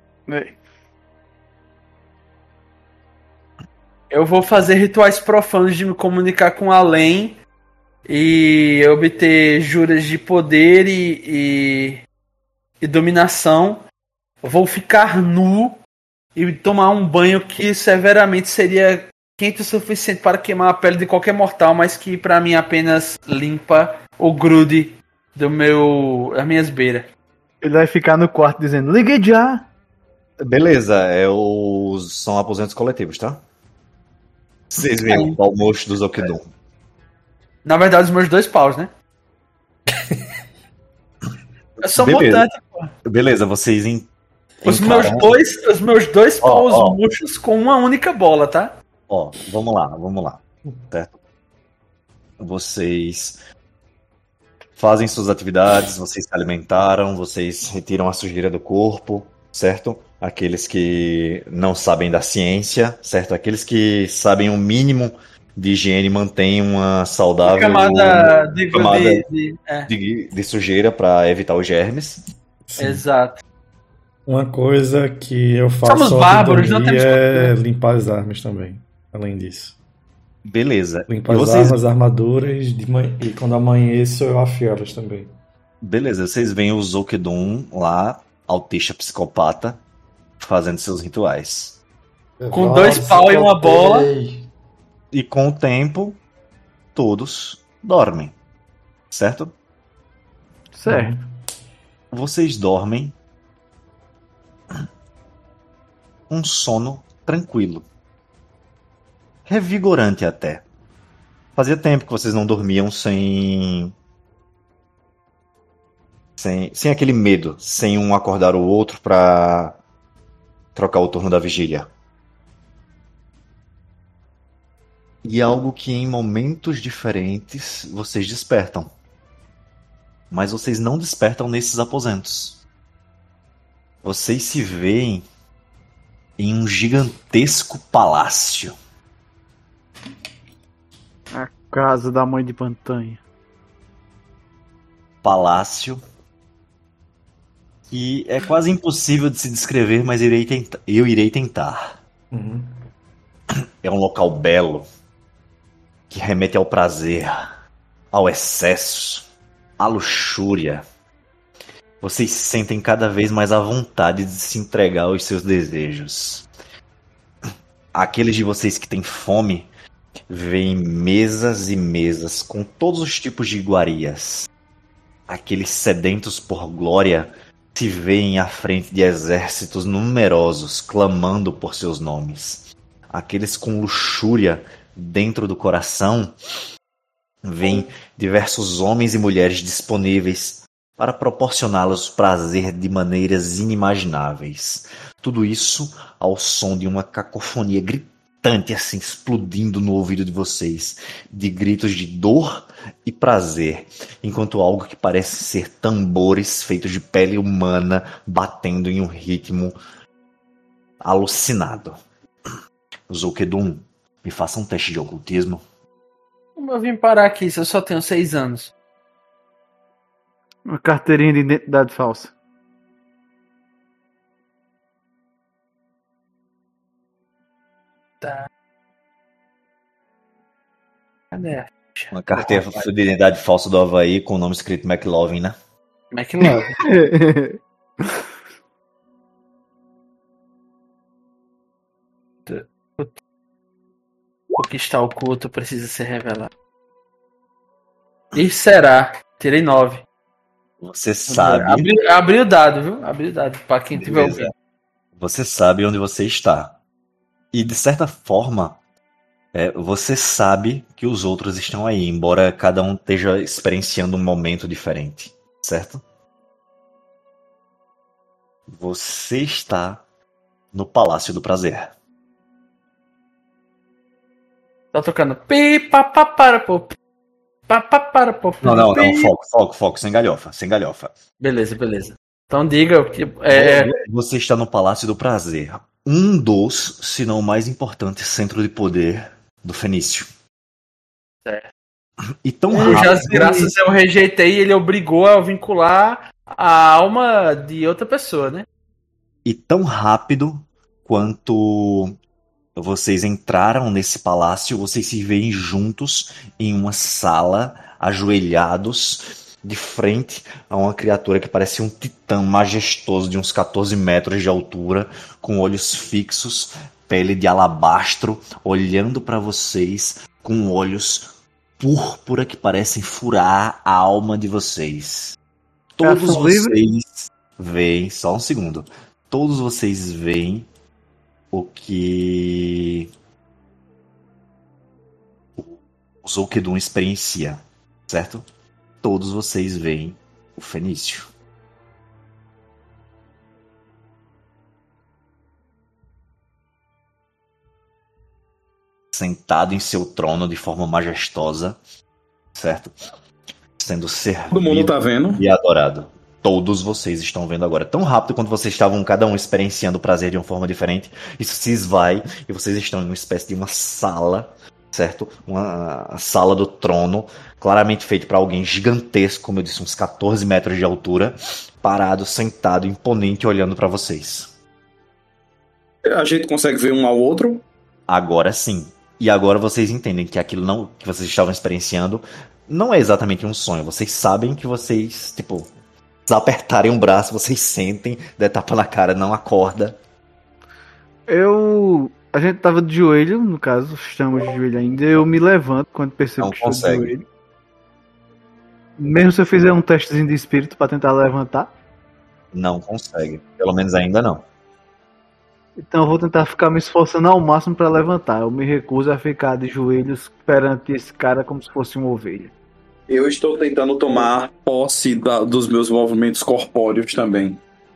Eu vou fazer rituais profanos de me comunicar com além e obter juras de poder e, e, e dominação. Eu vou ficar nu e tomar um banho que severamente seria quente o suficiente para queimar a pele de qualquer mortal, mas que para mim apenas limpa o grude do meu, das minhas beiras. Ele vai ficar no quarto dizendo, liguei já! Beleza, é os... são aposentos coletivos, tá? Vocês veem o pau mocho do Zokidum. Na verdade, os meus dois paus, né? Eu sou Beleza. mutante, pô. Beleza, vocês en... Os meus encaram- dois, os meus dois Ó, paus ó. murchos com uma única bola, tá? Ó, vamos lá, vamos lá. Certo? Vocês fazem suas atividades, vocês se alimentaram, vocês retiram a sujeira do corpo, certo? Aqueles que não sabem da ciência, certo? Aqueles que sabem o mínimo de higiene mantêm uma saudável Camada de, camada de, de- é, de, de sujeira para evitar os germes. Sim. exato. Uma coisa que eu faço Somos ao bárbaros, dormir não temos é cultura. limpar as armas também. Além disso. Beleza. Limpar E as vocês, armas, armaduras, de man- e quando amanheço eu afio elas também. beleza, vocês veem o Zolkidum lá, autista psicopata, fazendo seus rituais. Com dois pau e uma bola. E com o tempo, todos dormem, certo? Certo. Vocês dormem um sono tranquilo, revigorante até. Fazia tempo que vocês não dormiam sem sem, sem aquele medo, sem um acordar o outro pra trocar o turno da vigília. E algo que em momentos diferentes vocês despertam. Mas vocês não despertam nesses aposentos. Vocês se veem em um gigantesco palácio. A casa da mãe de Pantanha. Palácio. E é quase impossível de se descrever, mas irei tenta- eu irei tentar. Uhum. É um local belo, que remete ao prazer, ao excesso, à luxúria. Vocês se sentem cada vez mais à vontade de se entregar aos seus desejos. Aqueles de vocês que têm fome veem mesas e mesas com todos os tipos de iguarias. Aqueles sedentos por glória se veem à frente de exércitos numerosos clamando por seus nomes. Aqueles com luxúria dentro do coração veem diversos homens e mulheres disponíveis para proporcioná-los prazer de maneiras inimagináveis. Tudo isso ao som de uma cacofonia gritante assim explodindo no ouvido de vocês, de gritos de dor e prazer, enquanto algo que parece ser tambores feitos de pele humana batendo em um ritmo alucinado. Zolkidum, me faça um teste de ocultismo. Como eu vim parar aqui se eu só tenho seis anos? Uma carteirinha de identidade falsa. Tá. Cadê? Uma carteira de identidade falsa do Havaí com o nome escrito McLovin, né? McLove. O que está oculto precisa ser revelado. E será? Tirei nove. Você sabe. Abri, abri o dado, viu? Abri o dado. Pra quem tiver Beleza. ouvindo. Você sabe onde você está. E de certa forma, é, você sabe que os outros estão aí, embora cada um esteja experienciando um momento diferente, certo? Você está no Palácio do Prazer. Tá tocando. Pi, pa, pa, para, pô. Pa, pa, para, pô. Não, não, não, Pi. foco, foco, foco, sem galhofa, sem galhofa. Beleza, beleza. Então diga o que. É, Você está no Palácio do Prazer. Um dos, se não o mais importante, centro de poder do Fenício. Certo. E tão cujas rápido. graças eu rejeitei, ele obrigou a vincular a alma de outra pessoa, né? E tão rápido quanto vocês entraram nesse palácio, vocês se veem juntos em uma sala, ajoelhados, de frente a uma criatura que parece um titã majestoso de uns quatorze metros de altura, com olhos fixos, pele de alabastro, olhando para vocês com olhos púrpura que parecem furar a alma de vocês. Todos Traços livres? vocês veem, só um segundo. Todos vocês veem o que o Zolkedun experiencia, certo? Todos vocês veem o Fenício. Sentado em seu trono de forma majestosa, certo? Sendo servido Todo mundo tá vendo. e adorado. Todos vocês estão vendo agora. Tão rápido quanto vocês estavam, cada um experienciando o prazer de uma forma diferente, isso se esvai e vocês estão em uma espécie de uma sala, certo? Uma sala do trono, claramente feito para alguém gigantesco, como eu disse, uns quatorze metros de altura, parado, sentado, imponente, olhando para vocês. A gente consegue ver um ao outro. Agora sim. E agora vocês entendem que aquilo não, que vocês estavam experienciando não é exatamente um sonho. Vocês sabem que vocês, tipo, se apertarem um braço, vocês sentem, der tapa na cara, não acorda. Eu. A gente tava de joelho, no caso, estamos de joelho ainda. Eu me levanto quando percebo Não que estou consegue. de joelho. Mesmo se eu fizer um testezinho de espírito pra tentar levantar. Não consegue. Pelo menos ainda não. Então eu vou tentar ficar me esforçando ao máximo pra levantar. Eu me recuso a ficar de joelhos perante esse cara como se fosse uma ovelha. Eu estou tentando tomar posse da- dos meus movimentos corpóreos também.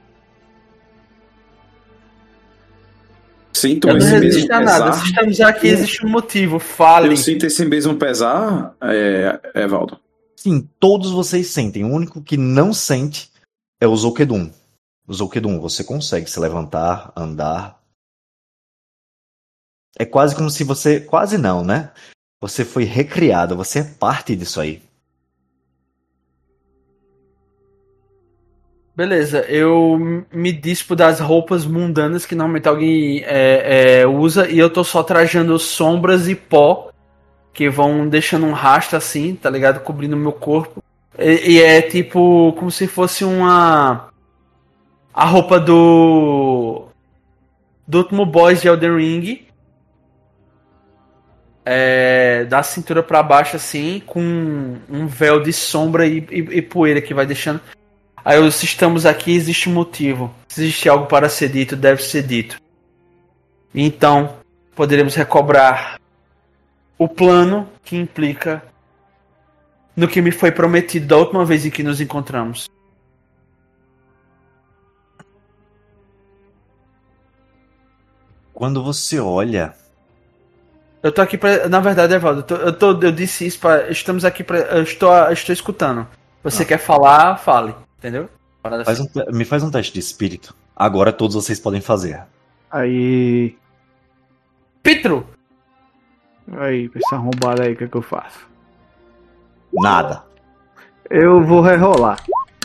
Sinto Eu não esse mesmo resisto a nada. pesar. Se estamos aqui, existe um motivo. Fale. Eu sinto esse mesmo pesar, é, Evaldo. Sim, todos vocês sentem. O único que não sente é o Zolkedun. O Zolkedun, você consegue se levantar, andar. É quase como se você... Quase não, né? Você foi recriado, você é parte disso aí. Beleza, eu me dispo das roupas mundanas que normalmente alguém é, é, usa e eu tô só trajando sombras e pó que vão deixando um rastro assim, tá ligado? Cobrindo o meu corpo. E, e é tipo como se fosse uma... a roupa do... do último boss de Elden Ring. É, da cintura pra baixo assim, com um véu de sombra e, e, e poeira que vai deixando... Aí, se estamos aqui, existe um motivo. Se existe algo para ser dito, deve ser dito. Então, poderemos recobrar o plano que implica no que me foi prometido da última vez em que nos encontramos. Quando você olha... Eu tô aqui pra... Na verdade, Evaldo, eu, tô, eu, tô, eu disse isso pra... Estamos aqui pra... Eu estou, eu estou escutando. Você Ah. quer falar, fale. Entendeu? Parada Faz assim. um te- me faz um teste de espírito. Agora todos vocês podem fazer. Aí. Pitro! Aí, pra esse arrombado aí, o que, é que eu faço? Nada. Eu vou rerolar.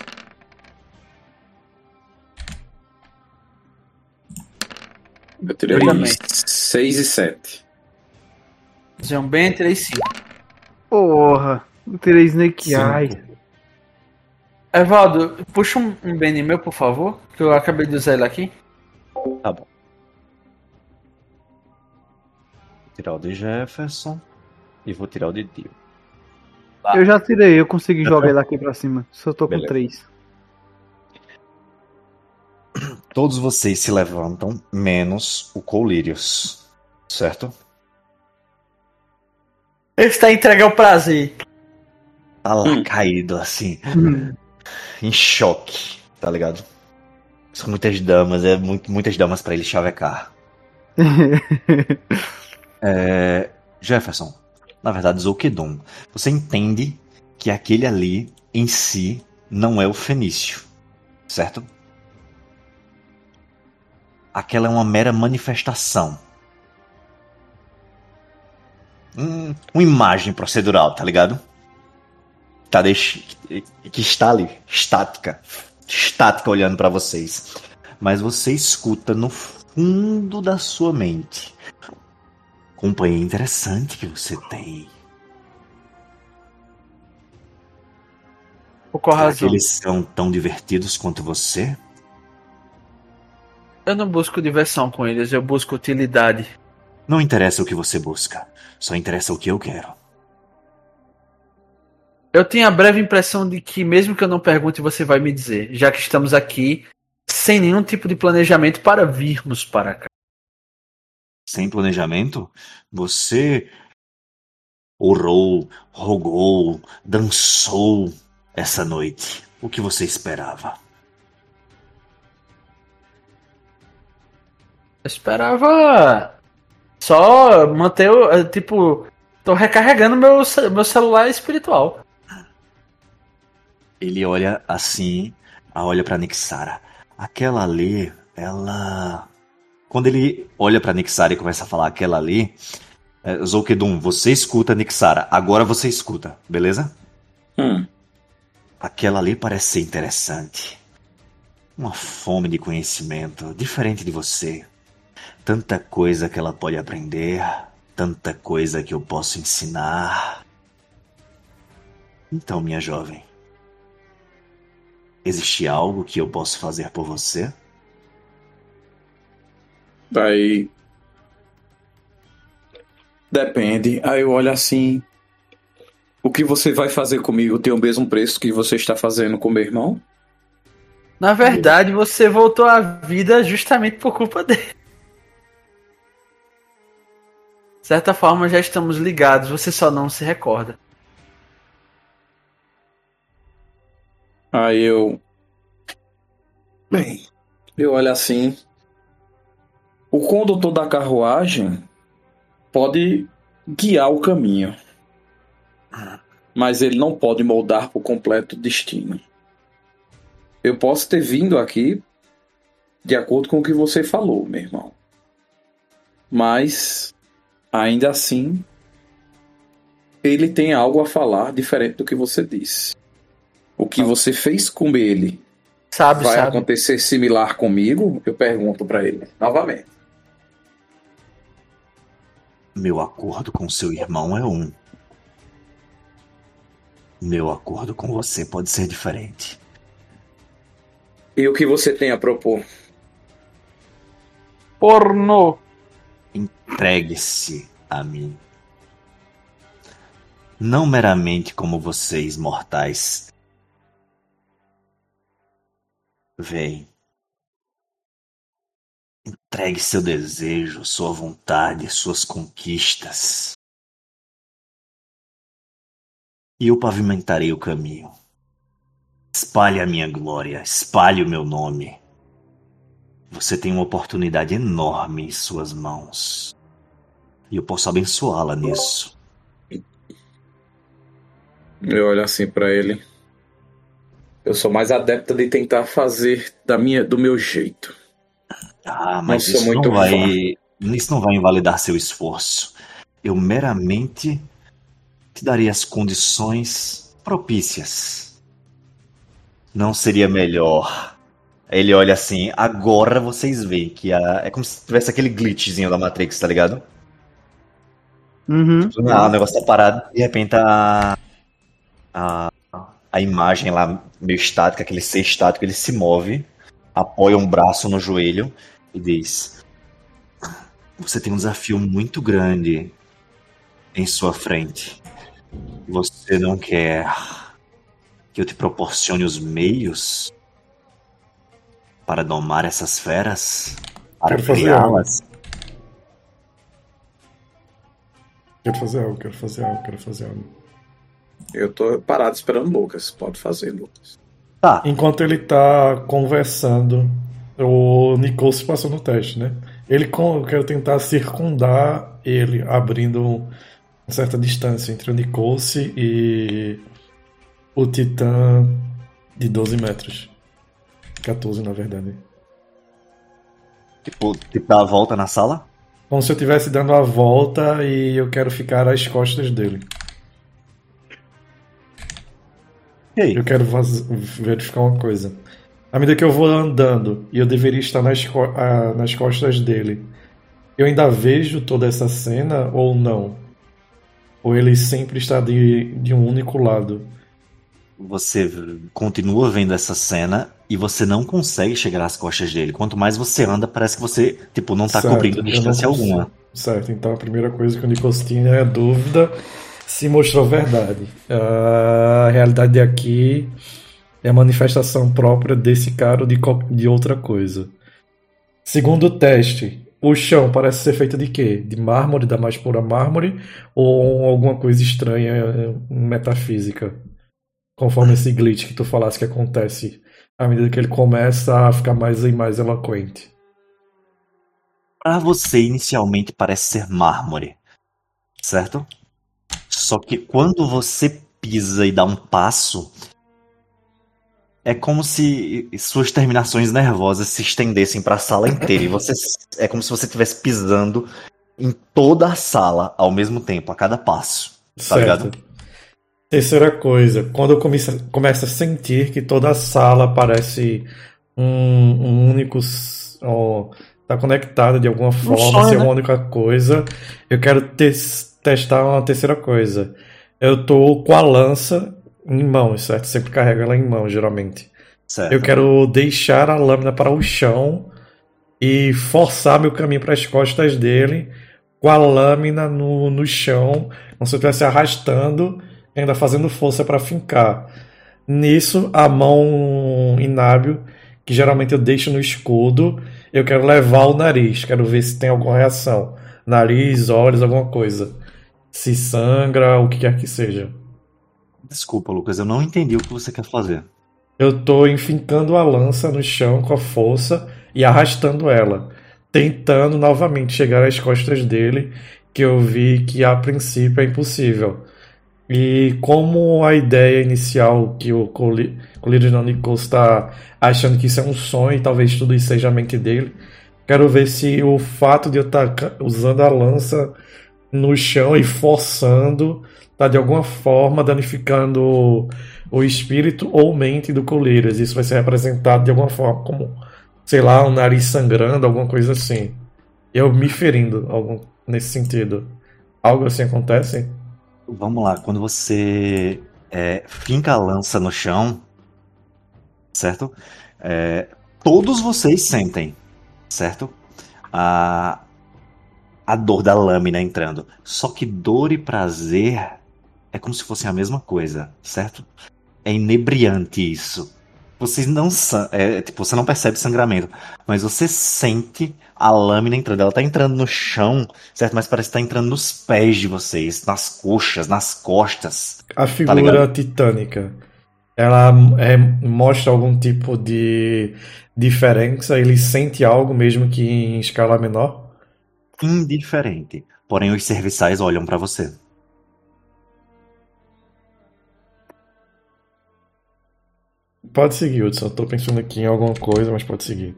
Eu tirei Eu também. seis e sete. Fazer um bem, tirei cinco. Porra, eu tirei Snake Eye. Cinco. Evaldo, puxa um, um bem meu, por favor. Que eu acabei de usar ele aqui. Tá bom. Vou tirar o de Jefferson e vou tirar o de Dio. Tá. Eu já tirei, eu consegui Já jogar foi? ele aqui pra cima. Só tô com Beleza. três. Todos vocês se levantam, menos o Colírios, certo? Esse tá entregue ao prazer. Tá lá Hum. caído, assim, Hum. em choque, tá ligado? São muitas damas, é muito, muitas damas pra ele chavecar. É, Jefferson, na verdade, Zolkedon, você entende que aquele ali, em si, não é o Fenício, certo? Aquela é uma mera manifestação. Hum, uma imagem procedural, tá ligado? Tá deix... Que está ali, estática. Estática olhando pra vocês. Mas você escuta no fundo da sua mente. Companhia interessante que você tem. Por qual Será que razão? eles são tão divertidos quanto você? Eu não busco diversão com eles, eu busco utilidade. Não interessa o que você busca. Só interessa o que eu quero. Eu tenho a breve impressão de que, mesmo que eu não pergunte, você vai me dizer, já que estamos aqui sem nenhum tipo de planejamento para virmos para cá. Sem planejamento, você orou, rogou, dançou essa noite. O que você esperava? Eu esperava só manter o. eh, Tipo, tô recarregando meu, ce- meu celular espiritual. Ele olha assim, olha pra Nixara. Aquela ali, ela... Quando ele olha pra Nixara e começa a falar aquela ali, é, Zolkedum, você escuta Nixara. Agora você escuta, beleza? Hum. Aquela ali parece ser interessante. Uma fome de conhecimento, diferente de você. Tanta coisa que ela pode aprender, tanta coisa que eu posso ensinar. Então, minha jovem, existe algo que eu posso fazer por você? Daí. Depende. Aí eu olho assim. O que você vai fazer comigo tem o mesmo preço que você está fazendo com meu irmão? Na verdade, você voltou à vida justamente por culpa dele. De certa forma, já estamos ligados, você só não se recorda. Aí eu. Bem, eu olho assim. O condutor da carruagem pode guiar o caminho, mas ele não pode moldar por completo o destino. Eu posso ter vindo aqui de acordo com o que você falou, meu irmão. Mas, ainda assim, ele tem algo a falar diferente do que você disse. O que você fez com ele Sabe, vai sabe. acontecer similar comigo? Eu pergunto pra ele novamente. Meu acordo com seu irmão é um. Meu acordo com você pode ser diferente. E o que você tem a propor? Pornô. Entregue-se a mim. Não meramente como vocês, mortais. Vem. Entregue seu desejo, sua vontade, suas conquistas. E eu pavimentarei o caminho. Espalhe a minha glória, espalhe o meu nome. Você tem uma oportunidade enorme em suas mãos. E eu posso abençoá-la nisso. Eu olho assim pra ele. Eu sou mais adepto de tentar fazer da minha, do meu jeito. Ah, mas Não sou isso muito não vai, fã. isso não vai invalidar seu esforço. Eu meramente te daria as condições propícias. Não seria melhor? Ele olha assim, agora vocês veem que a... é como se tivesse aquele glitchzinho da Matrix, tá ligado? Uhum. Ah, o negócio tá parado, de repente a, a, a imagem lá meio estática, aquele ser estático, ele se move, apoia um braço no joelho e diz: você tem um desafio muito grande em sua frente. Você não quer que eu te proporcione os meios para domar essas feras? Para Quero fazer criá-las? Quero fazer algo, quero fazer algo, quero fazer algo. Eu tô parado esperando o Lucas. Pode fazer, Lucas. Tá. Enquanto ele tá conversando, o Nicole se passou no teste, né? Ele com, eu quero tentar circundar ele, abrindo uma certa distância entre o Nicole e o Titã de doze metros. quatorze, na verdade. Tipo, tipo, dar a volta na sala? Como se eu estivesse dando a volta e eu quero ficar às costas dele. E aí? Eu quero vaz- verificar uma coisa. À medida que eu vou andando e eu deveria estar nas, co- ah, nas costas dele, eu ainda vejo toda essa cena ou não? Ou ele sempre está de, de um único lado? Você v- continua vendo essa cena e você não consegue chegar às costas dele. Quanto mais você anda, parece que você, tipo, não tá Certo, cobrindo eu não distância consigo. alguma. Certo, então a primeira coisa que o Nicolas tinha é a dúvida se mostrou verdade. A realidade aqui é a manifestação própria desse cara ou de, qual- de outra coisa. Segundo o teste, o chão parece ser feito de quê? De mármore, da mais pura mármore, ou alguma coisa estranha, eh, metafísica? Conforme esse glitch que tu falasse que acontece à medida que ele começa a ficar mais e mais eloquente. Pra você, inicialmente, parece ser mármore, certo? Só que quando você pisa e dá um passo, é como se suas terminações nervosas se estendessem para a sala inteira. E você é como se você estivesse pisando em toda a sala ao mesmo tempo, a cada passo. Tá ligado? Certo. Terceira coisa, quando eu começo, começo a sentir que toda a sala parece um, um único. s- ó, tá conectada de alguma forma, sonho, ser né? uma única coisa, eu quero tes- testar uma terceira coisa. Eu tô com a lança em mãos, certo? Sempre carrego ela em mão, geralmente. Certo. Eu quero deixar a lâmina para o chão e forçar meu caminho para as costas dele com a lâmina no, no chão, como se eu estivesse arrastando e ainda fazendo força para fincar. Nisso, a mão inábil, que geralmente eu deixo no escudo, eu quero levar o nariz, quero ver se tem alguma reação. Nariz, olhos, alguma coisa. Se sangra, o que quer que seja. Desculpa, Lucas, eu não entendi o que você quer fazer. Eu tô enfincando a lança no chão com a força e arrastando ela, tentando novamente chegar às costas dele, que eu vi que a princípio é impossível. E como a ideia inicial que o Coli- Colírio não Nichols está achando que isso é um sonho e talvez tudo isso seja a mente dele, quero ver se o fato de eu estar usando a lança no chão e forçando tá de alguma forma danificando o, o espírito ou mente do Colírios. Isso vai ser representado de alguma forma, como, sei lá, um nariz sangrando, alguma coisa assim. Eu me ferindo, algum, nesse sentido. Algo assim acontece? Vamos lá, quando você é, finca a lança no chão, certo? É, todos vocês sentem, certo? A, a dor da lâmina entrando. Só que dor e prazer é como se fossem a mesma coisa, certo? É inebriante isso. Vocês não san- é, tipo, você não percebe sangramento, mas você sente a lâmina entrando. Ela tá entrando no chão, certo? Mas parece que tá entrando nos pés de vocês, nas coxas, nas costas. A Tá figura ligado? titânica, ela é, mostra algum tipo de diferença? Ele sente algo mesmo que em escala menor? Indiferente. Porém, os serviçais olham pra você. Pode seguir, Hudson. Eu tô pensando aqui em alguma coisa, mas pode seguir.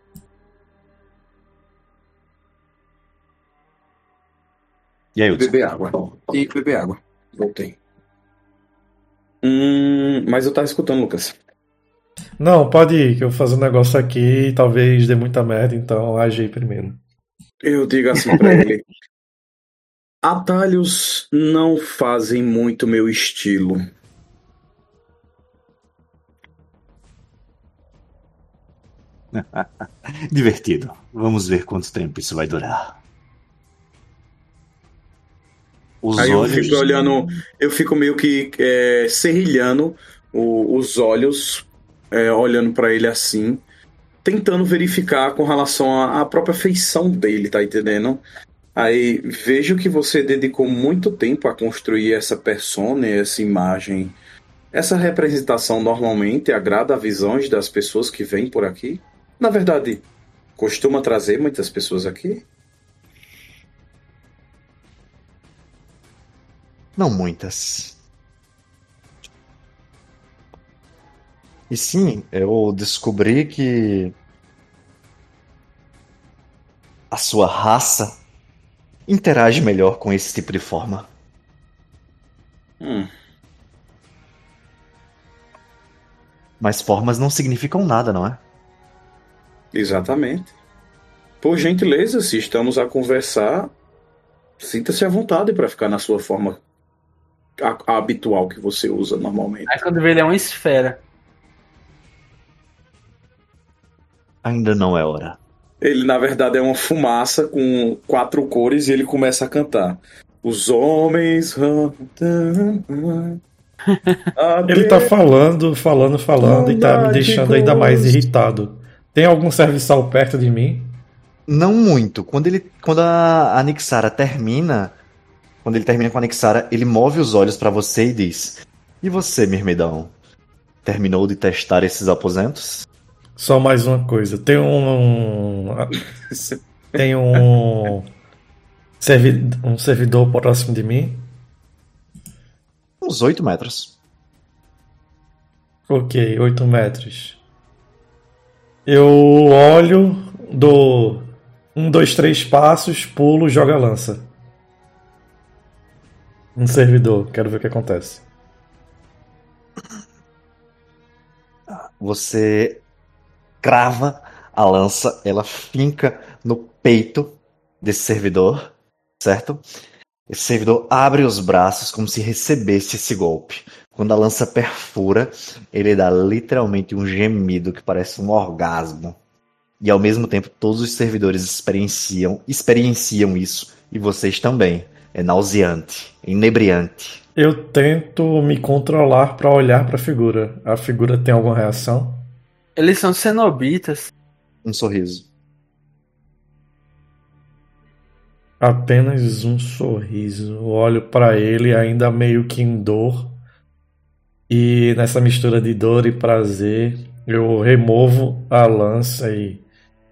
E aí, Hudson? Beber água. E beber água. Voltei. Hum, mas eu tava escutando, Lucas. Não, pode ir, que eu vou fazer um negócio aqui e talvez dê muita merda, então age aí primeiro. Eu digo assim pra ele. Atalhos não fazem muito meu estilo. Divertido. Vamos ver quanto tempo isso vai durar. Os Aí eu olhos. fico olhando, eu fico meio que é, serrilhando o- os olhos, é, olhando pra ele assim, tentando verificar com relação à à própria feição dele, tá entendendo? Aí vejo que você dedicou muito tempo a construir essa persona, essa imagem. Essa representação normalmente agrada a visões das pessoas que vêm por aqui? Na verdade, costuma trazer muitas pessoas aqui? Não muitas. E sim, eu descobri que a sua raça interage melhor com esse tipo de forma. Hum, Mas formas não significam nada, não é? exatamente. Por gentileza, se estamos a conversar, sinta-se à vontade para ficar na sua forma a- a habitual que você usa normalmente. Aí quando vê ele é uma esfera. Ainda não é hora. Ele, na verdade, é uma fumaça com quatro cores e ele começa a cantar. Os homens. Ele tá falando, falando, falando e tá me deixando ainda mais irritado. Tem algum serviçal perto de mim? Não muito. Quando ele, quando a, a Nixara termina, quando ele termina com a Nixara, ele move os olhos pra você e diz: "E você, Mirmidão, terminou de testar esses aposentos?" Só mais uma coisa. Tem um. Tem um. servi- um servidor próximo de mim. Uns oito metros. Ok, oito metros. Eu olho, dou um, dois, três passos, pulo, jogo a lança. Um servidor, quero ver o que acontece. Você crava a lança, ela finca no peito desse servidor, certo? Esse servidor abre os braços como se recebesse esse golpe. Quando a lança perfura, ele dá literalmente um gemido que parece um orgasmo. E ao mesmo tempo todos os servidores experienciam, experienciam isso, e vocês também. É nauseante, é inebriante. Eu tento me controlar pra olhar pra figura. A figura tem alguma reação? Eles são cenobitas. Um sorriso. Apenas um sorriso. Olho pra ele ainda meio que em dor. E nessa mistura de dor e prazer, eu removo a lança e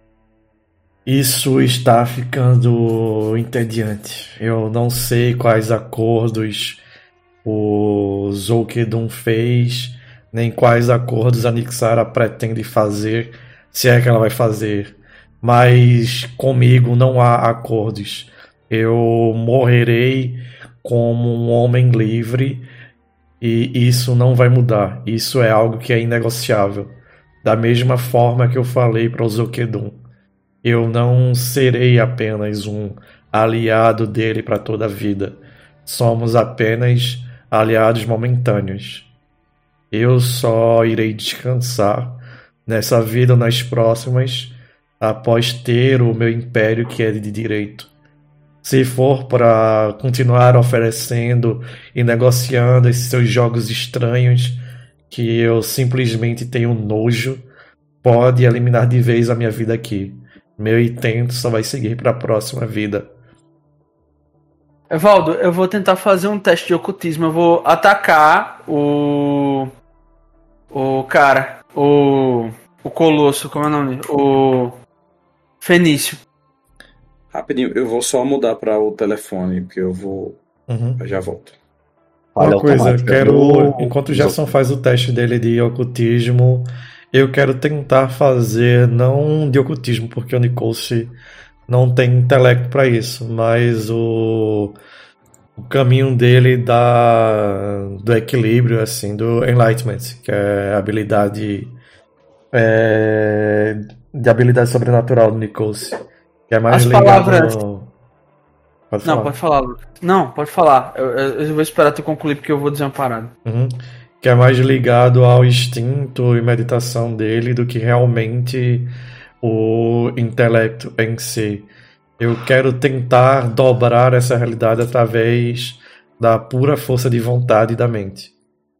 isso está ficando entediante. Eu não sei quais acordos o Zolkedun fez, nem quais acordos a Nixara pretende fazer, se é que ela vai fazer. Mas comigo não há acordos. Eu morrerei como um homem livre e isso não vai mudar. Isso é algo que é inegociável. Da mesma forma que eu falei para o Zolkedun. Eu não serei apenas um aliado dele para toda a vida. Somos apenas aliados momentâneos. Eu só irei descansar nessa vida ou nas próximas após ter o meu império que é de direito. Se for para continuar oferecendo e negociando esses seus jogos estranhos que eu simplesmente tenho nojo, pode eliminar de vez a minha vida aqui. Meu intento só vai seguir para a próxima vida. Evaldo, eu vou tentar fazer um teste de ocultismo. Eu vou atacar o. O cara. O. O Colosso, como é o nome? O. Fenício. Rapidinho, eu vou só mudar para o telefone, porque eu vou. Uhum. Eu já volto. Falha Uma coisa, eu automática quero. do- Enquanto o Gerson faz o teste dele de ocultismo, eu quero tentar fazer, não de ocultismo, porque o Nicole não tem intelecto para isso, mas o, o caminho dele da, do equilíbrio, assim, do Enlightenment, que é a habilidade é, de habilidade sobrenatural do Nicole, que é mais As ligado palavras- no... Pode Não, falar. pode falar, Lucas. Não, pode falar. Eu, eu- eu vou esperar tu concluir porque eu vou dizer uma parada. Uhum. Que é mais ligado ao instinto e meditação dele do que realmente o intelecto em si. Eu quero tentar dobrar essa realidade através da pura força de vontade e da mente.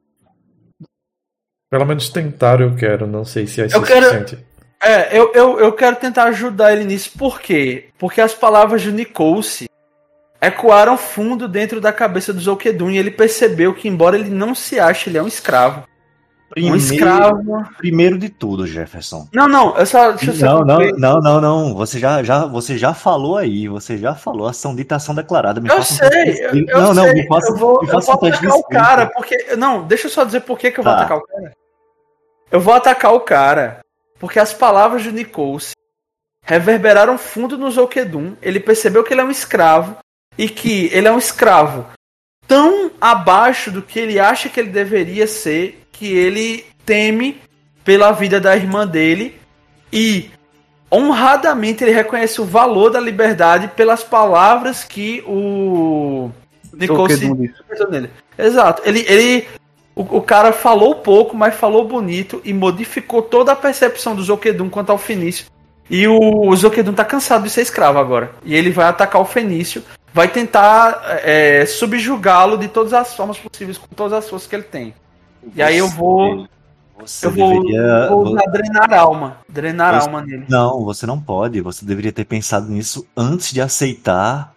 Pelo menos tentar eu quero, não sei se é Eu quero- suficiente. É, eu, eu, eu quero tentar ajudar ele nisso. Por quê? Porque as palavras de Nikouce ecoaram fundo dentro da cabeça do Zolkedun e ele percebeu que, embora ele não se ache, ele é um escravo. Um escravo. primeiro de tudo, Jefferson. Não, não, eu só. Deixa eu só Não, não, concluir. não, não, não. Você já, já, você já falou aí, você já falou, ação dita ação declarada. Me Eu faça um teste de sei, eu, espírito. eu não, não, sei. me faça, eu vou, me eu faça vou um teste de atacar o espírito. cara, porque. Não, deixa eu só dizer por que, que eu vou Tá. atacar o cara. Eu vou atacar o cara, porque as palavras de Nikouce reverberaram fundo no Zolkedun. Ele percebeu que ele é um escravo e que ele é um escravo tão abaixo do que ele acha que ele deveria ser, que ele teme pela vida da irmã dele e honradamente ele reconhece o valor da liberdade pelas palavras que o Nikouce Zolkedun disse. pensou nele. Exato. Ele, ele o, o cara falou pouco, mas falou bonito e modificou toda a percepção do Zolkedun quanto ao Fenício. E o, o Zolkedun tá cansado de ser escravo agora. E ele vai atacar o Fenício, vai tentar é, subjugá-lo de todas as formas possíveis, com todas as forças que ele tem. E aí eu vou. Você Eu vou, deveria. vou usar drenar alma. Drenar Você- alma nele. Não, você não pode. Você deveria ter pensado nisso antes de aceitar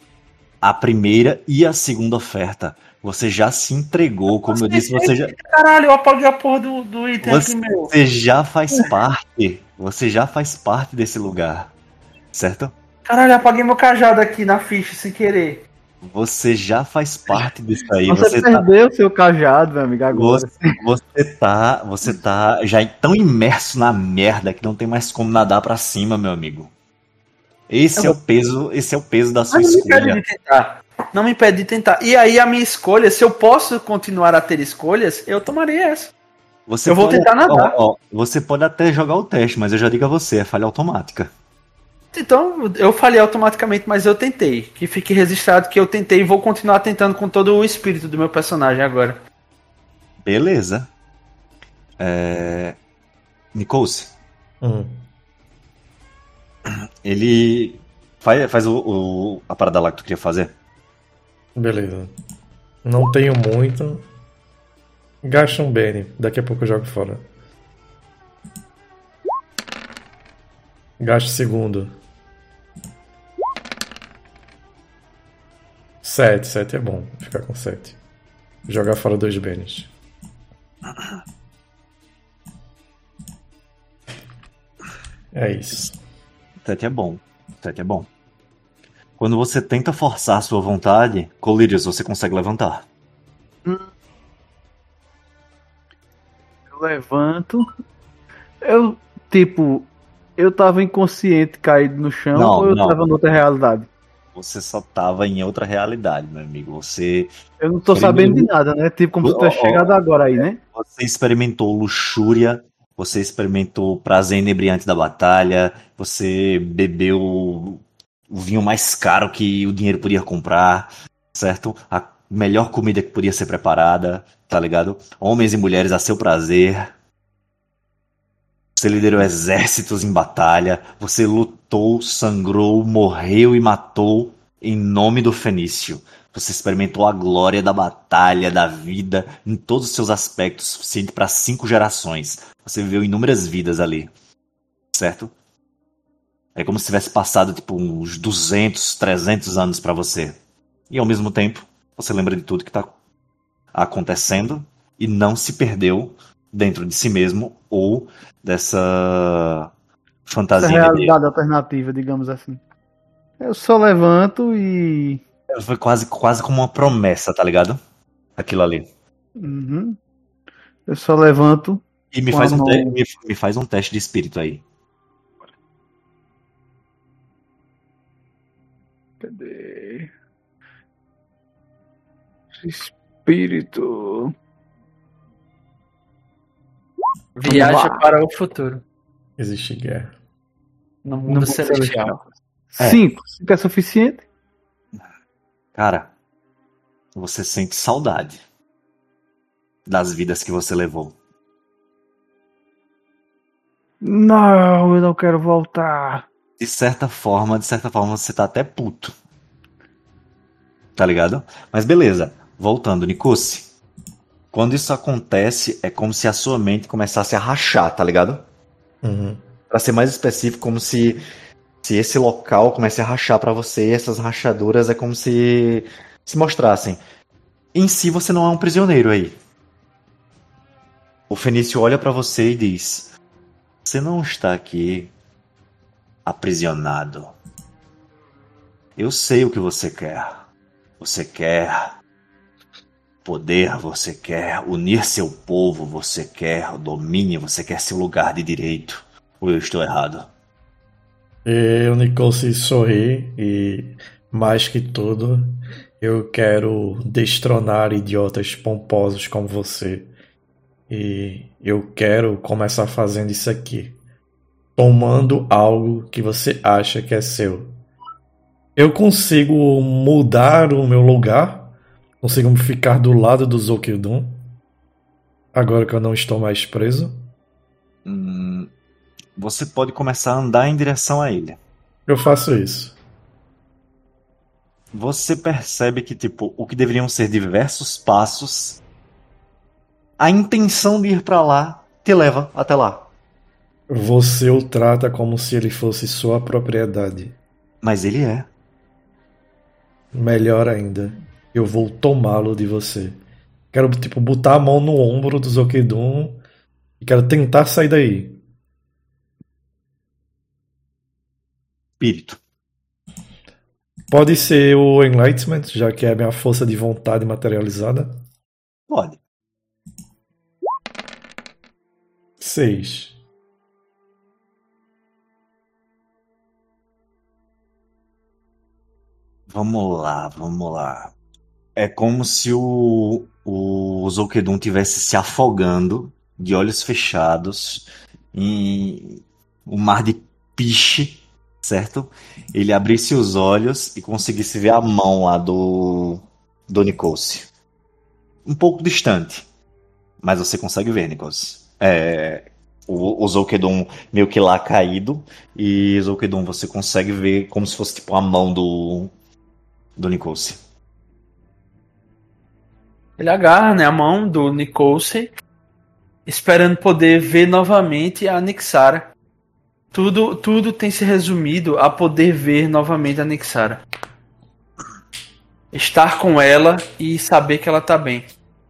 a primeira e a segunda oferta. Você já se entregou, como eu disse, você já, Caralho, eu apaguei a porra do, do item Você- aqui, meu. você já faz parte. Você já faz parte desse lugar, certo? Caralho, eu apaguei meu cajado aqui na ficha sem querer. Você já faz parte disso aí. Você, Você tá, perdeu seu cajado, meu amigo, agora. você, você tá, você tá já tão imerso na merda que não tem mais como nadar pra cima, meu amigo. Esse é o peso, esse é o peso da sua Mas não me impede escolha. de tentar. Não me impede de tentar. E aí a minha escolha, se eu posso continuar a ter escolhas, eu tomarei essa. Você Eu vou pode- tentar nadar. ó, ó, você pode até jogar o teste, mas eu já digo a você, é falha automática. Então, eu falhei automaticamente, mas eu tentei. Que fique registrado que eu tentei e vou continuar tentando com todo o espírito do meu personagem agora. Beleza. É... Nikouce, Hum. ele faz, faz o, o- a parada lá que tu queria fazer. Beleza. Não tenho muito. Gasta um Bene. Daqui a pouco eu jogo fora. Gasto segundo. Sete. Sete é bom. Ficar com sete. Jogar fora dois Benes. É isso. Sete é bom. Sete é bom. Quando você tenta forçar a sua vontade, Colírios, você consegue levantar. Eu levanto. Eu, tipo, eu tava inconsciente, caído no chão, Não, ou eu não. tava noutra realidade? Você só tava em outra realidade, meu amigo. Você, Eu não tô Primeiro- sabendo de nada, né? Tipo, como se tu Ó, ó, tivesse chegado agora aí, né? você experimentou luxúria, você experimentou o prazer inebriante da batalha, você bebeu o vinho mais caro que o dinheiro podia comprar, certo? A melhor comida que podia ser preparada, tá ligado? Homens e mulheres a seu prazer. Você liderou exércitos em batalha, você lutou, sangrou, morreu e matou em nome do Fenício. Você experimentou a glória da batalha, da vida, em todos os seus aspectos, suficiente para cinco gerações. Você viveu inúmeras vidas ali, certo? É como se tivesse passado tipo uns duzentos, trezentos anos para você. E ao mesmo tempo, você lembra de tudo que tá acontecendo e não se perdeu dentro de si mesmo ou dessa Essa fantasia dele. realidade alternativa, digamos assim. Eu só levanto e. Foi quase, quase como uma promessa, tá ligado? Aquilo ali. Uhum. Eu só levanto. E me Com faz, a um mão. te- me, me faz um teste de espírito aí. Cadê? Espírito. Viaja lá. para o futuro. Existe guerra. No No mundo mundo celestial. É. Cinco. Cinco é suficiente? Cara, você sente saudade das vidas que você levou. Não, eu não quero voltar. De certa forma, de certa forma, você tá até puto. Tá ligado? Mas beleza, voltando, Nikossi. Quando isso acontece, é como se a sua mente começasse a rachar, tá ligado? Uhum. Pra ser mais específico, como se, se esse local comece a rachar pra você, e essas rachaduras é como se se mostrassem. Em si, você não é um prisioneiro aí. O Fenício olha pra você e diz: você não está aqui aprisionado. Eu sei o que você quer. Você quer poder, você quer unir seu povo, você quer domínio, você quer seu lugar de direito. Ou eu estou errado? E o Nikossi sorri e, mais que tudo, eu quero destronar idiotas pomposos como você. E eu quero começar fazendo isso aqui. Tomando algo que você acha que é seu. Eu consigo mudar o meu lugar? Consigo ficar do lado do Zolkidum? Agora que eu não estou mais preso? Hum, você pode começar a andar em direção a ele. Eu faço isso. Você percebe que, tipo, o que deveriam ser diversos passos, a intenção de ir pra lá te leva até lá. Você o trata como se ele fosse sua propriedade. Mas ele é. Melhor ainda, eu vou tomá-lo de você. Quero, tipo, botar a mão no ombro do Zolkidum e quero tentar sair daí. Espírito. Pode ser o Enlightenment, já que é a minha força de vontade materializada. Pode. Seis. Vamos lá, vamos lá. É como se o, o Zolkidum tivesse se afogando, de olhos fechados, em um mar de piche, certo? Ele abrisse os olhos e conseguisse ver a mão lá do, do Nikossi. Um pouco distante, mas você consegue ver, Nikossi. É, o, o Zolkidum meio que lá caído, e o Zolkidum você consegue ver como se fosse tipo a mão do, do Nikossi. Ele agarra, né, a mão do Nikossi, esperando poder ver novamente a Nixara. Tudo, tudo tem se resumido a poder ver novamente a Nixara. Estar com ela e saber que ela tá bem.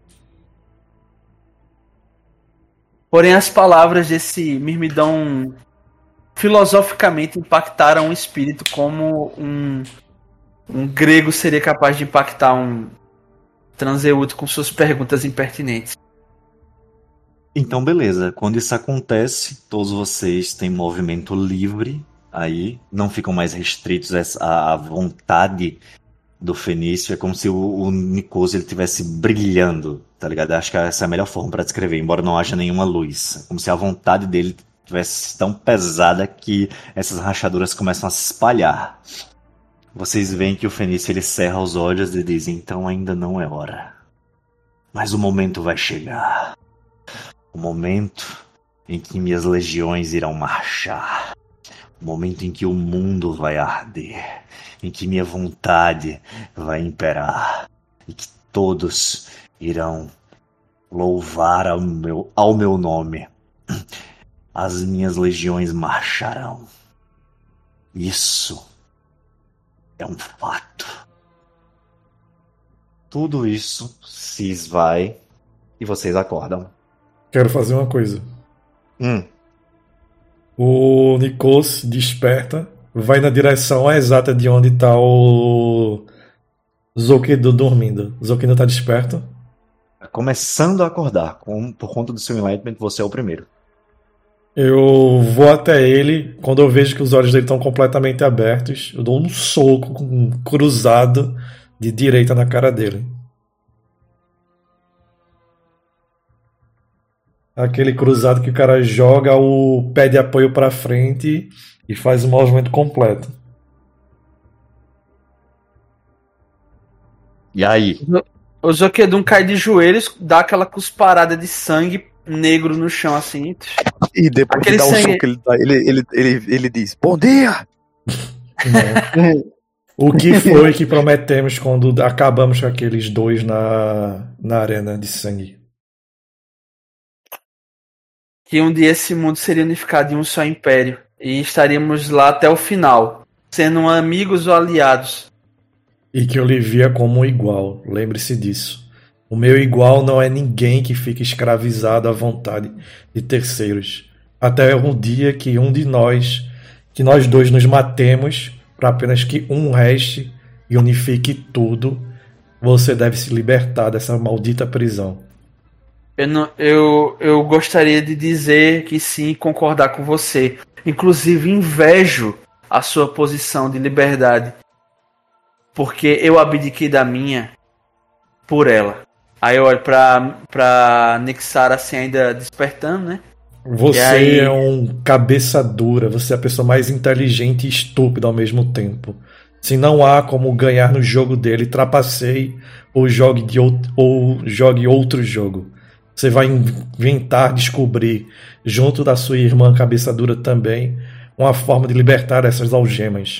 Porém, as palavras desse mirmidão filosoficamente impactaram o espírito como um, um grego seria capaz de impactar um transeúnte com suas perguntas impertinentes. Então, beleza. Quando isso acontece, todos vocês têm movimento livre aí, não ficam mais restritos à vontade do Fenício. É como se o, o Nikossi ele estivesse brilhando, tá ligado? Acho que essa é a melhor forma para descrever, embora não haja nenhuma luz. É como se a vontade dele tivesse tão pesada que essas rachaduras começam a se espalhar. Vocês veem que o Fenício ele cerra os olhos e diz: então ainda não é hora. Mas o momento vai chegar. O momento em que minhas legiões irão marchar. O momento em que o mundo vai arder. Em que minha vontade vai imperar. E que todos irão louvar ao meu, ao meu nome. As minhas legiões marcharão. Isso é um fato. Tudo isso se esvai e vocês acordam. Quero fazer uma coisa. Hum. O Nikossi desperta, vai na direção exata de onde está o Zolkidum dormindo. O Zolkidum está desperto? Começando a acordar. Com, por conta do seu enlightenment, você é o primeiro. Eu vou até ele. Quando eu vejo que os olhos dele estão completamente abertos, eu dou um soco um cruzado de direita na cara dele. Aquele cruzado que o cara joga o pé de apoio pra frente e faz o movimento completo. E aí? O Zolkidum cai de joelhos, dá aquela cusparada de sangue negro no chão assim. E depois Aquele de dar o sangue- soco, ele, dá- ele, ele, ele, ele diz: bom dia! Não. O que foi que prometemos quando acabamos com aqueles dois na, na arena de sangue? Que um dia esse mundo seria unificado em um só império. E estaríamos lá até o final, sendo amigos ou aliados. E que eu lhe via como um igual, lembre-se disso. O meu igual não é ninguém que fica escravizado à vontade de terceiros. Até o dia que um de nós, que nós dois nos matemos, para apenas que um reste e unifique tudo, você deve se libertar dessa maldita prisão. Eu, não, eu, eu gostaria de dizer que sim, concordar com você. Inclusive, invejo a sua posição de liberdade. Porque eu abdiquei da minha por ela. Aí eu olho pra, pra Nixara assim, ainda despertando, né? Você aí... é um cabeça dura, você é a pessoa mais inteligente e estúpida ao mesmo tempo. Se não há como ganhar no jogo dele, trapaceie ou jogue, de out- ou jogue outro jogo. Você vai inventar, descobrir, junto da sua irmã cabeça dura também, uma forma de libertar essas algemas.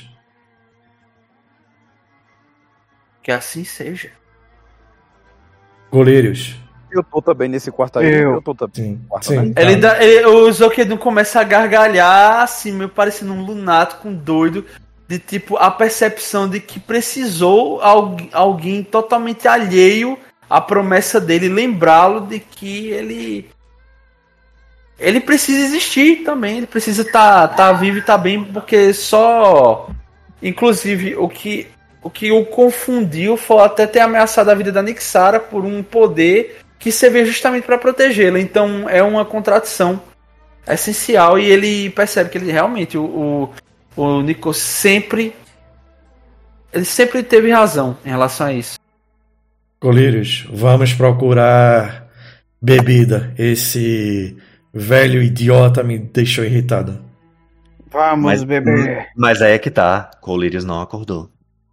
Que assim seja. Goleiros. Eu tô também nesse quarto aí. Eu. Eu tô também Sim, nesse quarto, sim. né? Tá. Ele dá, ele, o Zokedun começa a gargalhar, assim, meio parecendo um lunático, um doido, de tipo, a percepção de que precisou algu- alguém totalmente alheio à promessa dele lembrá-lo de que ele. Ele precisa existir também, ele precisa estar tá, tá vivo e tá bem, porque só. Inclusive, o que, o que o confundiu foi até ter ameaçado a vida da Nixara por um poder que servia justamente para protegê-la. Então é uma contradição essencial e ele percebe que ele realmente, o, o, o Nico sempre. Ele sempre teve razão em relação a isso. Colírios, vamos procurar bebida. Esse velho idiota me deixou irritado. Vamos Mas, beber. mas aí é que tá. Colírios não acordou.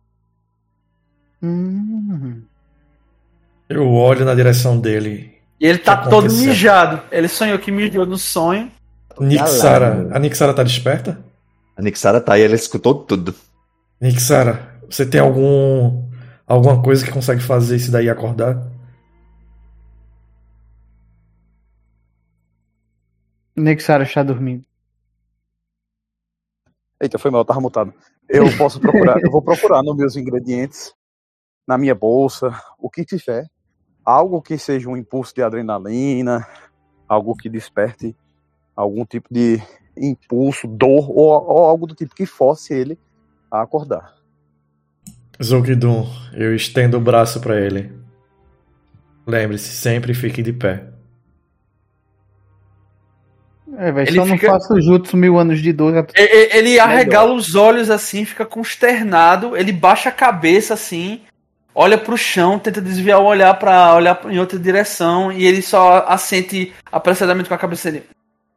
Hum. Eu olho na direção dele. E ele tá O que todo aconteceu? mijado. Ele sonhou que mijou no sonho. Nixara, a Nixara tá desperta? A Nixara tá aí, ela escutou tudo. Nixara, você tem algum alguma coisa que consegue fazer isso daí acordar? Nexara está dormindo. Eita, foi mal, eu tava mutado. Eu posso procurar, eu vou procurar nos meus ingredientes, na minha bolsa, o que tiver. Algo que seja um impulso de adrenalina, algo que desperte algum tipo de impulso, dor, ou, ou algo do tipo que force ele a acordar. Zogdun, eu estendo o braço pra ele. Lembre-se, sempre fique de pé. É, velho, Ele só não fica- faço jutsu mil anos de dor. já- E- e- Ele arregala os olhos assim, fica consternado. Ele baixa a cabeça assim, olha pro chão, tenta desviar o olhar pra olhar em outra direção e ele só assente apressadamente com a cabeça dele.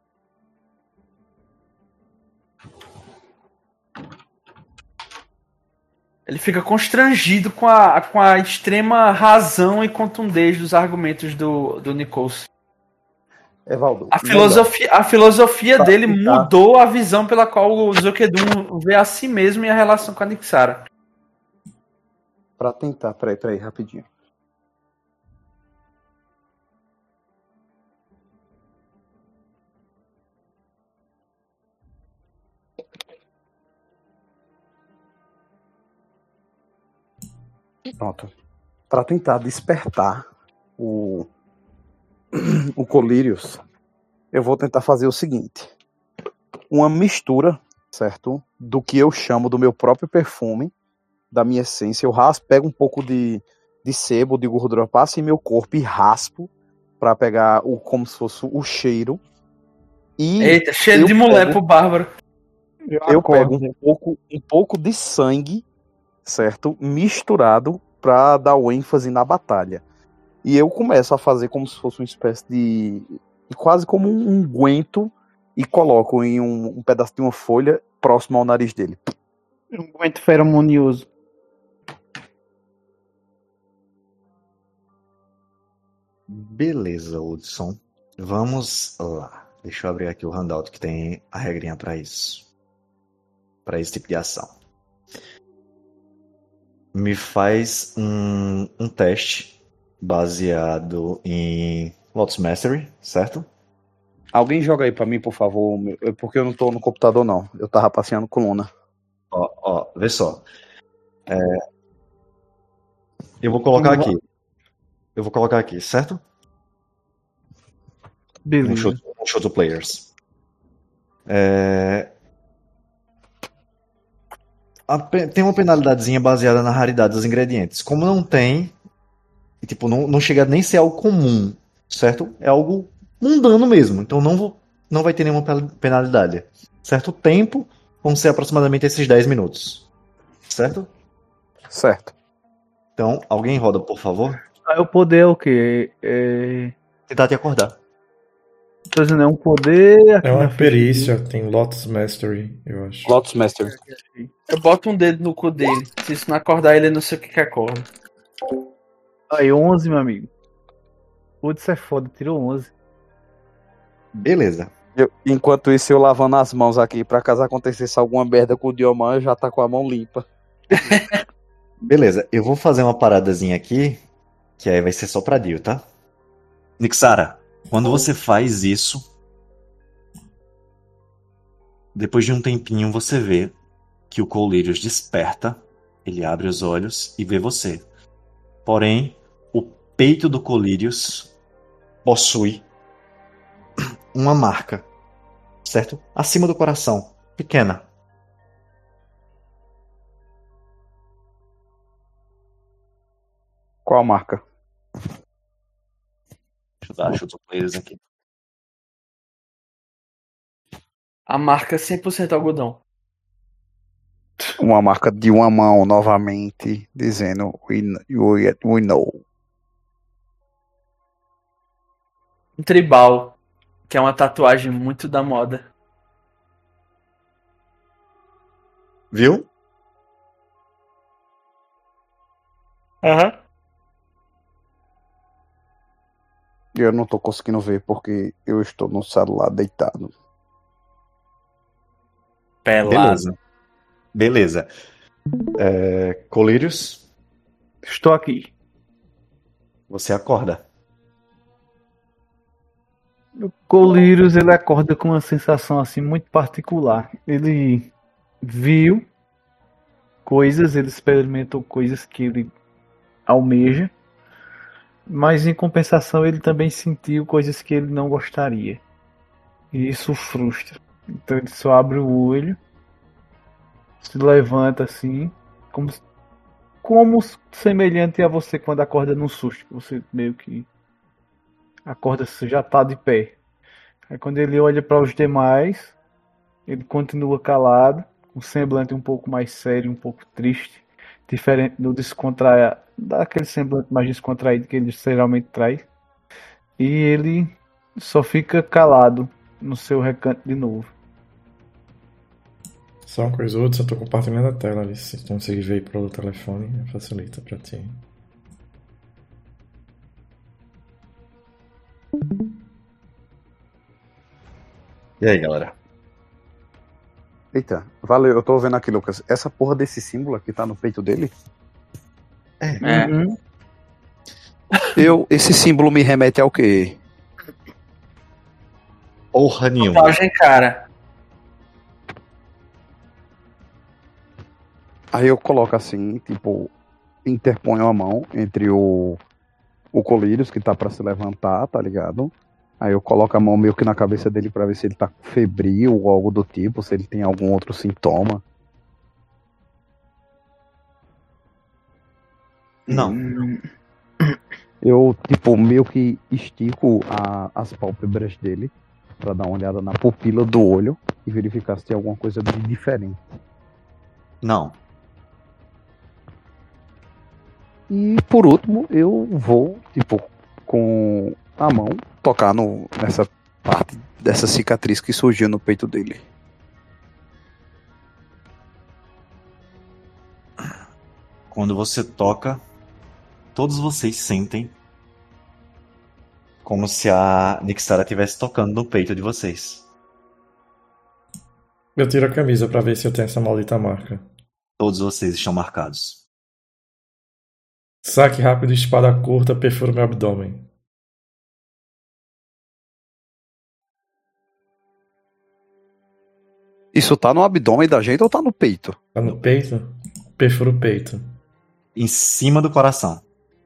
Ele fica constrangido com a, com a extrema razão e contundez dos argumentos do, do Nichols. Evaldo, A filosofia, a filosofia Pra dele ficar- mudou a visão pela qual o Zokedun vê a si mesmo e a relação com a Nixara. Pra tentar, peraí, peraí, rapidinho. Pronto. Pra tentar despertar o o Colírios, eu vou tentar fazer o seguinte: uma mistura, certo? Do que eu chamo do meu próprio perfume, da minha essência. Eu raspo, pego um pouco de, de sebo, de gordura, passo em meu corpo e raspo pra pegar o, como se fosse o cheiro. E Eita, cheio eu de mulher pego- pro Bárbaro. eu acordo. pego um pouco, um pouco de sangue, certo? Misturado pra dar o ênfase na batalha. E eu começo a fazer como se fosse uma espécie de. quase como um unguento e coloco em um, um pedaço de uma folha próximo ao nariz dele. Um aguento feromonioso. Beleza, Hudson. Vamos lá. Deixa eu abrir aqui o handout que tem a regrinha pra isso. para esse tipo de ação. Me faz um, um teste baseado em Lotus Mastery, certo? Alguém joga aí pra mim, por favor, porque eu não tô no computador, não. Eu tava passeando com Luna. Ó, ó, vê só. É, eu vou colocar aqui. Eu vou colocar aqui, certo? Um Beleza. show, um show to players. É, a pe- tem uma penalidadezinha baseada na raridade dos ingredientes. Como não tem, e, tipo, não, não chega nem a ser algo comum, certo? É algo mundano mesmo. Então não, vou, não vai ter nenhuma pe- penalidade. Certo? O tempo vão ser aproximadamente esses dez minutos. Certo? Certo. Então, alguém roda, por favor. Aí o poder é o quê? É... Tentar te acordar. Tô dizendo, é um poder. aqui É uma na ficha perícia, tem Lotus Mastery, eu acho. Lotus Master. dele. Eu boto um dedo no cu dele. Se isso não acordar ele, eu não sei o que que acorda. Aí, onze, meu amigo. Putz, é foda, tirou onze. Beleza. Eu- enquanto isso, eu lavando as mãos aqui, pra caso acontecesse alguma merda com o Dioman, eu já tá com a mão limpa. Beleza, eu vou fazer uma paradazinha aqui, que aí vai ser só pra Dio, tá? Nixara, quando você faz isso, depois de um tempinho você vê que o Colírios desperta, ele abre os olhos e vê você. Porém, o peito do Colírios possui uma marca, certo? Acima do coração, pequena. Qual a marca? Deixa eu dar chute aos players aqui. A marca cem por cento algodão. Uma marca de uma mão, novamente, dizendo We, we, we know. Um tribal, que é uma tatuagem muito da moda. Viu? Aham. Eu não tô conseguindo ver porque eu estou no celular deitado. Pelado. Beleza. Beleza. É, Colírios, Estou aqui. você acorda. O Colírios, ele acorda com uma sensação assim muito particular. Ele viu coisas, ele experimentou coisas que ele almeja, mas em compensação ele também sentiu coisas que ele não gostaria. E isso o frustra. Então ele só abre o olho, se levanta assim, como, como semelhante a você quando acorda num susto. Você meio que acorda, você já tá de pé. Aí quando ele olha para os demais, ele continua calado, com um semblante um pouco mais sério, um pouco triste, diferente do descontraído, daquele semblante mais descontraído que ele geralmente traz. E ele só fica calado no seu recanto de novo. Só uma coisa ou outra, eu tô compartilhando a tela ali. Se tu conseguir ver pelo telefone, facilita pra ti. E aí, galera? Eita, valeu, eu tô vendo aqui, Lucas. Essa porra desse símbolo aqui tá no peito dele? É. Uhum. Eu, esse símbolo me remete ao quê? Porra nenhuma. Tatuagem, cara. Aí eu coloco assim, tipo, interponho a mão entre o, o Colírios, que tá pra se levantar, tá ligado? Aí eu coloco a mão meio que na cabeça dele pra ver se ele tá febril ou algo do tipo, se ele tem algum outro sintoma. Não. Eu, tipo, meio que estico a- as pálpebras dele pra dar uma olhada na pupila do olho e verificar se tem alguma coisa de diferente. Não. E por último, eu vou, tipo, com a mão tocar no, nessa parte dessa cicatriz que surgiu no peito dele. Quando você toca, todos vocês sentem como se a Nixara estivesse tocando no peito de vocês. Eu tiro a camisa pra ver se eu tenho essa maldita marca. Todos vocês estão marcados. Saque rápido, espada curta, perfura meu abdômen. Isso tá no abdômen da gente ou tá no peito? Tá no peito? Perfura o peito. Em cima do coração.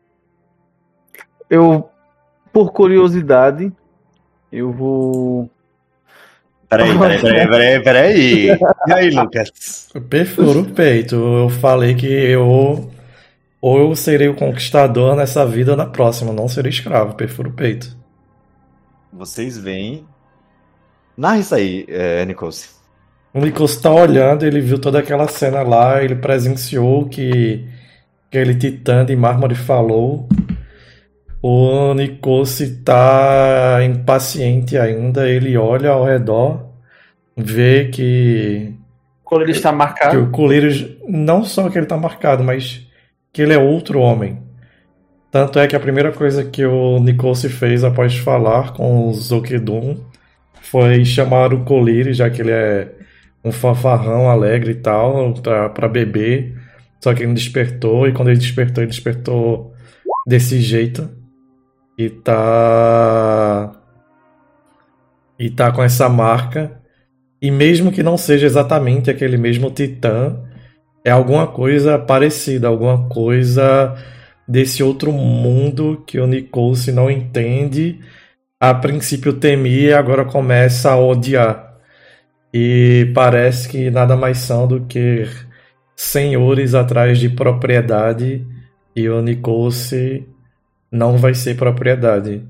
Eu, por curiosidade, eu vou. Peraí, peraí, peraí, peraí, peraí. E aí, Lucas? Perfura o peito. Eu falei que eu ou eu serei o conquistador nessa vida ou na próxima. Não serei escravo. Perfura o peito. Vocês veem. Narra isso aí, é, Nicolas. O Nicolas tá olhando, ele viu toda aquela cena lá, ele presenciou que aquele titã de mármore falou. O Nicolas tá impaciente ainda, ele olha ao redor, vê que, O colírio está que marcado. o colírio, não só que ele tá marcado, mas que ele é outro homem. Tanto é que a primeira coisa que o Nicolas fez após falar com o Zokedum foi chamar o colírio, já que ele é um fanfarrão alegre e tal, pra, pra beber. Só que ele não despertou, e quando ele despertou, ele despertou desse jeito. E tá. E tá com essa marca. E mesmo que não seja exatamente aquele mesmo titã, é alguma coisa parecida, alguma coisa desse outro mundo que o Nicolas não entende. A princípio temia e agora começa a odiar. E parece que nada mais são do que senhores atrás de propriedade, e o Nicolas não vai ser propriedade.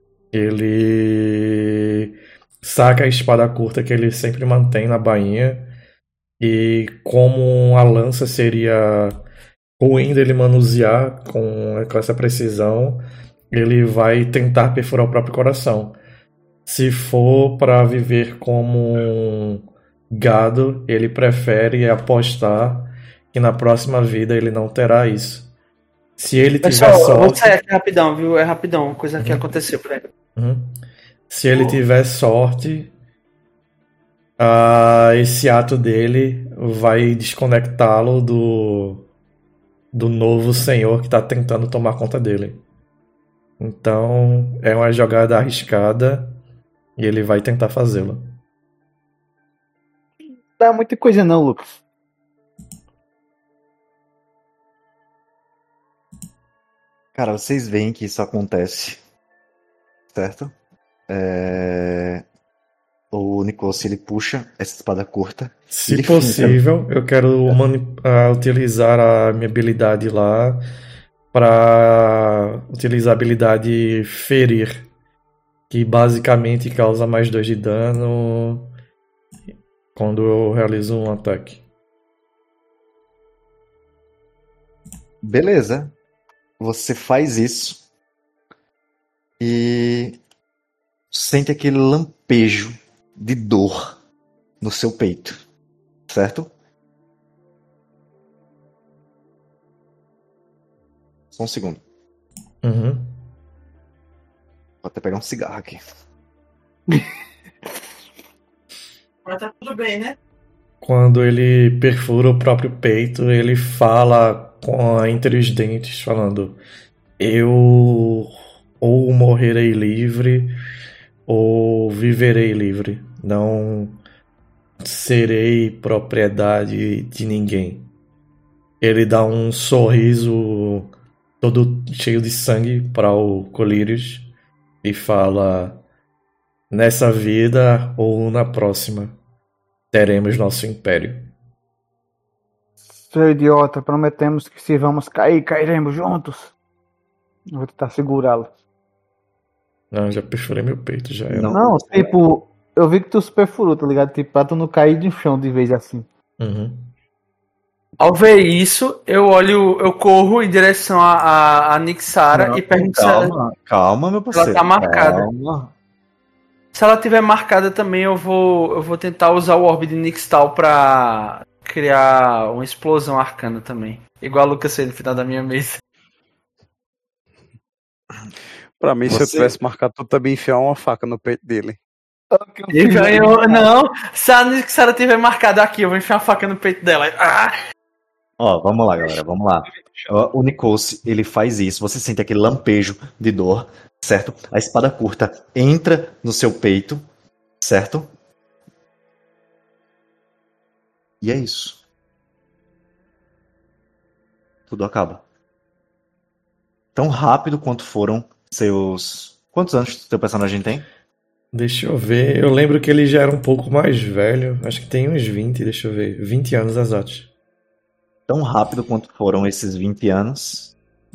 Ele saca a espada curta que ele sempre mantém na bainha, e como a lança seria ruim dele manusear com, com essa precisão, ele vai tentar perfurar o próprio coração. Se for para viver como um gado, ele prefere apostar que na próxima vida ele não terá isso. Se ele tiver Pessoal, eu vou sorte. sair aqui rapidão, viu? É rapidão, uma coisa que aconteceu pra ele. Uhum. Se ele tiver sorte, ah, esse ato dele vai desconectá-lo do, do novo senhor que está tentando tomar conta dele. Então é uma jogada arriscada e ele vai tentar fazê-la. Não dá muita coisa não, Lucas. Cara, vocês veem que isso acontece, certo? É... O Nicolas, ele puxa essa espada curta. Se ele possível, eu quero mani- ah, utilizar a minha habilidade lá para utilizar a habilidade ferir, que basicamente causa mais dois de dano quando eu realizo um ataque. Beleza. Você faz isso e sente aquele lampejo de dor no seu peito, certo? Só um segundo. Uhum. Vou até pegar um cigarro aqui. Mas tá tudo bem, né? Quando ele perfura o próprio peito, ele fala com, entre os dentes, falando: eu ou morrerei livre ou viverei livre. Não serei propriedade de ninguém. Ele dá um sorriso todo cheio de sangue para o Colírios e fala: nessa vida ou na próxima teremos nosso império. Seu idiota, prometemos que se vamos cair, cairemos juntos. Eu vou tentar segurá-lo. Não, já perfurei meu peito, já é. Não. Não, tipo, eu vi que tu se perfurou, tá ligado? Tipo, pra tu não cair de chão de vez assim. Uhum. Ao ver isso, eu olho, eu corro em direção a, a, a Nixara Não, e pergunto se ela, Calma, calma, meu parceiro. tá marcada. Calma. se ela tiver marcada também, eu vou, eu vou tentar usar o Orbe de Nixtal pra criar uma explosão arcana também. Igual a Lucas fez no final da minha mesa. Pra mim, se eu Você- tivesse marcado, tu também enfiar uma faca no peito dele. E ganhou. Não, se a, se ela tiver marcado aqui, eu vou enfiar a faca no peito dela. Ah! Ó, vamos lá, galera, vamos lá. Ó, o Nikos, ele faz isso, você sente aquele lampejo de dor, certo? A espada curta entra no seu peito, certo? E é isso. Tudo acaba. Tão rápido quanto foram seus... Quantos anos seu personagem tem? Deixa eu ver. Eu lembro que ele já era um pouco mais velho. Acho que tem uns vinte, deixa eu ver. vinte anos exatos. Tão rápido quanto foram esses vinte anos.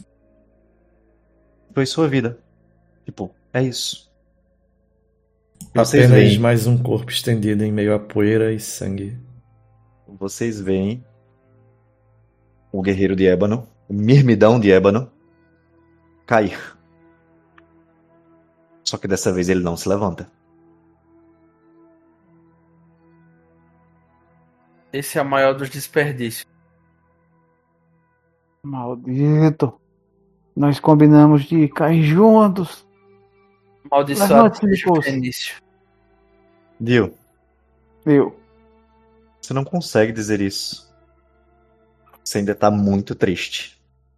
Foi sua vida. Tipo, é isso. E vocês Apenas veem, mais um corpo estendido em meio a poeira e sangue. vocês veem o guerreiro de ébano, o mirmidão de ébano, cair. Só que dessa vez ele não se levanta. Esse é o maior dos desperdícios. Maldito. Nós combinamos de cair juntos. Maldiçoado Levante-se, bicho Nikos. fenício. Dio, Eu. você não consegue dizer isso. Você ainda tá muito triste.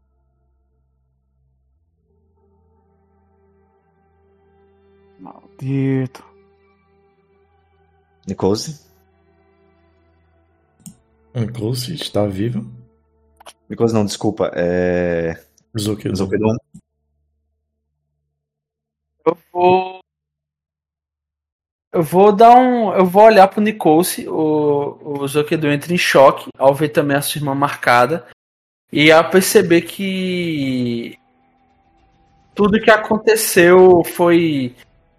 Maldito. Nikose? Inclusive, está vivo. Nikose não, desculpa. É... Zukidon. Zokidon. Eu vou. Eu vou dar um. Eu vou olhar pro Nikose. O, o Zokedon entra em choque ao ver também a sua irmã marcada. E a perceber que. Tudo que aconteceu foi.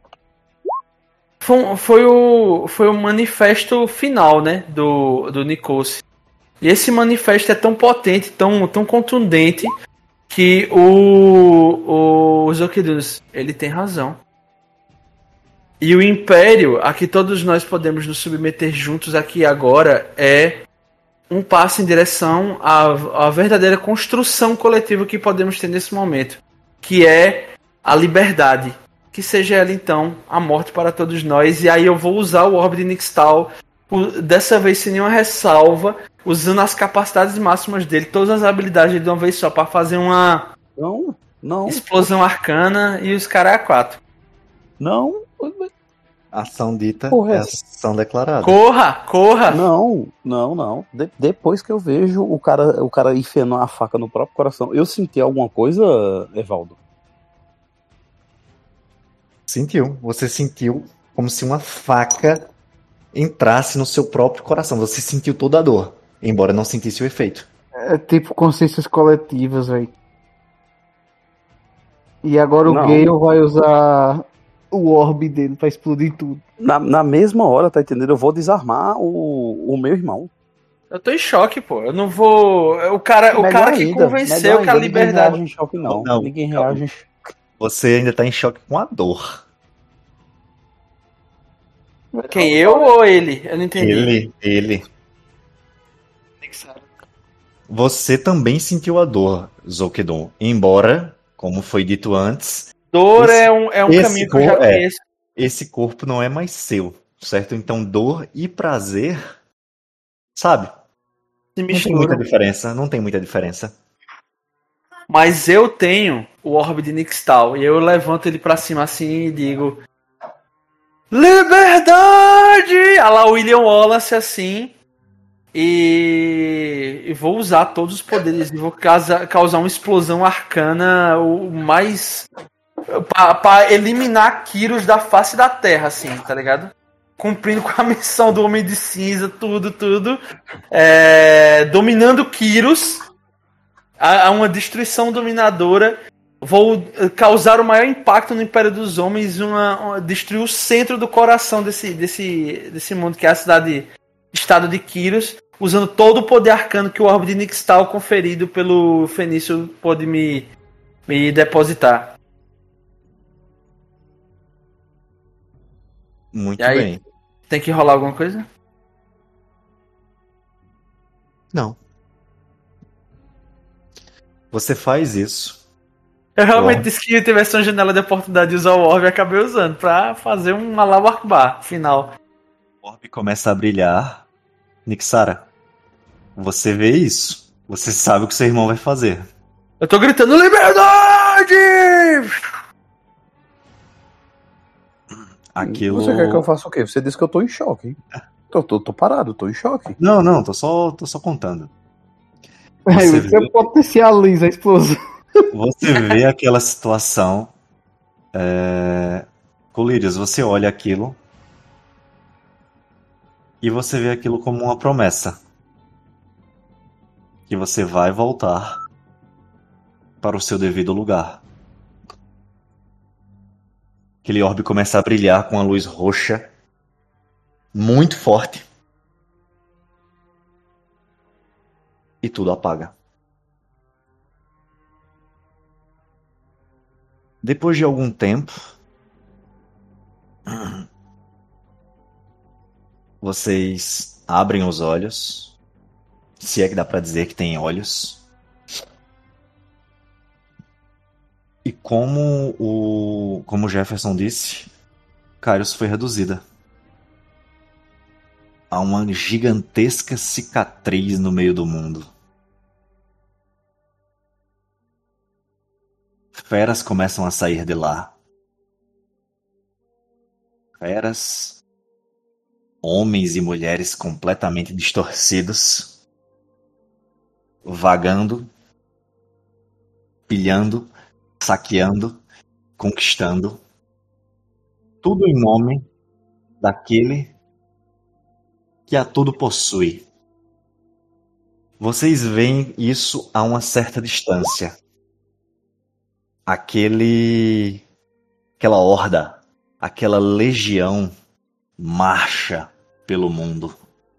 Foi, um- foi o, foi o manifesto final, né? Do, do Nikose. E esse manifesto é tão potente, tão, tão contundente, que o, o Zokedus, ele tem razão. E o Império, a que todos nós podemos nos submeter juntos aqui agora, é um passo em direção à, à verdadeira construção coletiva que podemos ter nesse momento, que é a liberdade. Que seja ela, então, a morte para todos nós. E aí eu vou usar o Orbe de Nixtal, o- dessa vez sem nenhuma ressalva, usando as capacidades máximas dele, todas as habilidades dele de uma vez só, para fazer uma Não, não, explosão arcana e os caras a quatro. não, Ação dita Porra, é essa- ação declarada. Corra, corra! não, não, não. De- depois que eu vejo o cara, o cara enfiando a faca no próprio coração, eu senti alguma coisa, Evaldo? Sentiu. Você sentiu como se uma faca entrasse no seu próprio coração. Você sentiu toda a dor, embora não sentisse o efeito. É tipo consciências coletivas, velho. E agora o Não. Gale vai usar o orbe dele pra explodir tudo. Na, na mesma hora, tá entendendo? Eu vou desarmar o, o meu irmão. Eu tô em choque, pô. Eu não vou. O cara, o Melhor cara que ainda, convenceu melhor que a ainda, Ninguém liberdade. reage em choque, não. Não, Ninguém calma. reage em choque. Você ainda tá em choque com a dor. Quem, eu ou ele? Eu não entendi. Ele, ele. Você também sentiu a dor, Zokedon. Embora, como foi dito antes, Dor Esse- é um, é um esse caminho que eu já cor- é. conheço. esse corpo não é mais seu, certo? Então dor e prazer, sabe? Se Não tem muita mistura. diferença, não tem muita diferença. Mas eu tenho o Orbe de Nixtal. E eu levanto ele pra cima assim e digo: Liberdade! Olha lá o William Wallace assim. E, e vou usar todos os poderes. E vou causar, causar uma explosão arcana o mais. Pra, pra eliminar Kyros da face da terra, assim, tá ligado? Cumprindo com a missão do Homem de Cinza, tudo, tudo. É, dominando Kyros. A, a uma destruição dominadora. Vou eh, causar o maior impacto no Império dos Homens, uma, uma- destruir o centro do coração desse, desse, desse mundo, que é a cidade, estado de Kyros, usando todo o poder arcano que o Orbe de Nixtal conferido pelo Fenício pôde me, me depositar. Muito E aí? bem. Tem que rolar alguma coisa? Não. Você faz isso. Eu realmente Bom. disse que tivesse uma janela de oportunidade de usar o Orb e acabei usando pra fazer um Allahu Akbar final. O orbe começa a brilhar. Nixara, você vê isso. Você sabe o que seu irmão vai fazer. Eu tô gritando liberdade! Aquilo... Você quer que eu faça o quê? Você disse que eu tô em choque, hein? Tô, tô, tô parado, tô em choque. Não, não, tô só, tô só contando. Aí Você você vê, potencializa a explosão. você vê aquela situação. É... Colírios, você olha aquilo e você vê aquilo como uma promessa. Que você vai voltar para o seu devido lugar. Aquele orbe começa a brilhar com a luz roxa muito forte. E tudo apaga. Depois de algum tempo, vocês abrem os olhos, se é que dá pra dizer que tem olhos. E como o como o Jefferson disse, Kairos foi reduzida a uma gigantesca cicatriz no meio do mundo. Feras começam a sair de lá. Feras, homens e mulheres completamente distorcidos, vagando, pilhando, saqueando, conquistando, tudo em nome daquele que a tudo possui. Vocês veem isso a uma certa distância. Aquele, aquela horda, aquela legião marcha pelo mundo.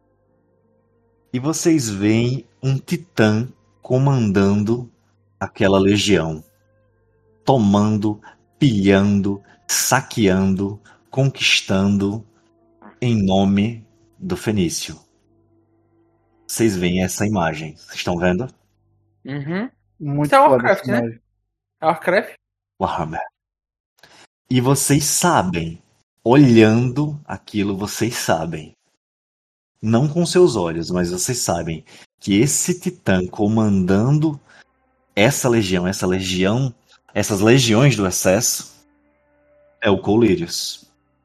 E vocês veem um titã comandando aquela legião, tomando, pilhando, saqueando, conquistando em nome do Fenício. Vocês veem essa imagem. Vocês estão vendo? Uhum. Muito Isso é foda Warcraft, essa né? imagem. Warcraft? Warhammer. E vocês sabem, olhando aquilo, vocês sabem, não com seus olhos, mas vocês sabem que esse titã comandando essa legião, essa legião, essas legiões do excesso, é o Colírios.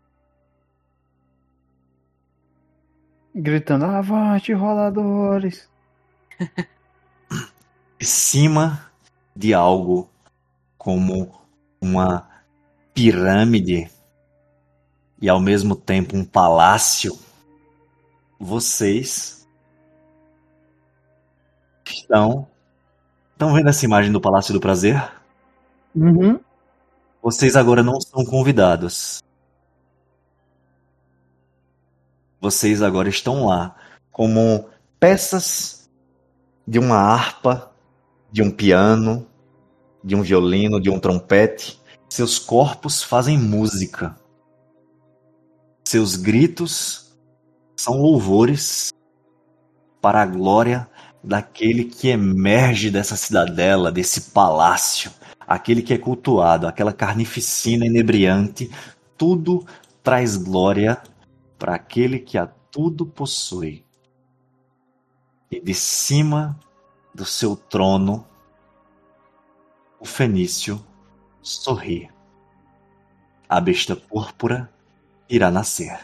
Gritando, avante, roladores. Em cima de algo como uma pirâmide e ao mesmo tempo um palácio, vocês estão estão vendo essa imagem do Palácio do Prazer? Uhum. Vocês agora não são convidados. Vocês agora estão lá como peças de uma harpa, de um piano, de um violino, de um trompete. Seus corpos fazem música. Seus gritos são louvores para a glória daquele que emerge dessa cidadela, desse palácio, aquele que é cultuado, aquela carnificina inebriante. Tudo traz glória para aquele que a tudo possui. E de cima do seu trono, o Fenício sorri. A besta púrpura irá nascer.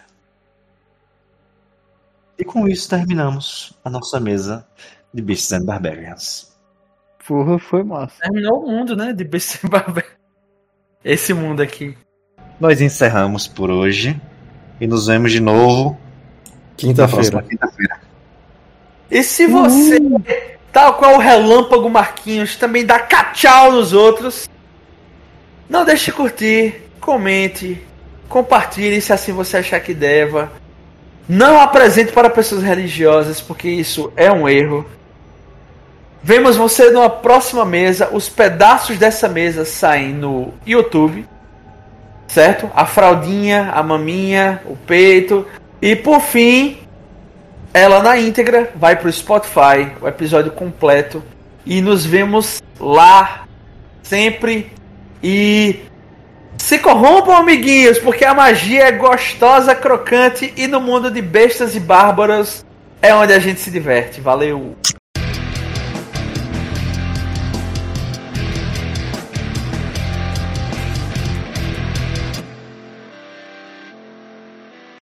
E com isso terminamos a nossa mesa de Beasts and Barbarians. Porra, foi massa. Terminou o mundo, né? De B C Barber. Esse mundo aqui. Nós encerramos por hoje e nos vemos de novo na próxima Quinta-feira. quinta-feira. E se você, tal qual o Relâmpago Marquinhos, também dá tchau nos outros, não deixe de curtir, comente, compartilhe se assim você achar que deva. Não apresente para pessoas religiosas, porque isso é um erro. Vemos você numa próxima mesa. Os pedaços dessa mesa saem no YouTube, certo? A fraldinha, a maminha, o peito. E por fim, ela na íntegra vai pro Spotify, o episódio completo. E nos vemos lá, sempre E se corrompam, amiguinhos, porque a magia é gostosa, crocante e no mundo de bestas e bárbaros é onde a gente se diverte. Valeu!